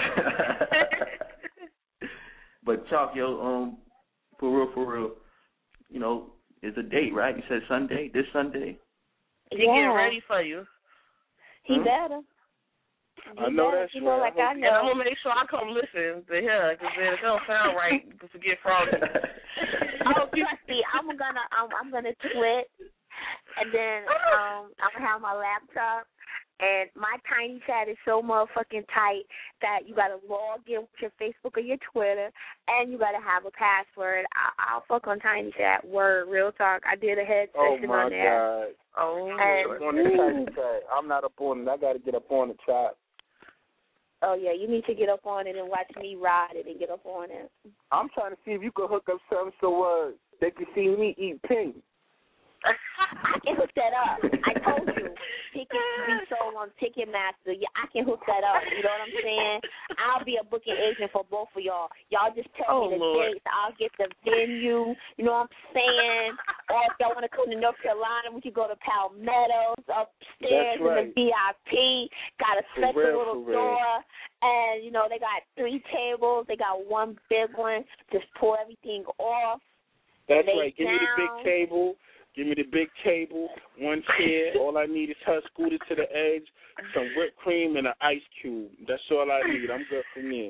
But Chalk, yo, um, for real, for real, you know, it's a date, right? You said Sunday, this Sunday. He yeah. getting ready for you. He hmm? better. I know better, that's you know, right. like I And I'm know. gonna make sure I come listen to her because if it don't sound right, you can forget Froggy. Oh, trust me, I'm gonna, I'm, I'm gonna twit, and then um, I'm gonna have my laptop. And my Tiny Chat is so motherfucking tight that you got to log in with your Facebook or your Twitter, and you got to have a password. I- I'll fuck on Tiny Chat. Word, real talk. I did a head Oh session my on there. God. Oh, And, I'm on the Tiny Chat. I'm not up on it. I got to get up on the chat. oh, yeah, you need to get up on it and watch me ride it and get up on it. I'm trying to see if you can hook up something so uh, they can see me eat pink. I can hook that up. I told you. Tickets be sold on Ticketmaster. Yeah, I can hook that up. You know what I'm saying? I'll be a booking agent for both of y'all. Y'all just tell Oh, me the Lord. dates. I'll get the venue. You know what I'm saying? Or if y'all want to come to North Carolina, we can go to Palmetto's upstairs That's right. in the V I P. Got a For special real, little for real. door. And, you know, they got three tables. They got one big one. Just pull everything off. That's Lay right. Give me the down. big table. Give me the big table, one chair. All I need is her scooter to the edge, some whipped cream, and an ice cube. That's all I need. I'm good for me.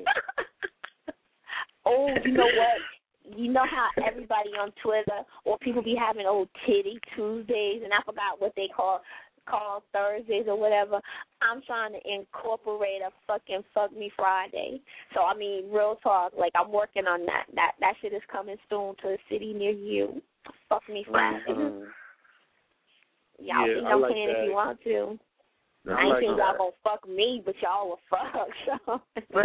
Oh, you know what? You know how everybody on Twitter or people be having old titty Tuesdays, and I forgot what they call call Thursdays or whatever. I'm trying to incorporate a fucking fuck me Friday. So I mean, real talk. Like I'm working on that. That that shit is coming soon to a city near you. Fuck me Friday. Mm-hmm. Y'all Yeah, can I jump like in that. if you want to. That's I ain't like think that. y'all gonna fuck me, but y'all will fuck. So.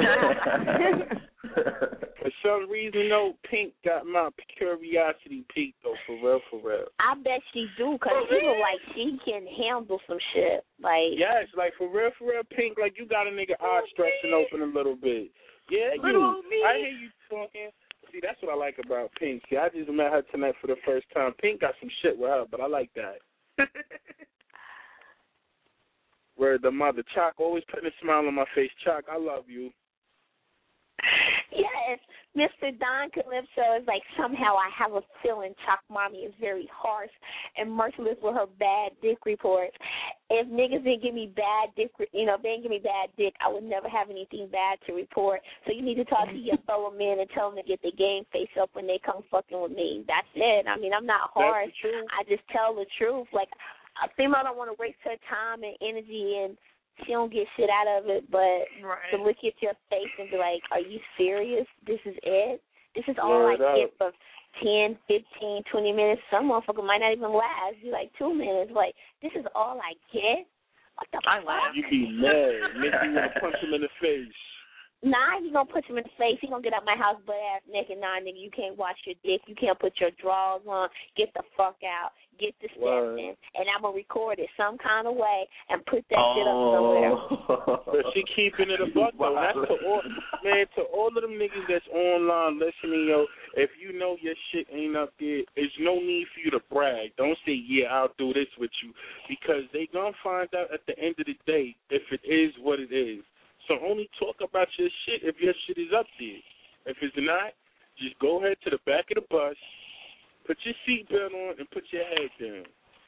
For some reason, though, Pink got my curiosity piqued, though, for real, for real. I bet she do, because she look like she can handle some shit. Like, Yes, like, for real, for real, Pink, like, you got a nigga eye stretching open a little bit. Yeah, you. Little old me. I hear you talking. See, that's what I like about Pink. See, I just met her tonight for the first time. Pink got some shit with her, but I like that. Where the mother, Chalk, always putting a smile on my face. Chalk, I love you. yes, Mister Don Calypso is like, somehow I have a feeling Chalk Mommy is very harsh and merciless with her bad dick reports. If niggas didn't give me bad dick, you know, if they didn't give me bad dick, I would never have anything bad to report. So you need to talk to your fellow men and tell them to get their game face up when they come fucking with me. That's it. I mean, I'm not harsh. That's the truth. I just tell the truth. Like, a female don't want to waste her time and energy, and she don't get shit out of it, but Right. to look at your face and be like, are you serious? This is it? This is all Word I get up. for ten, fifteen, twenty minutes. Some motherfucker might not even last. Be like two minutes. Like, this is all I get? What the I fuck? laugh. You be mad. Make you want to punch him in the face. Nah, he gonna punch him in the face. He gonna get out my house butt ass naked. Nah, nigga, you can't wash your dick. You can't put your drawers on. Get the fuck out. Get the steps Word. in. And I'm gonna record it some kind of way and put that oh. shit up somewhere. But she keeping it a buck though. That's to all, man. To all of them niggas that's online listening, yo. If you know your shit ain't up there, there's no need for you to brag. Don't say, yeah, I'll do this with you, because they gonna find out at the end of the day if it is what it is. So only talk about your shit if your shit is up there. If it's not, just go ahead to the back of the bus, put your seatbelt on, and put your head down.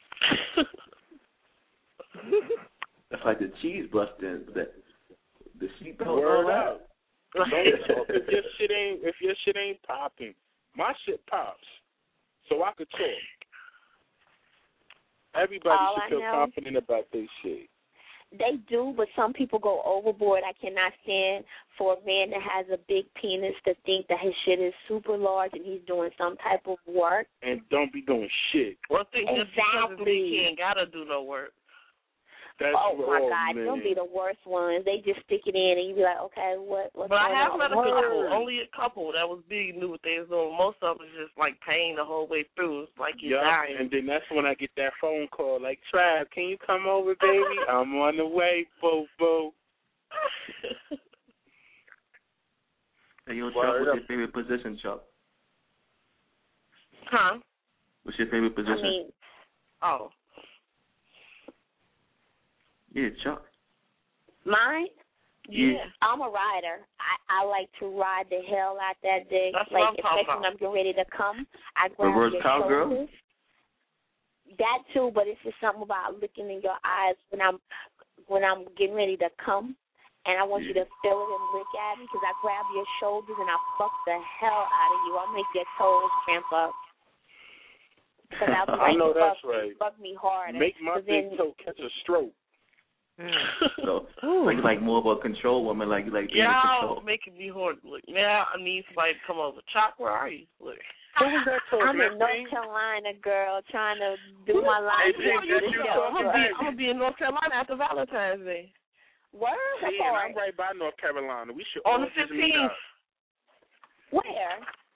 That's like the cheese bus then. The, the seatbelt. Word out. Don't talk if your shit ain't if your shit ain't popping. My shit pops, so I could talk. Everybody All should I feel know- confident about their shit. They do, but some people go overboard. I cannot stand for a man that has a big penis to think that his shit is super large and he's doing some type of work. And don't be doing shit. One thing just because it's big, Exactly. he ain't gotta do no work. That's Oh my all, God, man. them be the worst ones. They just stick it in and you be like, okay, what? What's But I going have on? met a Word. couple, only a couple that was big, knew what they was doing. Most of it was just like pain the whole way through. It's like you're Yeah, dying. and then that's when I get that phone call like, Trav, can you come over, baby? I'm on the way, boo boo. Hey, yo, Chuck, Word what's up. your favorite position, Chuck? Huh? What's your favorite position? I mean, Oh. Yeah, Chuck. mine? Yeah. I'm a rider. I, I like to ride the hell out that dick. That's like, what I'm talking especially when about. I'm getting ready to come. I grab Reverse your cowgirl? shoulders. That too, but it's just something about looking in your eyes when I'm when I'm getting ready to come, and I want you to feel it and look at me, because I grab your shoulders and I fuck the hell out of you. I'll make your toes cramp up. Because I, I like know to that's fuck, right. fuck me harder. Make my 'Cause then, big toe catch a stroke. So, so you like more of a control woman, like you like being in Y'all control. making me horny. Look, now I need somebody to come over. Chuck, where are you? Look. Who was that talking? I'm in that North thing? Carolina, girl, trying to do my life. Hey, Pink, that's you I'm talking, gonna, be, right? I'm gonna be in North Carolina after Valentine's Day. Where? See, and I'm right by North Carolina. We should On all the just meet fifteenth. up. Where?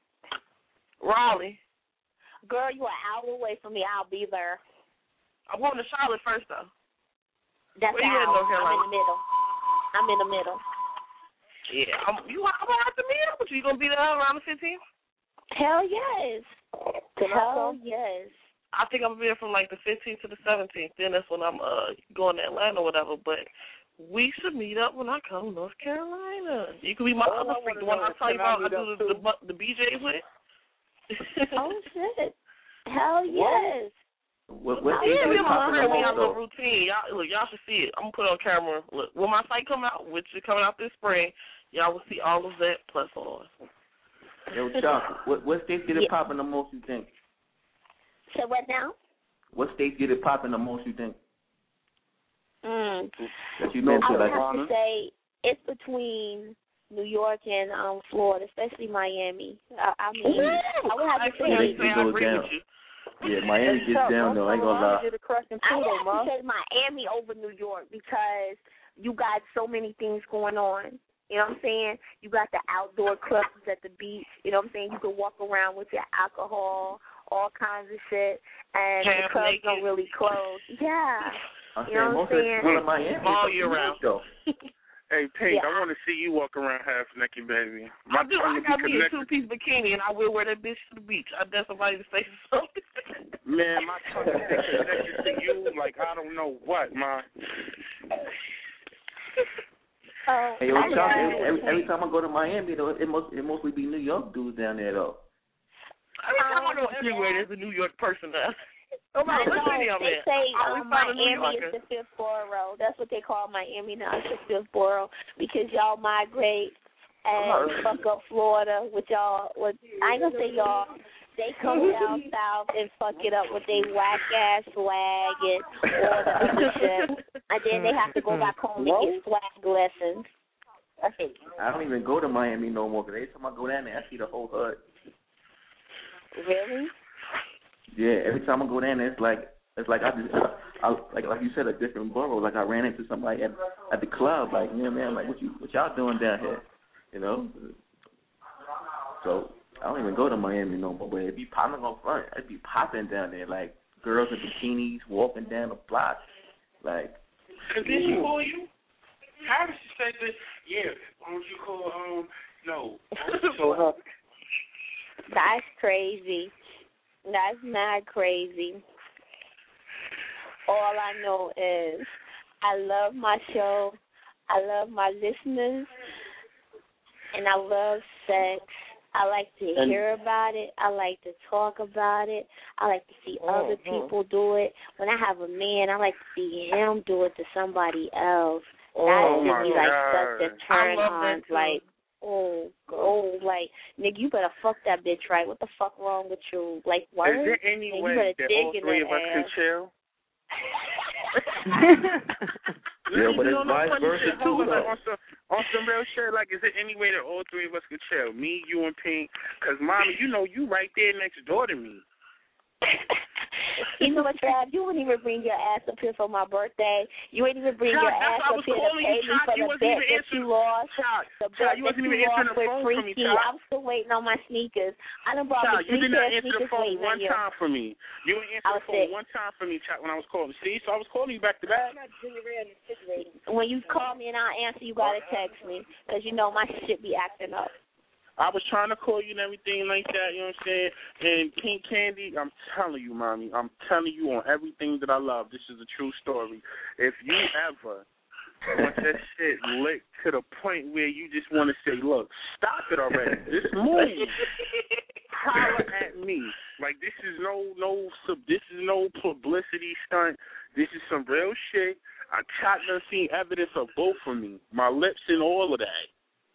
Raleigh. Girl, you an hour away from me. I'll be there. I'm going to Charlotte first, though. That's Where you an at, hour. North I'm Carolina? in the middle. I'm in the middle. Yeah. I'm, you, I'm going to have to meet up with you. You going to be there around the fifteenth? Hell yes. Can I Hell come? yes. I think I'm going to be there from like the fifteenth to the seventeenth. Then that's when I'm uh going to Atlanta or whatever. But we should meet up when I come to North Carolina. You can be my All other I freak, the wanna one know I is, tell you can I about. I meet do up the, too? the, the B J with. Oh, shit. Hell yes. What, what Oh, Yeah, is we it have a popping friend. the We most, have a though? routine. Y'all, look, y'all should see it. I'm gonna put it on camera. Look, when my site come out, which is coming out this spring, y'all will see all of that plus ours. Yo, Chuck, what, what states get it Yeah. popping the most, you think? So what now? What states get it popping the most, you think? Mm. That you know, I would like, have to say it's between New York and um Florida, especially Miami. I, I mean, I would have to Actually, say. They- they I go agree down. with you. yeah, Miami gets down, though, I ain't gonna lie. Get a cracking I too, would though, have Ma. to say Miami over New York because you got so many things going on. You know what I'm saying? You got the outdoor clubs at the beach. You know what I'm saying? You can walk around with your alcohol, all kinds of shit, and Half the clubs naked. don't really close. Yeah. I'm You saying know most what of I'm the saying? people in Miami All is year New York, round. though. Hey, Pink, Yeah, I I- want to see you walk around half naked, baby. I do. I tongue got be me a connected. two-piece bikini, and I will wear that bitch to the beach. I dare somebody to say something. Man, my tongue is connected to you like I don't know what, man. Oh, Hey, yo, I Chuck, know. every, every, every time I go to Miami, though, it must it mostly be New York dudes down there, though. Every time I go everywhere, there's a New York person there. No I matter what know. city I'm They in, say I always um, find a New Miami Yorker. is the fifth borough. That's what they call Miami now. It's the fifth borough because y'all migrate and fuck up Florida with y'all. With I ain't gonna say y'all. They come down south and fuck it up with they whack ass swag and all the other shit, and then they have to go back home and get swag lessons. I don't even go to Miami no more, because every time I go down there, I see the whole hood. Really? Yeah, every time I go down there, it's like it's like I just I, I like like you said, a different borough. Like I ran into somebody at at the club, like, you know what I mean? Like, what you what y'all doing down here? You know. So I don't even go to Miami no more. But it be popping on front. It be popping down there, like girls in bikinis walking down the block, like. Cause then she call you. How does she say this? Yeah. Why don't you call um no? So that's crazy. That's mad crazy. All I know is I love my show. I love my listeners, and I love sex. I like to and hear about it. I like to talk about it. I like to see oh, other people oh. do it. When I have a man, I like to see him do it to somebody else. Oh, that my be like God. such a turn on. Like, oh, oh, like, nigga, you better fuck that bitch right. What the fuck wrong with you? Like, what? Is there any and way that all three of us ass. can chill? Yeah, but it's vice versa too, though. On some, on some real shit, like, is there any way that all three of us could chill? Me, you, and Pink? Because, Mommy, you know you right there next door to me. You know what, Trav? You wouldn't even bring your ass up here for my birthday. You wouldn't even bring Child, your ass up here to pay me for the bet that you lost. Child, the child, bet you that wasn't you even answering lost the with phone Freaky. for me, child. I'm still waiting on my sneakers. I done brought Child, me you three did not pair of answer the sneakers phone waiting one on you. time for me. You didn't answer the phone sick. one time for me, child, when I was calling. See, so I was calling you back to back. When you call me and I answer, you gotta text me because you know my shit be acting up. I was trying to call you and everything like that, you know what I'm saying? And Pink Candy, I'm telling you, Mommy, I'm telling you on everything that I love, this is a true story. If you ever want that shit licked to the point where you just want to say, look, stop it already. This move, holler at me. Like, this is no, no, this is no publicity stunt. This is some real shit. I got done seen evidence of both of me, my lips and all of that.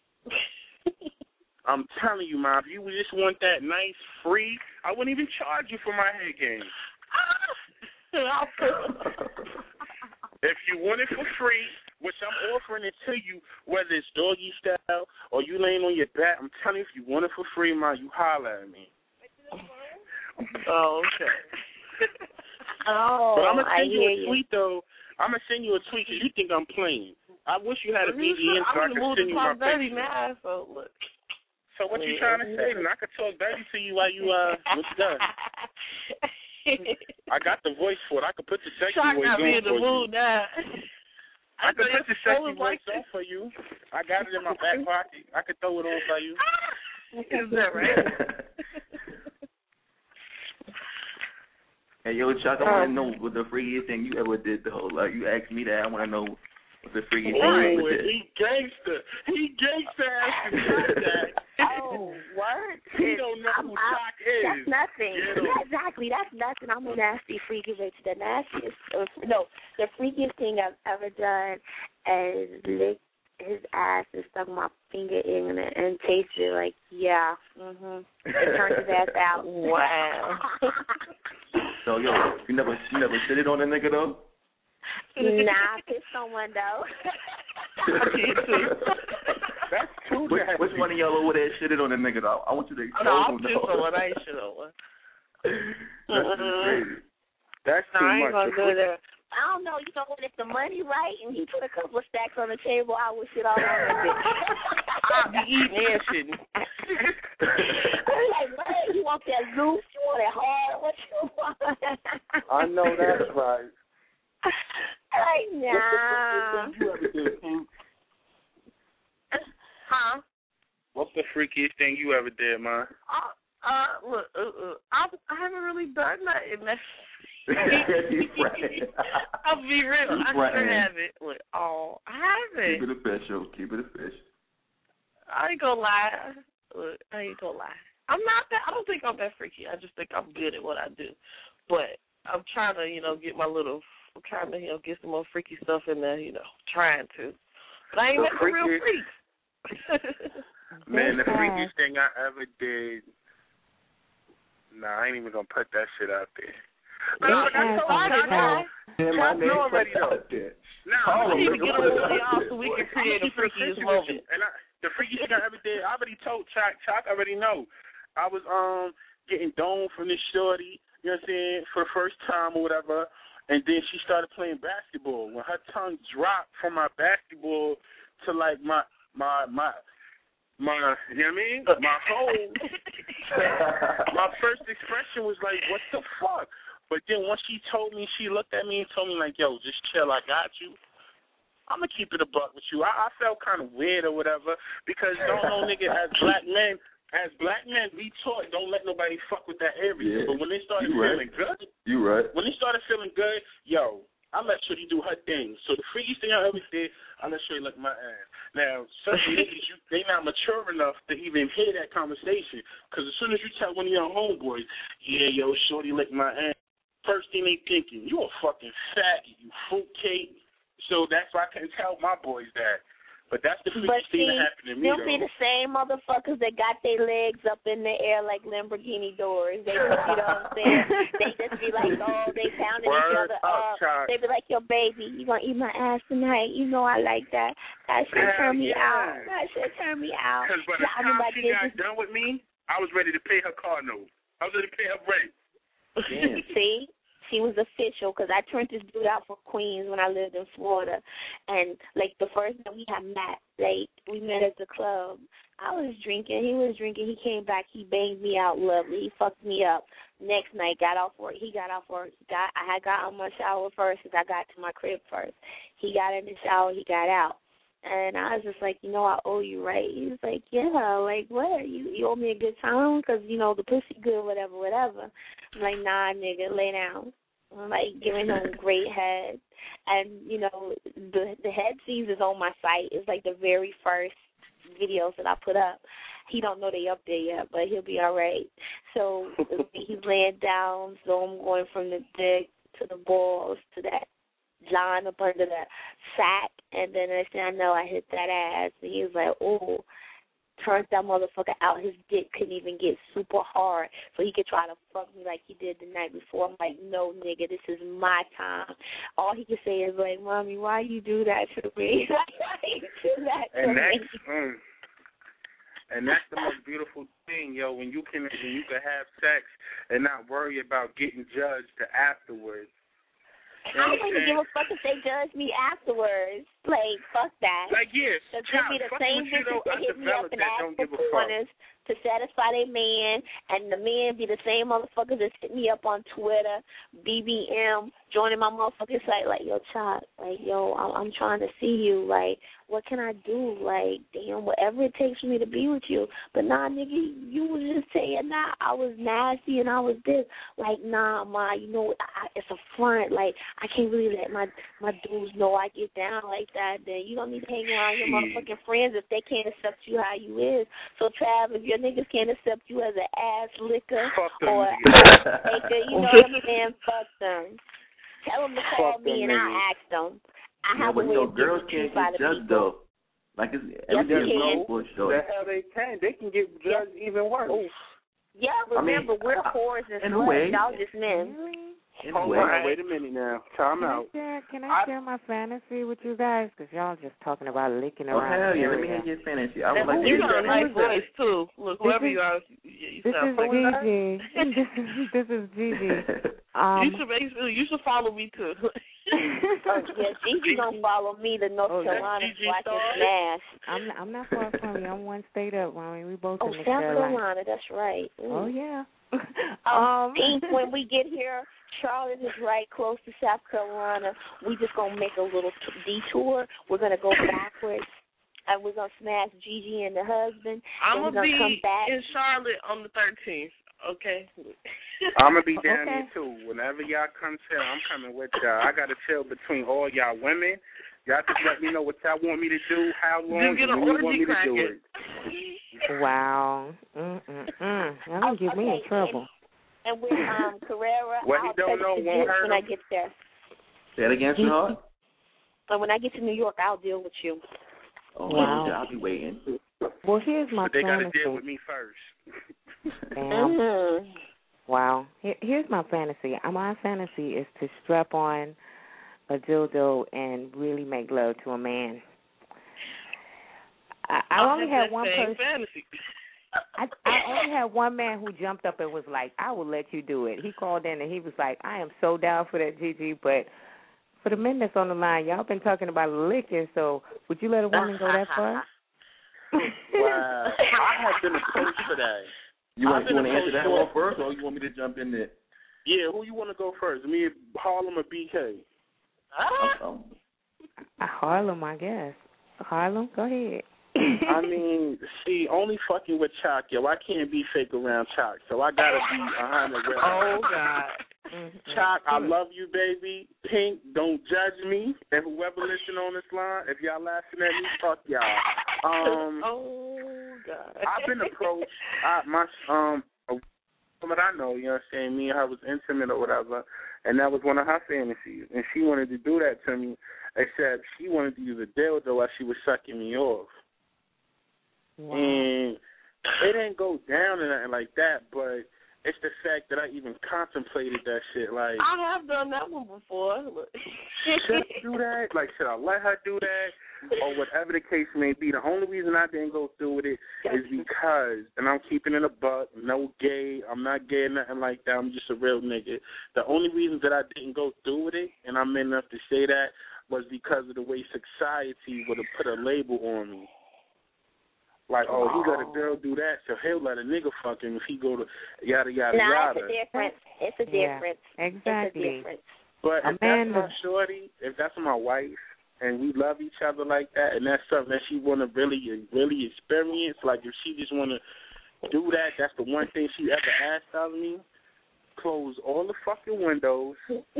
I'm telling you, Ma, if you just want that nice free, I wouldn't even charge you for my head game. If you want it for free, which I'm offering it to you, whether it's doggy style or you laying on your back, I'm telling you, if you want it for free, Ma, you holler at me. Oh, okay. Oh, but I'm going to send I you hear a you. tweet, though. I'm going to send you a tweet because you think I'm playing. I wish you had a B D N so I could send you my picture. Now, so look. So what you trying to say? Then I could talk dirty to you while you uh what's done. I got the voice for it. I could put the sexy Try voice not on be in the for mood you. now. I, I could put the sexy voice like on for you. I got it in my back pocket. I could throw it on for you. Is that right? Hey, yo, Chuck, I want to know what the freakiest thing you ever did, though. Like, you asked me that. I want to know what the freakiest thing you ever did. He gangster. He gangster asking me that. Oh, word? He don't know I'm, who I'm, Chuck is. That's nothing. Yeah, exactly. That's nothing. I'm a nasty, freaky bitch. The nastiest, uh, no, the freakiest thing I've ever done is lick his ass and stuck my finger in it and tasted like, yeah, mm-hmm. It turned his ass out. Wow. So, yo, you never, you never shitted on a nigga, though? Nah, I pissed on one, though. That's too which, which one of y'all over there shitted on a nigga, though? I want you to expose no, him, I'm pissed on one. I ain't shit on one. That's just crazy. That's no, too I ain't much. gonna do that. I don't know, you know what, if the money right and he put a couple of stacks on the table, I would shit all on that bitch. I'll be eating and shitting. I'm like, what? You want that loose? You want it hard? What you want? I know that's right. Like, nah. Huh? What's the freakiest thing you ever did, man? Uh, uh, look, uh, uh, I, I haven't really done nothing. I'll be real. I sure haven't. Look, oh, I haven't. Keep it official. Keep it official. I ain't gonna lie. Look, I ain't gonna lie. I'm not that. I don't think I'm that freaky. I just think I'm good at what I do. But I'm trying to, you know, get my little. I'm trying to, you know, get some more freaky stuff in there. You know, trying to. But I ain't met a real freak. Man, the freakiest thing I ever did. Nah, I ain't even gonna put that shit out there. No, I told you, I know. I know already though. Now, we need to get on one of y'all so we can create a freakiest moment. And I, the freakiest thing I ever did, I already told Chuck. Chuck already know. I was um getting domed from this shorty, you know what I'm saying, for the first time or whatever. And then she started playing basketball. When her tongue dropped from my basketball to like my my my my, you know what I mean? My whole, my first expression was like, what the fuck? But then once she told me, she looked at me and told me like, yo, just chill, I got you. I'm going to keep it a buck with you. I, I felt kind of weird or whatever because don't know, nigga, as black men, as black men, we taught don't let nobody fuck with that area. Yeah. But when they started feeling right. good, you right. When they started feeling good, yo, I let Shorty do her thing. So the freakiest thing I ever did, I let Shorty lick my ass. Now, some niggas, you, they not mature enough to even hear that conversation. Because as soon as you tell one of your homeboys, yeah, yo, Shorty lick my ass, first thing they thinking, you a fucking faggot, you fruitcake. So that's why I couldn't tell my boys that. But that's the freakiest thing that happened to me, you'll though. be the same motherfuckers that got their legs up in the air like Lamborghini doors. They, you know what I'm saying? They just be like, oh, they pounding each other up. up. They be like, yo, baby, you gonna eat my ass tonight? You know I like that. That shit Hell turn me yeah. out. That shit turn me out. Because by the yeah, time I she got done with me, I was ready to pay her car note. I was ready to pay her rent. See? She was official because I turned this dude out for Queens when I lived in Florida. And, like, the first night we had met, like, we met at the club. I was drinking. He was drinking. He came back. He banged me out lovely. He fucked me up. Next night, got off work. He got off work. Got, I had got out my shower first because I got to my crib first. He got in the shower. He got out. And I was just like, you know, I owe you, right? He was like, yeah, like, what? You you owe me a good time because, you know, the pussy good, whatever, whatever. I'm like, nah, nigga, lay down. I'm like giving him great head. And, you know, the the head scenes is on my site. It's like the very first videos that I put up. He don't know they up there yet, but he'll be all right. So he's laying down, so I'm going from the dick to the balls to that line up under the sack, and then I said, I know I hit that ass. And he was like, oh, turned that motherfucker out. His dick couldn't even get super hard, so he could try to fuck me like he did the night before. I'm like, no, nigga, this is my time. All he could say is like, Mommy, why you do that to me? Why you do that to and me? that's, um, and that's the most beautiful thing, yo, when you can when you can have sex and not worry about getting judged afterwards. You know I don't even give a fuck if they judge me afterwards. Like, fuck that. Like, yes, There's going to be the same bitches that hit me up and ask for corners to satisfy their man, and the men be the same motherfuckers that hit me up on Twitter, B B M, joining my motherfucking site, like, yo, Chop, like, yo, I'm, I'm trying to see you. Like, what can I do? Like, damn, whatever it takes for me to be with you. But, nah, nigga, you was just saying, nah, I was nasty and I was this. Like, nah, ma, you know, I, it's a front. Like, I can't really let my, my dudes know I get down like that. Then you don't need to hang around your motherfucking friends if they can't accept you how you is. So, Trav, if your niggas can't accept you as an ass licker or ass maker, you know what I'm saying? Fuck them. Tell them to call Fuck me them and niggas. I'll ask them. I Yeah, have but a you way know, of girls getting can't by get the judged people. though. Like it's every Yes, day they is can. no push though. The hell they can. They can get judged even worse. Oof. Yeah, remember, I mean, we're whores and in a way. sluts. Y'all just men. In a Hold way. on, wait a minute now. Time Can I out. share, can I, I- share my fantasy with you guys? Because y'all just talking about licking Oh around hell the yeah! Let me area. hear your fantasy. I would And like to you hear got a that. nice voice too. Look, This whoever is- you are, you, you This sound is like Gigi. this is this is Gigi. Um, you should basically you should follow me too. Oh, yeah, Gigi gonna follow me to North Oh, Carolina Gigi so I can Star? smash. I'm I'm not far from you. I'm one state up. I mean, we both Oh, in the South Carolina. Carolina, that's right. Ooh. Oh yeah. Um, um, Pink, when we get here, Charlotte is right close to South Carolina. We just gonna make a little t- detour. We're gonna go backwards, and we're gonna smash Gigi and the husband. I'm then gonna we're be gonna come back. in Charlotte on the thirteenth. Okay. I'm gonna be down Okay. there too. Whenever y'all come chill, I'm coming with y'all. I gotta chill between all y'all women. Y'all just let me know what y'all want me to do, how long, Just get and an when you want orgy me to do cracking. it. wow. Mm mm mm. That don't get me in Okay, trouble. And with um, Carrera, What he I'll don't text know the won't juice hurt when I him. get there. Say it again, sweetheart. And when I get to New York, I'll deal with you. Oh, Wow. yeah, I'll be waiting. Well, here's my But they gotta fantasy. deal with me first. Damn. Mm-hmm. Wow. Here, here's my fantasy. Uh, My fantasy is to strap on a dildo and really make love to a man. I, I I'm only just had that one same person. fantasy. I, I only had one man who jumped up and was like, I will let you do it. He called in and he was like, I am so down for that, Gigi, but for the men that's on the line, y'all been talking about licking, so would you let a woman go that far? Wow. I have been approached for that. You want, you want to answer that for... one first, or you want me to jump in there? Yeah, who you want to go first? Me, Harlem, or B K? Ah. Um, Harlem, I guess. Harlem, go ahead. I mean, see, only fucking with Chalk, yo. I can't be fake around Chalk, so I gotta be a hundred. Oh God. Chalk, I love you, baby. Pink, don't judge me. And whoever listen on this line, if y'all laughing at me, fuck y'all. Um, oh God. I've been approached. I, my um, a woman I know, you know what I'm saying. Me and her was intimate or whatever, and that was one of her fantasies. And she wanted to do that to me, except she wanted to use a dildo while she was sucking me off. Wow. And it didn't go down or nothing like that, but it's the fact that I even contemplated that shit. Like, I have done that one before. Should I do that? Like, should I let her do that? Or whatever the case may be. The only reason I didn't go through with it is because, and I'm keeping it a buck, no gay, I'm not gay or nothing like that, I'm just a real nigga. The only reason that I didn't go through with it, and I'm man enough to say that, was because of the way society would have put a label on me. Like, oh, he let a girl do that, so he'll let a nigga fuck him if he go to yada, yada, no, yada. No, it's a difference. It's a difference. Yeah, exactly. It's a difference. But a if man that's my shorty, if that's my wife, and we love each other like that, and that's something that she want to really, really experience, like if she just want to do that, that's the one thing she ever asked of me, close all the fucking windows,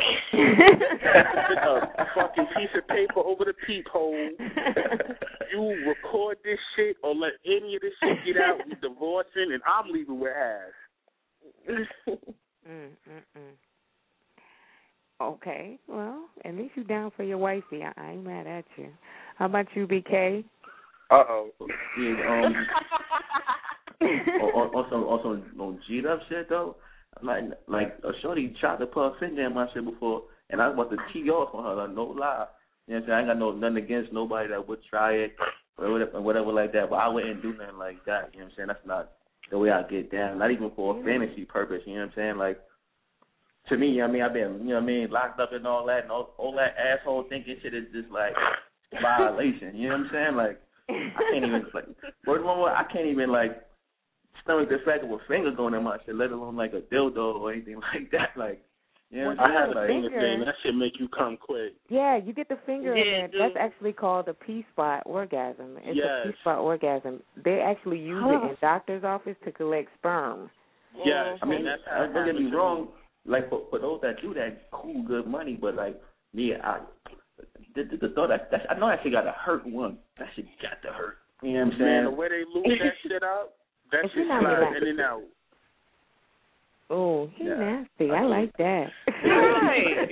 a fucking piece of paper over the peephole. You record this shit or let any of this shit get out, we divorcing, and I'm leaving with ass. mm, mm, mm. Okay, well, at least you down for your wifey. I, I ain't mad at you. How about you, B K? Uh-oh. Yeah, um, also, also on G'd up shit, though. Like, like a shorty tried to put her finger in my shit before, and I was about to tee off on her, like, no lie. You know what I'm saying? I ain't got no, nothing against nobody that would try it or whatever, whatever like that, but I wouldn't do nothing like that. You know what I'm saying? That's not the way I get down, not even for a fantasy purpose. You know what I'm saying? Like, to me, you know what I mean, I've been, you know what I mean, locked up and all that, and all, all that asshole thinking shit is just, like, violation. You know what I'm saying? Like, I can't even, like, word one word, I can't even, like, stomach the fact of a finger going in my shit, let alone, like, a dildo or anything like that. Like, you know what I'm saying? I have a like, finger thing. That shit make you come quick. Yeah, you get the finger yeah, in there. dude. That's actually called a P-spot orgasm. It's yes. a P-spot orgasm. They actually use huh. it in doctor's office to collect sperm. Yes, I mean, that's how don't get me wrong. Like, for, for those that do that, cool, good money, but, like, me, I, the, the, the thought that, that, I know that shit got to hurt one. That shit got to hurt. You know what I'm saying? Man, the way they lose that shit out, that shit slides in and out. Oh, he's yeah. nasty. I like that. Right.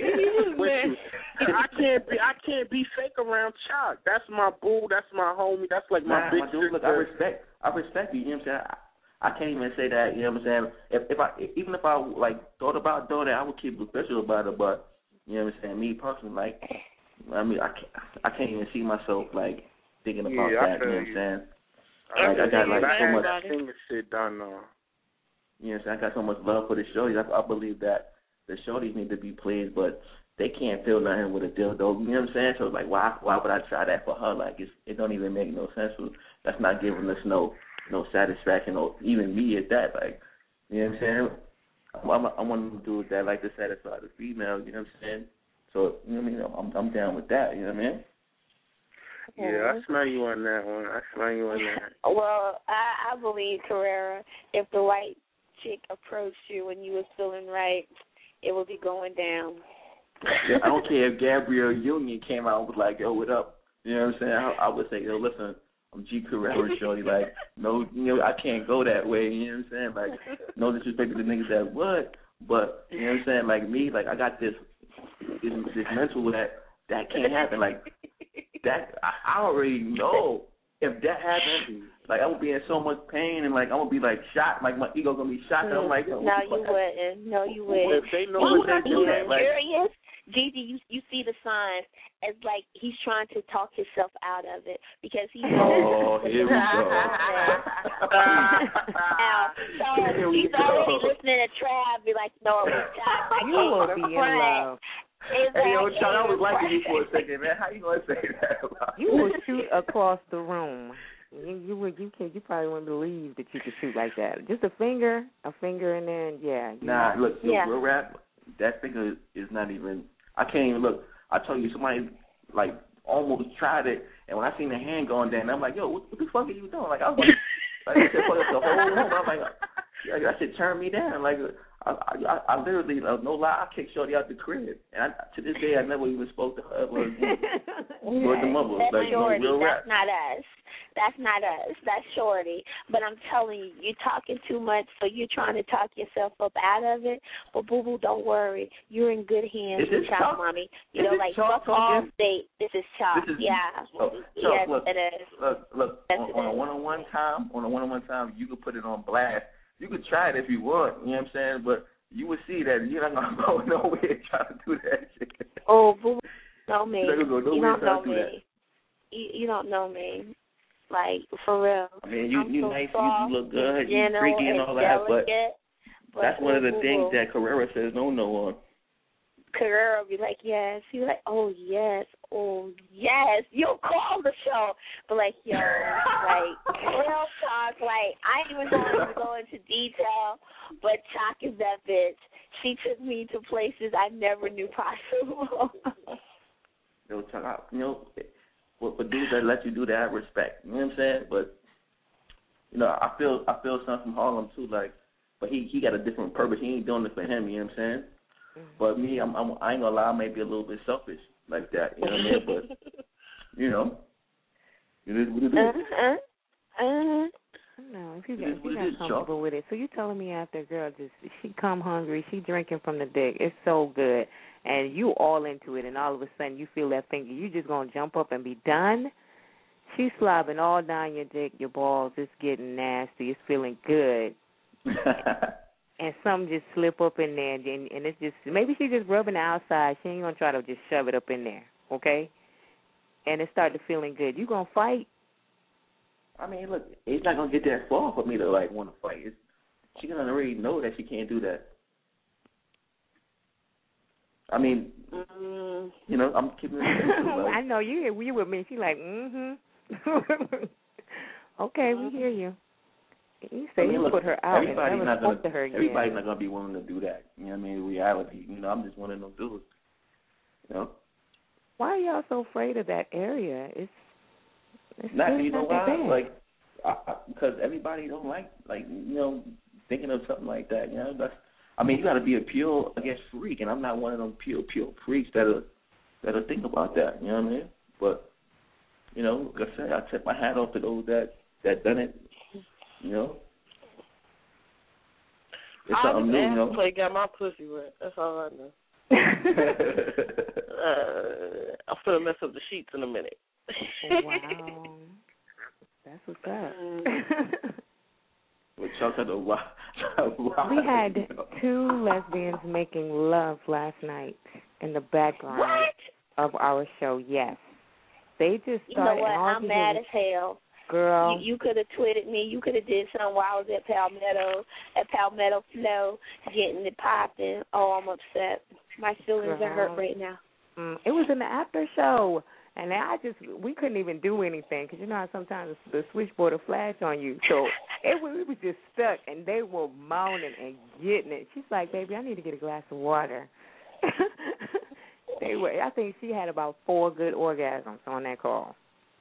I can't be I can't be fake around Chalk. That's my boo, that's my homie, that's like my nah, big my dude, sister. look, I respect I respect you, you know what I'm saying? I, I can't even say that, you know what I'm saying? If if I even if I like thought about doing it, I would keep it special about it, but you know what I'm saying, me personally, like I mean I can't I can't even see myself like thinking about yeah, that, you know what I'm saying? I, like, I got like so much finger shit done now. You know what I'm saying? I got so much love for the shorties. I, I believe that the shorties need to be pleased, but they can't feel nothing with a dildo. You know what I'm saying? So, like, why why would I try that for her? Like, it's, it don't even make no sense. That's not giving us no no satisfaction, or even me at that. Like, you know what I'm saying? I'm, I'm, I'm one of them dudes that like to satisfy the female, you know what I'm saying? So, you know what I mean? I'm, I'm down with that, you know what I mean? Yeah, I smell you on that one. I smell you on that. Well, I, I believe, Carrera, if the white chick approached you and you was feeling right, it would be going down. Yeah, I don't care if Gabrielle Union came out and was like, yo, what up? You know what I'm saying? I, I would say, yo, listen, I'm G. Carrera, shorty. Like, no, you know, I can't go that way. You know what I'm saying? Like, no disrespect to the niggas that would, but, you know what I'm saying? Like, me, like, I got this this, this mental that that can't happen. Like, that, I, I already know if that happened, like, I would be in so much pain, and, like, I'm going to be, like, shot. Like, my ego going to be shot, and I'm like, no, you wouldn't. No, you wouldn't. If they know what they do, that, like, curious, Gigi, you you see the signs as like he's trying to talk himself out of it because he knows. Oh, here we go. now, so here we he's go. already listening to Trav be like, no, I'm I You will can't be in front. love. Exactly. Hey, yo, Chuck, I was liking you for a second, man. How you going to say that about You will shoot across the room. You you would you can you probably wouldn't believe that you could shoot like that. Just a finger, a finger, and then yeah. Nah, know. look, Yeah. real rap. That finger is not even. I can't even look. I told you somebody like almost tried it, and when I seen the hand going down, I'm like, yo, what, what the fuck are you doing? Like I was like, like I said, fuck up the whole room. I'm like, yeah, that shit turned me down. Like I, I, I literally, uh, no lie, I kicked Shorty out the crib, and I, to this day, I never even spoke to her ever again. Word the mother, That's like Shorty. no real rap. That's not us. That's not us. That's Shorty. But I'm telling you, you're talking too much, so you're trying to talk yourself up out of it. But boo boo, don't worry, you're in good hands Is with this Chalk Chalk? Mommy. You Is know, this like Chalk fuck all talking? state. This is Chalk. This is, yeah. Oh, Chalk, yes, look, it is. look, look. Yes, on, it on a is. one-on-one time, on a one-on-one time, you could put it on blast. You could try it if you want. You know what I'm saying? But you would see that you're not gonna go nowhere trying to do that shit. Oh, boo, know me. You're not gonna go You nowhere don't know trying to do me. that. You, you don't know me. Like, for real. I mean, you I'm you so nice, soft, you look good, you gentle, freaky and all that, but, delicate, but that's one of the boo, things boo. that Carrera says no no on. Carrera be like, yes. He like, oh, yes. Oh, yes. You'll call the show. But, like, yo, like, real talk. Like, I ain't even going to go into detail, but Chalk is that bitch. She took me to places I never knew possible. Yo, Chalk, I, you know, for, for dudes that let you do that, I respect. You know what I'm saying? But, you know, I feel I feel something from Harlem, too. Like, but he, he got a different purpose. He ain't doing it for him, you know what I'm saying? But me, I'm, I'm, I ain't gonna lie, I may be a little bit selfish like that, you know what I mean? But, you know, it is what it is. Uh-huh. Uh-huh. No, if you It got, is if what you it got is, comfortable Chuck. with it. So you telling me after a girl just she come hungry, she drinking from the dick. It's so good, and you all into it, and all of a sudden you feel that finger. You just gonna jump up and be done. She's slobbing all down your dick, your balls. It's getting nasty. It's feeling good. And some just slip up in there, and, and it's just maybe she's just rubbing the outside. She ain't gonna try to just shove it up in there, okay? And it started feeling good. You gonna fight? I mean, look, it's not gonna get that far for me to like want to fight. It's, she gonna already know that she can't do that. I mean, Mm. you know, I'm keeping it simple. Like, I know you. You with me? She like, mm-hmm. Okay, we hear you. You say I mean, you look, put her out and everybody's never not spoke gonna, to her again. everybody's not gonna be willing to do that. You know what I mean? In reality, you know, I'm just one of those dudes. You know. Why are y'all so afraid of that area? It's, it's Not really you know not that why? bad. Like, I, I, because everybody don't like, like you know, thinking of something like that. You know, that's. I mean, you got to be a pure, I guess, freak, and I'm not one of them pure, pure freaks that'll that'll think about that. You know what I mean? But you know, like I said, I tip my hat off to those that that done it. You know. It's I something just new, you asked know. to play got my pussy wet. That's all I know. uh, I'm gonna mess up the sheets in a minute. Wow. That's what's up. But Chuck had a wild, We had two lesbians making love last night in the background What? of our show. Yes, they just You know started. what? and all I'm you mad hear as hell. Girl, You, you could have tweeted me. You could have did something while I was at Palmetto, at Palmetto Flow, getting it popping. Oh, I'm upset. My feelings are hurt Girl. right now. mm, it was in the after show, and I just we couldn't even do anything because you know how sometimes the switchboard will flash on you. So it was, we was just stuck, and they were moaning and getting it. She's like, "Baby, I need to get a glass of water." They were. I think she had about four good orgasms on that call.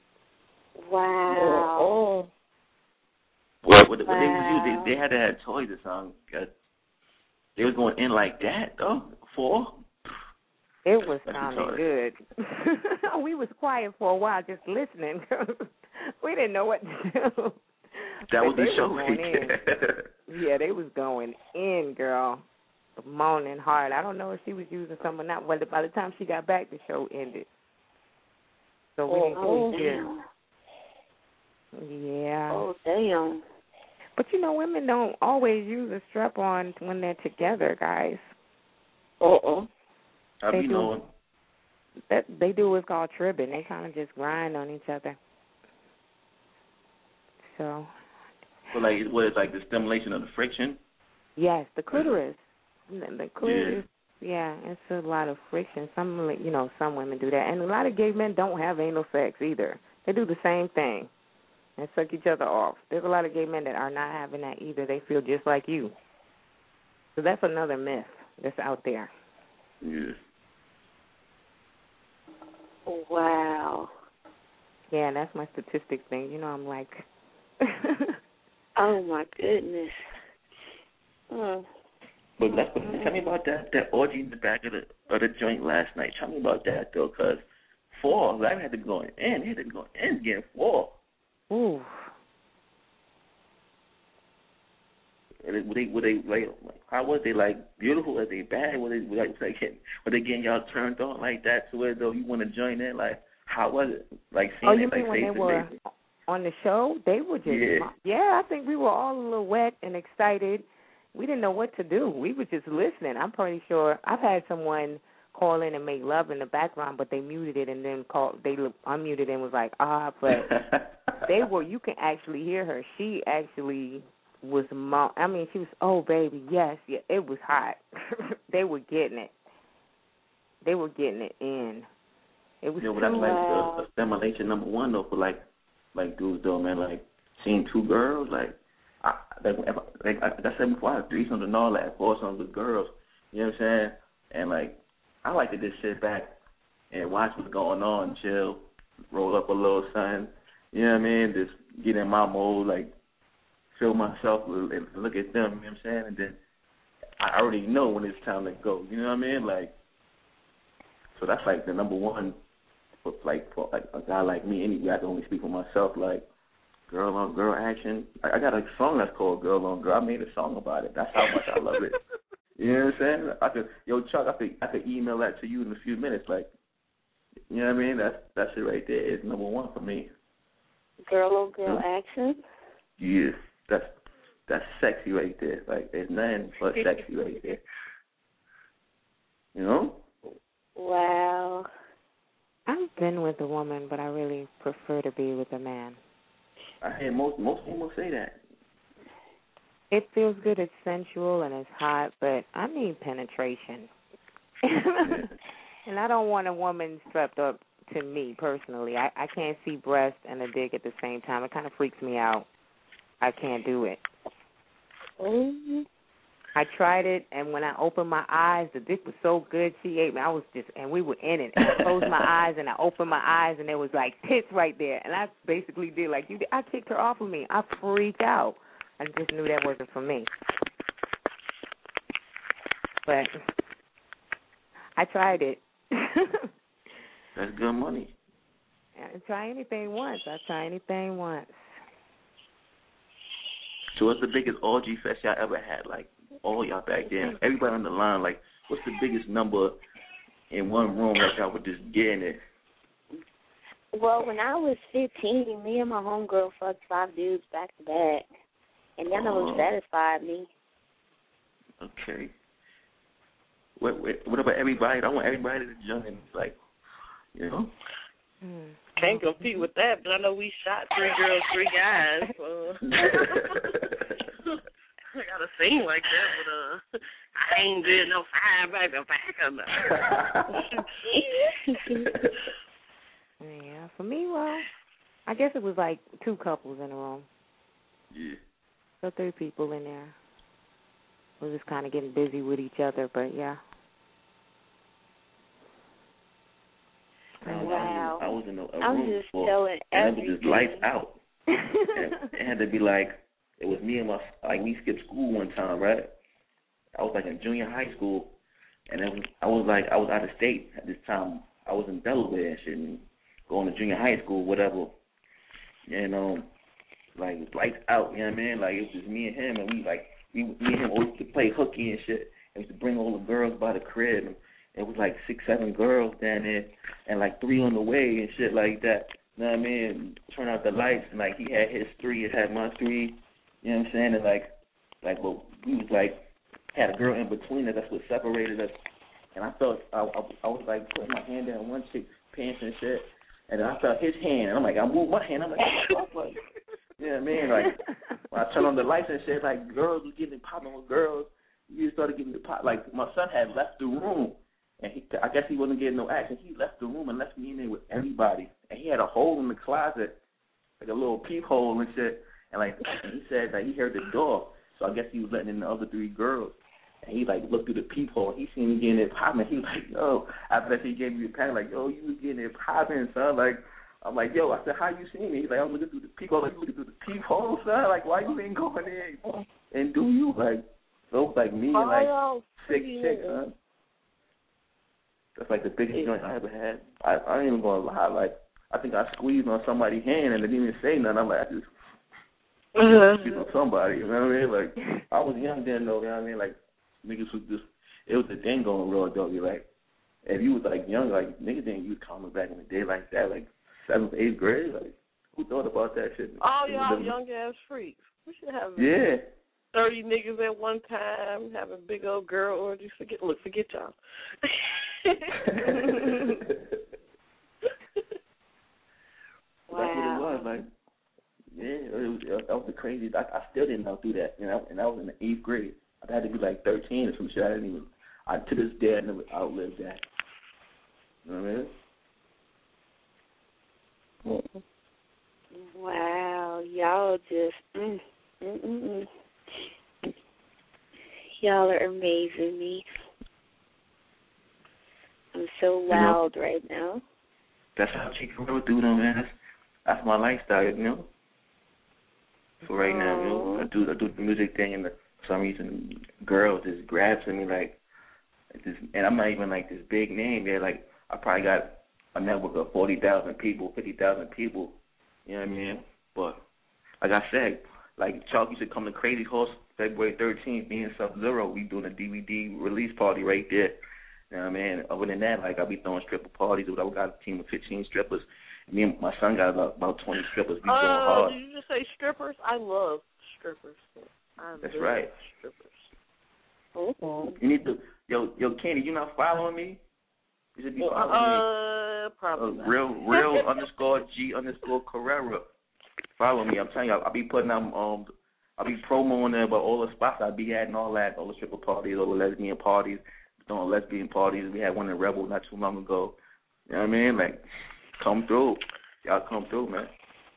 Wow. Oh. What, what, what Wow. they was using, they, they had to have toys or something. They was going in like that, though. Four. It was That's sounding retarded. good. We was quiet for a while just listening. We didn't know what to do. That was But the they show was right going there. in. Yeah, they was going in, girl. Moaning hard. I don't know if she was using some or not. Well, by the time she got back, the show ended. So we didn't Oh, really hear. damn. Yeah. Oh, damn. But, you know, women don't always use a strap-on when they're together, guys. Uh-uh. I They be do. knowing. That they do what's called tribbing. They kind of just grind on each other. So, So, like, what is like the stimulation of the friction? yes, the clitoris. The clitoris, yeah. yeah, it's a lot of friction. Some, you know, some women do that. And a lot of gay men don't have anal sex either. They do the same thing. and suck each other off. There's a lot of gay men that are not having that either. They feel just like you. So that's another myth that's out there. Yeah. Wow. Yeah, and that's my statistic thing. You know, I'm like... Oh, my goodness. Mm. But let's, tell me about that, that orgy in the back of the, of the joint last night. Tell me about that, though, because four, I had to go in. They had to go in getting four. Ooh. Were they, were they, were they like, how was they, like, beautiful? Were they bad? Were they, were they, like, were they getting y'all turned on like that to where, though, you want to join in? Like, how was it? Like, seeing oh, you it, mean like, when face they to were face? on the show? They were just, yeah. yeah, I think we were all a little wet and excited. We didn't know what to do. We were just listening. I'm pretty sure I've had someone call in and make love in the background, but they muted it and then called, they unmuted and was like, ah, but they were, you can actually hear her. She actually was, mo- I mean, she was, oh, baby, yes, yeah, it was hot. They were getting it. They were getting it in. It was Yo, but too that's like loud. the, the stimulation number one, though, for, like, like dudes, though, man, like, seeing two girls, like, I, like, if, like, like I said before, I have threesomes and all that, foursomes with girls, you know what I'm saying? And, like, I like to just sit back and watch what's going on, chill, roll up a little something, you know what I mean? Just get in my mode, like, feel myself and look at them, you know what I'm saying? And then I already know when it's time to go, you know what I mean? Like, so that's, like, the number one, for, like, for, like, a guy like me, anyway, I can only speak for myself, like, girl on girl action. I, I got a song that's called Girl on Girl. I made a song about it. That's how much I love it. You know what I'm saying? I could, yo, Chuck, I could, I could email that to you in a few minutes. Like, you know what I mean? That's that's it right there. It's number one for me. Girl on girl Hmm? action? Yeah, that's that's sexy right there. Like, there's nothing but sexy right there. You know? Wow. I've been with a woman, but I really prefer to be with a man. I hear most most people say that. It feels good, it's sensual, and it's hot, but I need penetration. And I don't want a woman strapped up to me personally. I, I can't see breast and a dick at the same time. It kind of freaks me out. I can't do it. Mm-hmm. I tried it, and when I opened my eyes, the dick was so good, she ate me. I was just, and we were in it. And I closed my eyes, and I opened my eyes, and there was, like, tits right there. And I basically did, like, you did. I kicked her off of me. I freaked out. I just knew that wasn't for me. But I tried it. That's good money. I didn't try anything once. I try anything once. So what's the biggest orgy fest y'all ever had? Like, all y'all back there, everybody on the line, like, what's the biggest number in one room that y'all would just get in it? Well, when I was fifteen, me and my homegirl fucked five dudes back to back, and none of them Oh. satisfied me. Okay. What, what what about everybody? I want everybody to join in, like, you know? Hmm. Can't compete with that, but I know we shot three girls, three guys. So. I got a scene like that, but uh, I ain't did no five back to back or nothing. Yeah, for me, well, I guess it was like two couples in a room. Yeah. So three people in there. We was kind of getting busy with each other, but yeah. I was, Wow. I was in a, a I'm room just before, showing and it was just everything. lights out. And it had to be like, it was me and my, like, we skipped school one time, right? I was like in junior high school, and it was, I was like, I was out of state at this time. I was in Delaware and shit, and going to junior high school, whatever. And, um, like, lights out, you know what I mean? Like, it was just me and him, and we, like, we, me and him always used to play hooky and shit. And we used to bring all the girls by the crib, and it was like six, seven girls down there, and like three on the way and shit like that. You know what I mean? Turn out the lights, and like he had his three, it had my three. You know what I'm saying? And like, like, well, we was like had a girl in between us. That's what separated us. And I felt I, I, I was like putting my hand down one chick's pants and shit, and then I felt his hand, and I'm like, I moved my hand. I'm like, what the fuck? Like, you know what I mean? Like, when I turned on the lights and shit, like girls was getting popping with girls. You started getting the pop. Like my son had left the room. And he, I guess he wasn't getting no action. He left the room and left me in there with everybody. And he had a hole in the closet like a little peephole and shit. And like and he said that he heard the door, so I guess he was letting in the other three girls. And he like looked through the peephole. He seen me getting it popping. He was like, yo. After that, he gave me a pat like, yo, you was getting it popping, son. Like, I'm like, yo. I said, how you seen me? He's like, I'm looking through the peephole. Like, you looking through the peephole, son. Like, why you ain't going in and do you like? So like me and like oh, six chicks, son. That's like the biggest joint I ever had. I, I ain't even gonna lie. Like, I think I squeezed on somebody's hand and they didn't even say nothing. I'm like, I just squeezed on somebody. You know what I mean? Like, I was young then, though. You know what I mean? Like, niggas was just, it was a thing going real doggy. Like, if you was like young, like niggas didn't use condoms back in the day like that, like seventh, eighth grade. Like, who thought about that shit? Oh, y'all young ass freaks. We should have yeah. thirty niggas at one time, having big old girl orgies. Forget, look, forget y'all. Wow. That's what it was. Like, yeah, it was, that was the crazy. I, I still didn't know do that, you know, and I was in the eighth grade. I had to be like thirteen or some shit. I didn't even. I to this day I never outlived that. You know what I mean? Wow, y'all just mm, mm, mm, mm. Y'all are amazing me. I'm so wild you know, right now. That's how Chief Forever do though, man. That's that's my lifestyle, you know. For right now, you know, I do I do the music thing, and the, for some reason, girls just grab to me like, this, and I'm not even like this big name. They're like, I probably got a network of forty thousand people, fifty thousand people. You know what I mean? But like I said, like Chalk used to come to Crazy Horse February thirteenth, me and Sub-Zero, we doing a D V D release party right there. You know what I mean? Other than that, like, I'll be throwing stripper parties. We got a team of fifteen strippers. Me and my son got about, about twenty strippers. We going uh, hard. Did you just say strippers? I love strippers. I That's love right. Strippers. Mm-hmm. You need to, yo, yo, Candy, you not following me? You should be well, following uh, me. Probably uh, Real, real underscore G underscore Carrera. Follow me. I'm telling you, I'll, I'll be putting out, um, I'll be promoing there about all the spots I'll be at and all that, all the stripper parties, all the lesbian parties. Doing lesbian parties. We had one in Rebel not too long ago. You know what I mean? Like, come through. Y'all come through, man.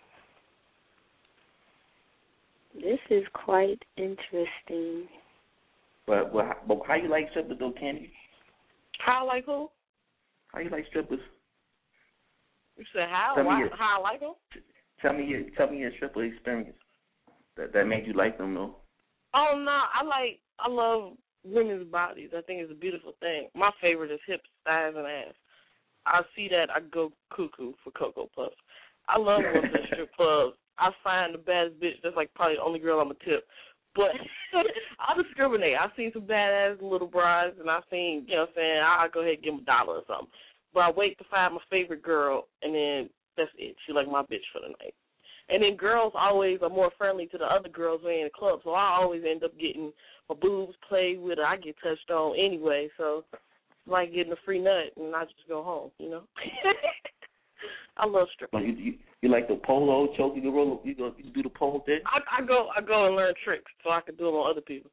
This is quite interesting. But but, but how you like strippers, though, Candy? How I like who? How you like strippers? You said how? Tell Why, me your, how I like them? Tell me your tell me your stripper experience that that made you like them, though. Oh no, I like I love women's bodies. I think it's a beautiful thing. My favorite is hips, thighs, and ass. I see that, I go cuckoo for Cocoa Puffs. I love going to the strip clubs. I find the baddest bitch. That's like probably the only girl I'm a tip. But I discriminate. I've seen some badass little brides, and I've seen, you know what I'm saying, I'll go ahead and give them a dollar or something. But I wait to find my favorite girl, and then that's it. She like my bitch for the night. And then girls always are more friendly to the other girls when in the club, so I always end up getting my boobs played with, or I get touched on anyway, so it's like getting a free nut, and I just go home, you know? I love stripping. You, you, you like the polo choke? You go roll, you go you do the pole thing? I, I go I go and learn tricks so I can do them on other people.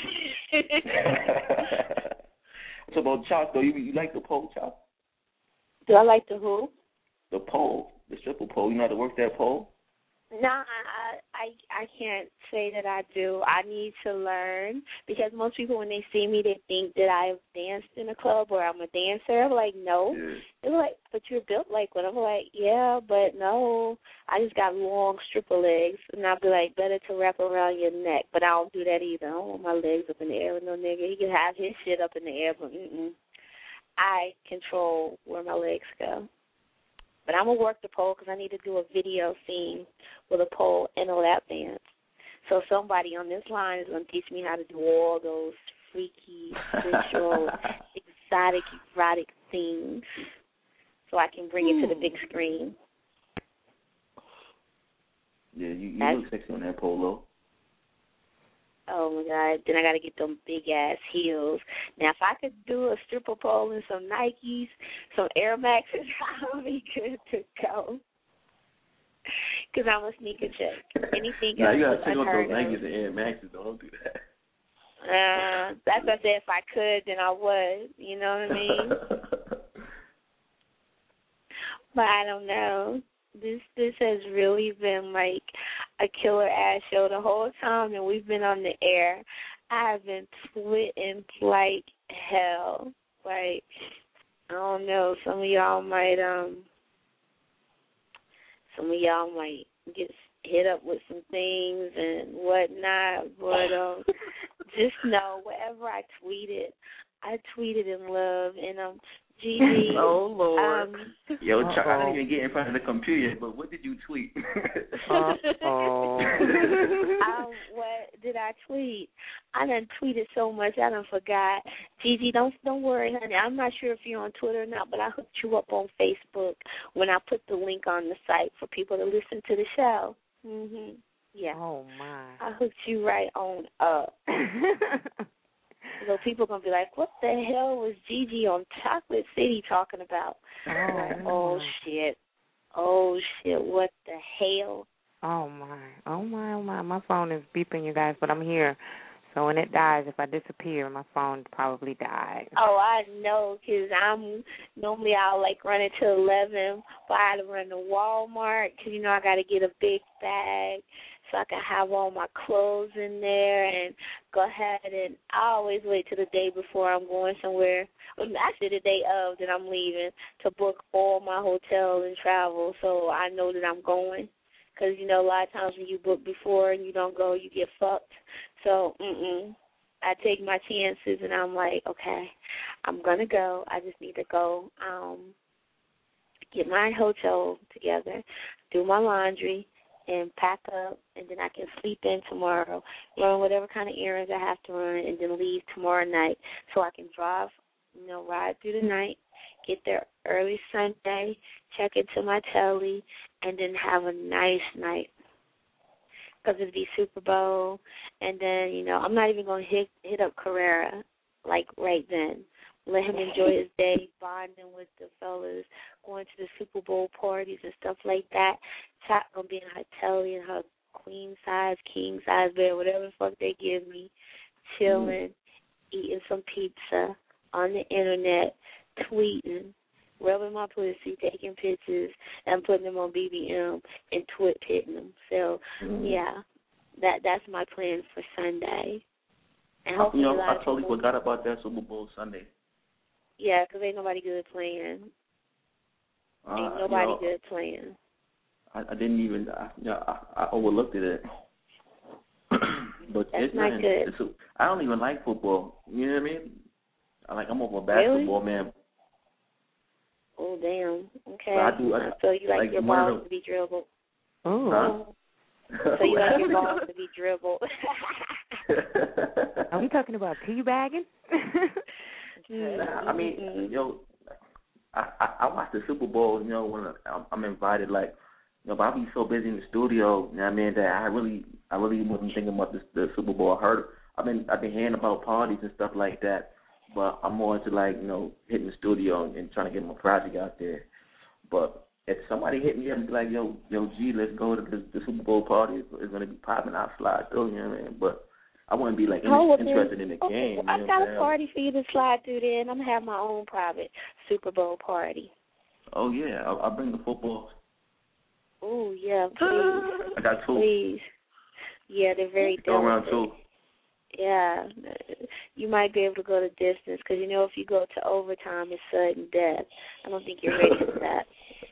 So about Chalk, though, you, you like the pole, Chalk? Do I like the who? The pole, the stripper pole. You know how to work that pole? No, I, I I can't say that I do. I need to learn because most people, when they see me, they think that I've danced in a club or I'm a dancer. I'm like, no. Yeah. They're like, but you're built like one. I'm like, yeah, but no. I just got long stripper legs, and I'll be like, better to wrap around your neck. But I don't do that either. I don't want my legs up in the air with no nigga. He can have his shit up in the air, but mm-mm. I control where my legs go. But I'm going to work the pole because I need to do a video scene with a pole and a lap dance. So somebody on this line is going to teach me how to do all those freaky, sensual, exotic, erotic things so I can bring it to the big screen. Yeah, you, you That's, look sexy on that polo. Oh, my God. Then I got to get them big-ass heels. Now, if I could do a stripper pole and some Nikes, some Air Maxes, I'll be good to go. Because I'm a sneaker chick. Anything Nah, else you got to is take off unheard those of. Nikes and Air Maxes. Don't do that. Uh, that's what I said. If I could, then I would. You know what I mean? But I don't know. This this has really been like a killer ass show the whole time that we've been on the air. I have been tweeting like hell. Like, I don't know, some of y'all might um some of y'all might get hit up with some things and whatnot, but um just know whatever I tweeted, I tweeted in love, and um Gigi. Oh Lord. Um, Yo, Chuck, I didn't even get in front of the computer, but what did you tweet? Uh-oh. um, what did I tweet? I done tweeted so much I done forgot. Gigi, don't don't worry, honey. I'm not sure if you're on Twitter or not, but I hooked you up on Facebook when I put the link on the site for people to listen to the show. Mhm. Yeah. Oh my. I hooked you right on up. So people gonna be like, "What the hell was Gigi on Chocolate City talking about?" Oh, like, oh shit, oh shit, what the hell? Oh my, oh my, oh my. My phone is beeping, you guys, but I'm here. So when it dies, if I disappear, my phone probably dies. Oh, I know, because I'm normally I'll like run it to eleven, but I had to run to Walmart because you know I got to get a big bag so I can have all my clothes in there and go ahead, and I always wait till the day before I'm going somewhere. Well, actually, the day of that I'm leaving to book all my hotel and travel so I know that I'm going. Because, you know, a lot of times when you book before and you don't go, you get fucked. So, mm-mm. I take my chances, and I'm like, okay, I'm going to go. I just need to go um, get my hotel together, do my laundry, and pack up, and then I can sleep in tomorrow, run whatever kind of errands I have to run, and then leave tomorrow night so I can drive, you know, ride through the night, get there early Sunday, check into my telly, and then have a nice night because it'll be Super Bowl. And then, you know, I'm not even going to hit hit up Carrera, like, right then. Let him enjoy his day, bonding with the fellas, going to the Super Bowl parties and stuff like that. Chop gonna be in her telly in her queen size, king size bed, whatever the fuck they give me, chilling, mm-hmm. eating some pizza on the internet, tweeting, rubbing my pussy, taking pictures, and putting them on B B M and twit pitting them. So mm-hmm. yeah, that that's my plan for Sunday. And hopefully, you know, I people, totally forgot about that Super Bowl Sunday. Yeah, because ain't nobody good playing. Uh, ain't nobody you know, good playing. I, I didn't even, I, you know, I, I overlooked it. But That's it's not nothing, good. It's a, I don't even like football. You know what I mean? I like, I'm more of a basketball really? man. Oh, damn. Okay. But I do, I, so you like, like your balls to be dribbled. Oh. Huh? So you like your balls to be dribbled. Are we talking about teabagging? Nah, I mean, mm-hmm. yo, I, I I watch the Super Bowl, you know, when I'm, I'm invited, like, you know, but I'll be so busy in the studio, you know what I mean, that I really, I really wasn't thinking about this, the Super Bowl. I heard, I've been, I've been hearing about parties and stuff like that, but I'm more into, like, you know, hitting the studio and, and trying to get my project out there. But if somebody hit me up and be like, yo, yo, G, let's go to the, the Super Bowl party, it's, it's going to be popping, I'll slide through, you know what I mean, but I wouldn't be, like, oh, in, interested in the okay, game. I you know got a party for you to slide through there, and I'm going to have my own private Super Bowl party. Oh, yeah, I'll, I'll bring the football. Oh, yeah, please. I got two. Please. Yeah, they're very delicate. Go around two. Yeah. You might be able to go the distance, because, you know, if you go to overtime, it's sudden death. I don't think you're ready for that.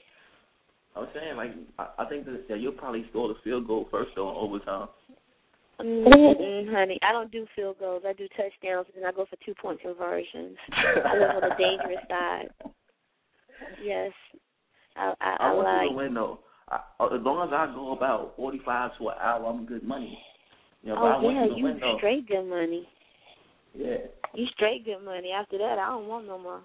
I was saying, like, I, I think that yeah, you'll probably score the field goal first, though, in overtime. Mm-hmm, honey, I don't do field goals. I do touchdowns, and I go for two-point conversions. I live on the dangerous side. Yes. I, I, I, I want like. you to win, though. I, as long as I go about forty-five to an hour, I'm good money. You know, oh, but I want yeah, you to you win, though. straight good money. Yeah. You straight good money. After that, I don't want no more.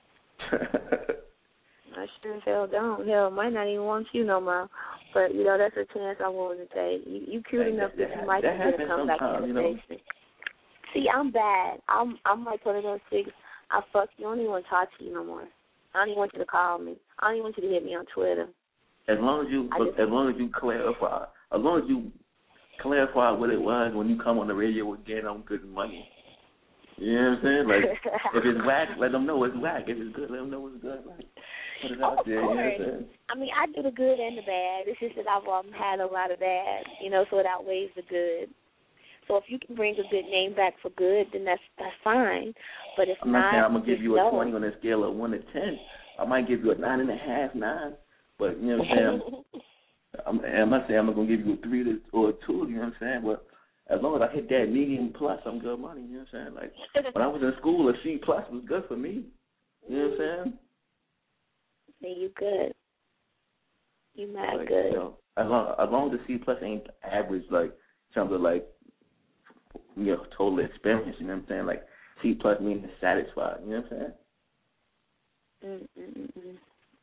I sure as hell don't. Hell, might not even want you no more. But, you know, that's a chance I'm willing to take. You, you cute hey, enough that, that you might that be able to come back in the you know? basement. See, I'm bad. I'm I'm like one of those chicks. I fuck you. I don't even want to talk to you no more. I don't even want you to call me. I don't even want you to hit me on Twitter. As long as you, just, as long as you clarify, as long as you clarify what it was when you come on the radio again, I'm good money. You know what I'm saying? Like, if it's whack, let them know it's whack. If it's good, let them know it's good. Like, Put it out of there. You know what I'm course. saying? I mean, I do the good and the bad. It's just that I've um, had a lot of bad, you know, so it outweighs the good. So if you can bring a good name back for good, then that's that's fine. But if I'm not, not, saying I'm gonna give you a no. twenty on a scale of one to ten. I might give you a nine and a half, nine. But you know what I'm saying? I'm, I'm not saying I'm not gonna give you a three to, or a two. You know what I'm saying? But as long as I hit that medium plus, I'm good money. You know what I'm saying? Like when I was in school, a C plus was good for me. You know what I'm saying? Then you good. You mad like, good. You know, as long as long as the C plus ain't average, like in terms of like you know total experience. You know what I'm saying? Like C plus meaning satisfied. You know what I'm saying? Mm-mm-mm.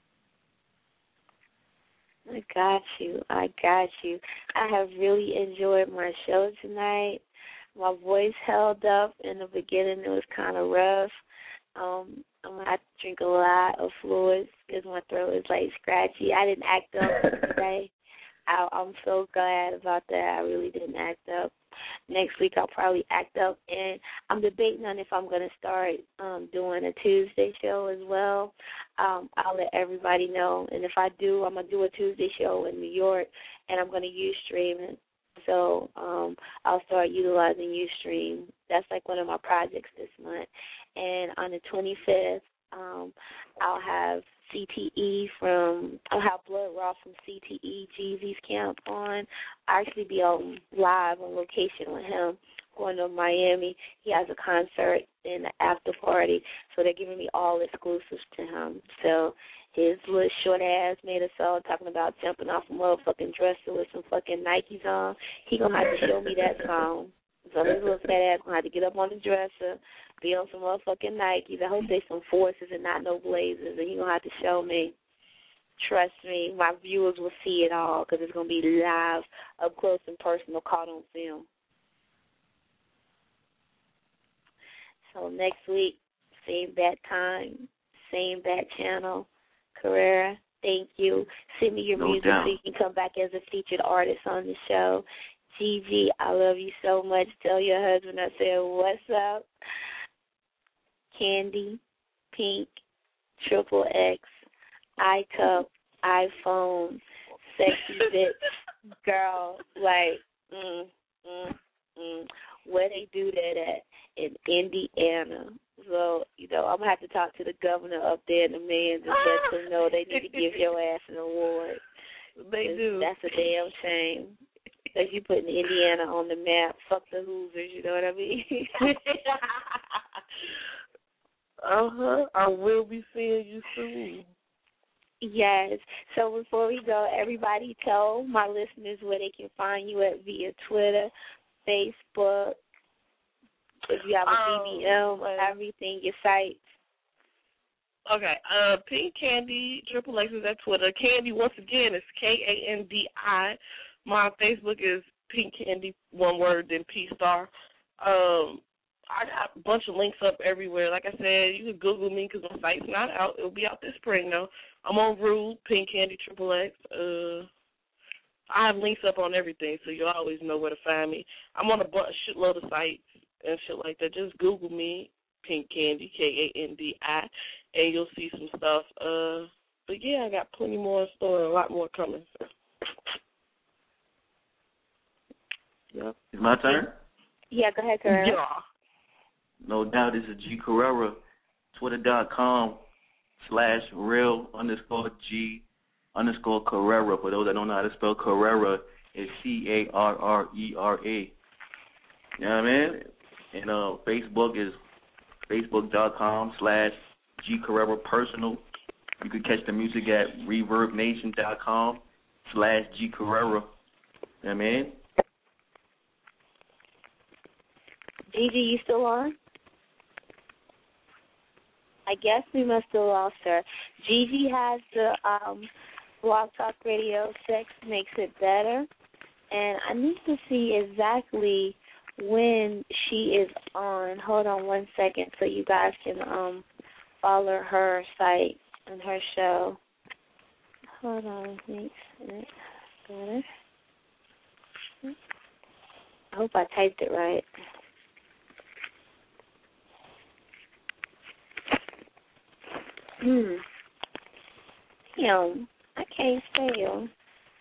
I got you. I got you. I have really enjoyed my show tonight. My voice held up in the beginning. It was kind of rough. Um, I'm going to have to drink a lot of fluids because my throat is, like, scratchy. I didn't act up today. I, I'm so glad about that. I really didn't act up. Next week I'll probably act up, and I'm debating on if I'm going to start um, doing a Tuesday show as well. Um, I'll let everybody know, and if I do, I'm going to do a Tuesday show in New York, and I'm going to use streaming. So um, I'll start utilizing Ustream. That's like one of my projects this month. And on the twenty-fifth, um, I'll have C T E from, I'll have Blood Raw from C T E, Jeezy's camp on. I'll actually be on live on location with him, going to Miami. He has a concert and an after party, so they're giving me all exclusives to him. So his little short ass made a song talking about jumping off a motherfucking dresser with some fucking Nikes on. He gonna have to show me that song. So his little fat ass gonna have to get up on the dresser, be on some motherfucking Nikes. I hope they some Forces and not no Blazers, and he gonna have to show me. Trust me, my viewers will see it all because it's gonna be live, up close and personal, caught on film. So next week, same bat time, same bat channel. Carrera, thank you. Send me your No music doubt. so you can come back as a featured artist on the show. Gigi, I love you so much. Tell your husband I said, what's up? Candy, Pink, Triple X, iCup, iPhone, Sexy Bitch, Girl, like, mm, mm, mm. Where they do that at? In Indiana. So, you know, I'm going to have to talk to the governor up there in the man's and let them know they need to give your ass an award. They do. That's a damn shame. Because you putting Indiana on the map. Fuck the Hoosiers, you know what I mean? uh-huh. I will be seeing you soon. Yes. So before we go, everybody tell my listeners where they can find you at via Twitter, Facebook, if you have a um, B B M, everything, your sites. Okay. Uh, Pink Candy, Triple X is at Twitter. Candy, once again, is K A N D I. My Facebook is Pink Candy, one word, then P-Star. Um, I got a bunch of links up everywhere. Like I said, you can Google me because my site's not out. It'll be out this spring, though. I'm on Rude, Pink Candy, Triple X. Uh, I have links up on everything, so you'll always know where to find me. I'm on a bunch, shitload of sites and shit like that. Just Google me, Pink Candy, K A N D I, and you'll see some stuff. Uh, but, yeah, I got plenty more in store and a lot more coming. Yep. It's my turn? Yeah, go ahead, Carrera. Yeah. No doubt. This is G Carrera, twitter.com slash real underscore G underscore Carrera. For those that don't know how to spell Carrera, it's C A R R E R A. You know what I mean? And uh, Facebook is facebook.com slash G Carrera personal. You can catch the music at reverbnation.com slash G Carrera. You know what I mean? Gigi, you still on? I guess we must have lost her. Gigi has the um, Blog Talk Radio, Sex Makes It Better, and I need to see exactly when she is on. Hold on one second so you guys can um, follow her site and her show. Hold on. Makes it better. I hope I typed it right. Hmm. Damn, I can't spell.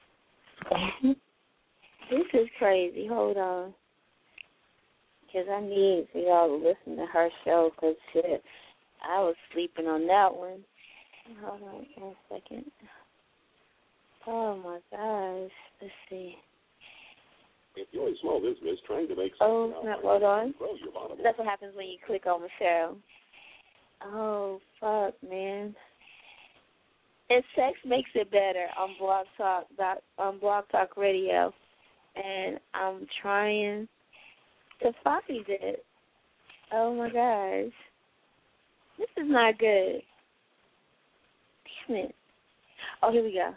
This is crazy. Hold on. Because I need for y'all to listen to her show because, shit, I was sleeping on that one. Hold on one second. Oh, my gosh. Let's see. If you're a small business trying to make Oh, not, hold on. grow your bottom That's what happens when you click on the show. Oh, fuck, man. And sex makes it better on Blog Talk, dot, on Blog Talk Radio. And I'm trying to find it. Oh, my gosh. This is not good. Damn it. Oh, here we go.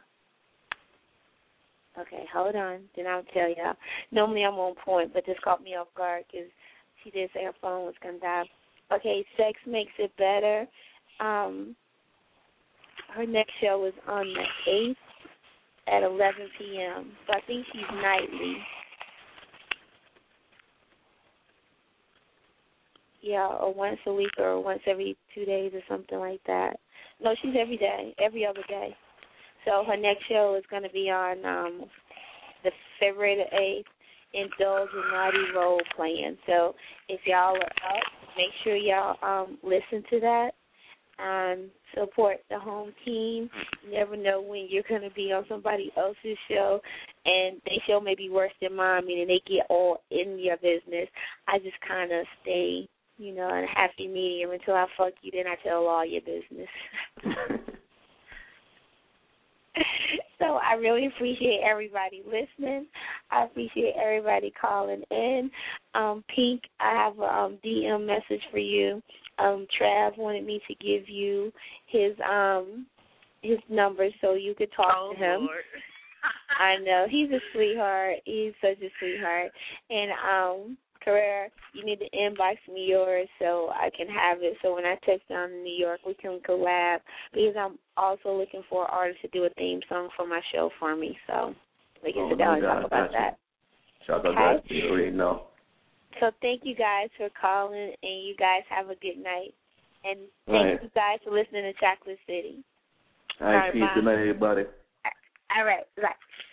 Okay, hold on. Then I'll tell y'all. Normally I'm on point, but this caught me off guard because she did say her phone was going to die. Okay, Sex Makes It Better. Um, her next show is on the eighth at eleven p.m. So I think she's nightly. Yeah, or once a week or once every two days or something like that. No, she's every day, every other day. So her next show is going to be on um, the February the eighth, Indulge in Naughty Role Playing. So if y'all are up, make sure y'all um, listen to that and support the home team. You never know when you're going to be on somebody else's show, and their show may be worse than mine, meaning they get all in your business. I just kind of stay, you know, in a happy medium until I fuck you, then I tell all your business. So I really appreciate everybody listening. I appreciate everybody calling in. Um, Pink, I have a um, D M message for you. Um, Trav wanted me to give you his um his number so you could talk oh, to him. Lord. I know. He's a sweetheart. He's such a sweetheart. And um Carrera, you need to inbox me yours so I can have it. So when I touch down in New York, we can collab because I'm also looking for an artist to do a theme song for my show for me. So we can oh, sit down and God, talk about that. Shout out okay? to you already know. So thank you guys for calling, and you guys have a good night. And thank right. you guys for listening to Chocolate City. All right, All right peace. Good night, everybody. All right, bye.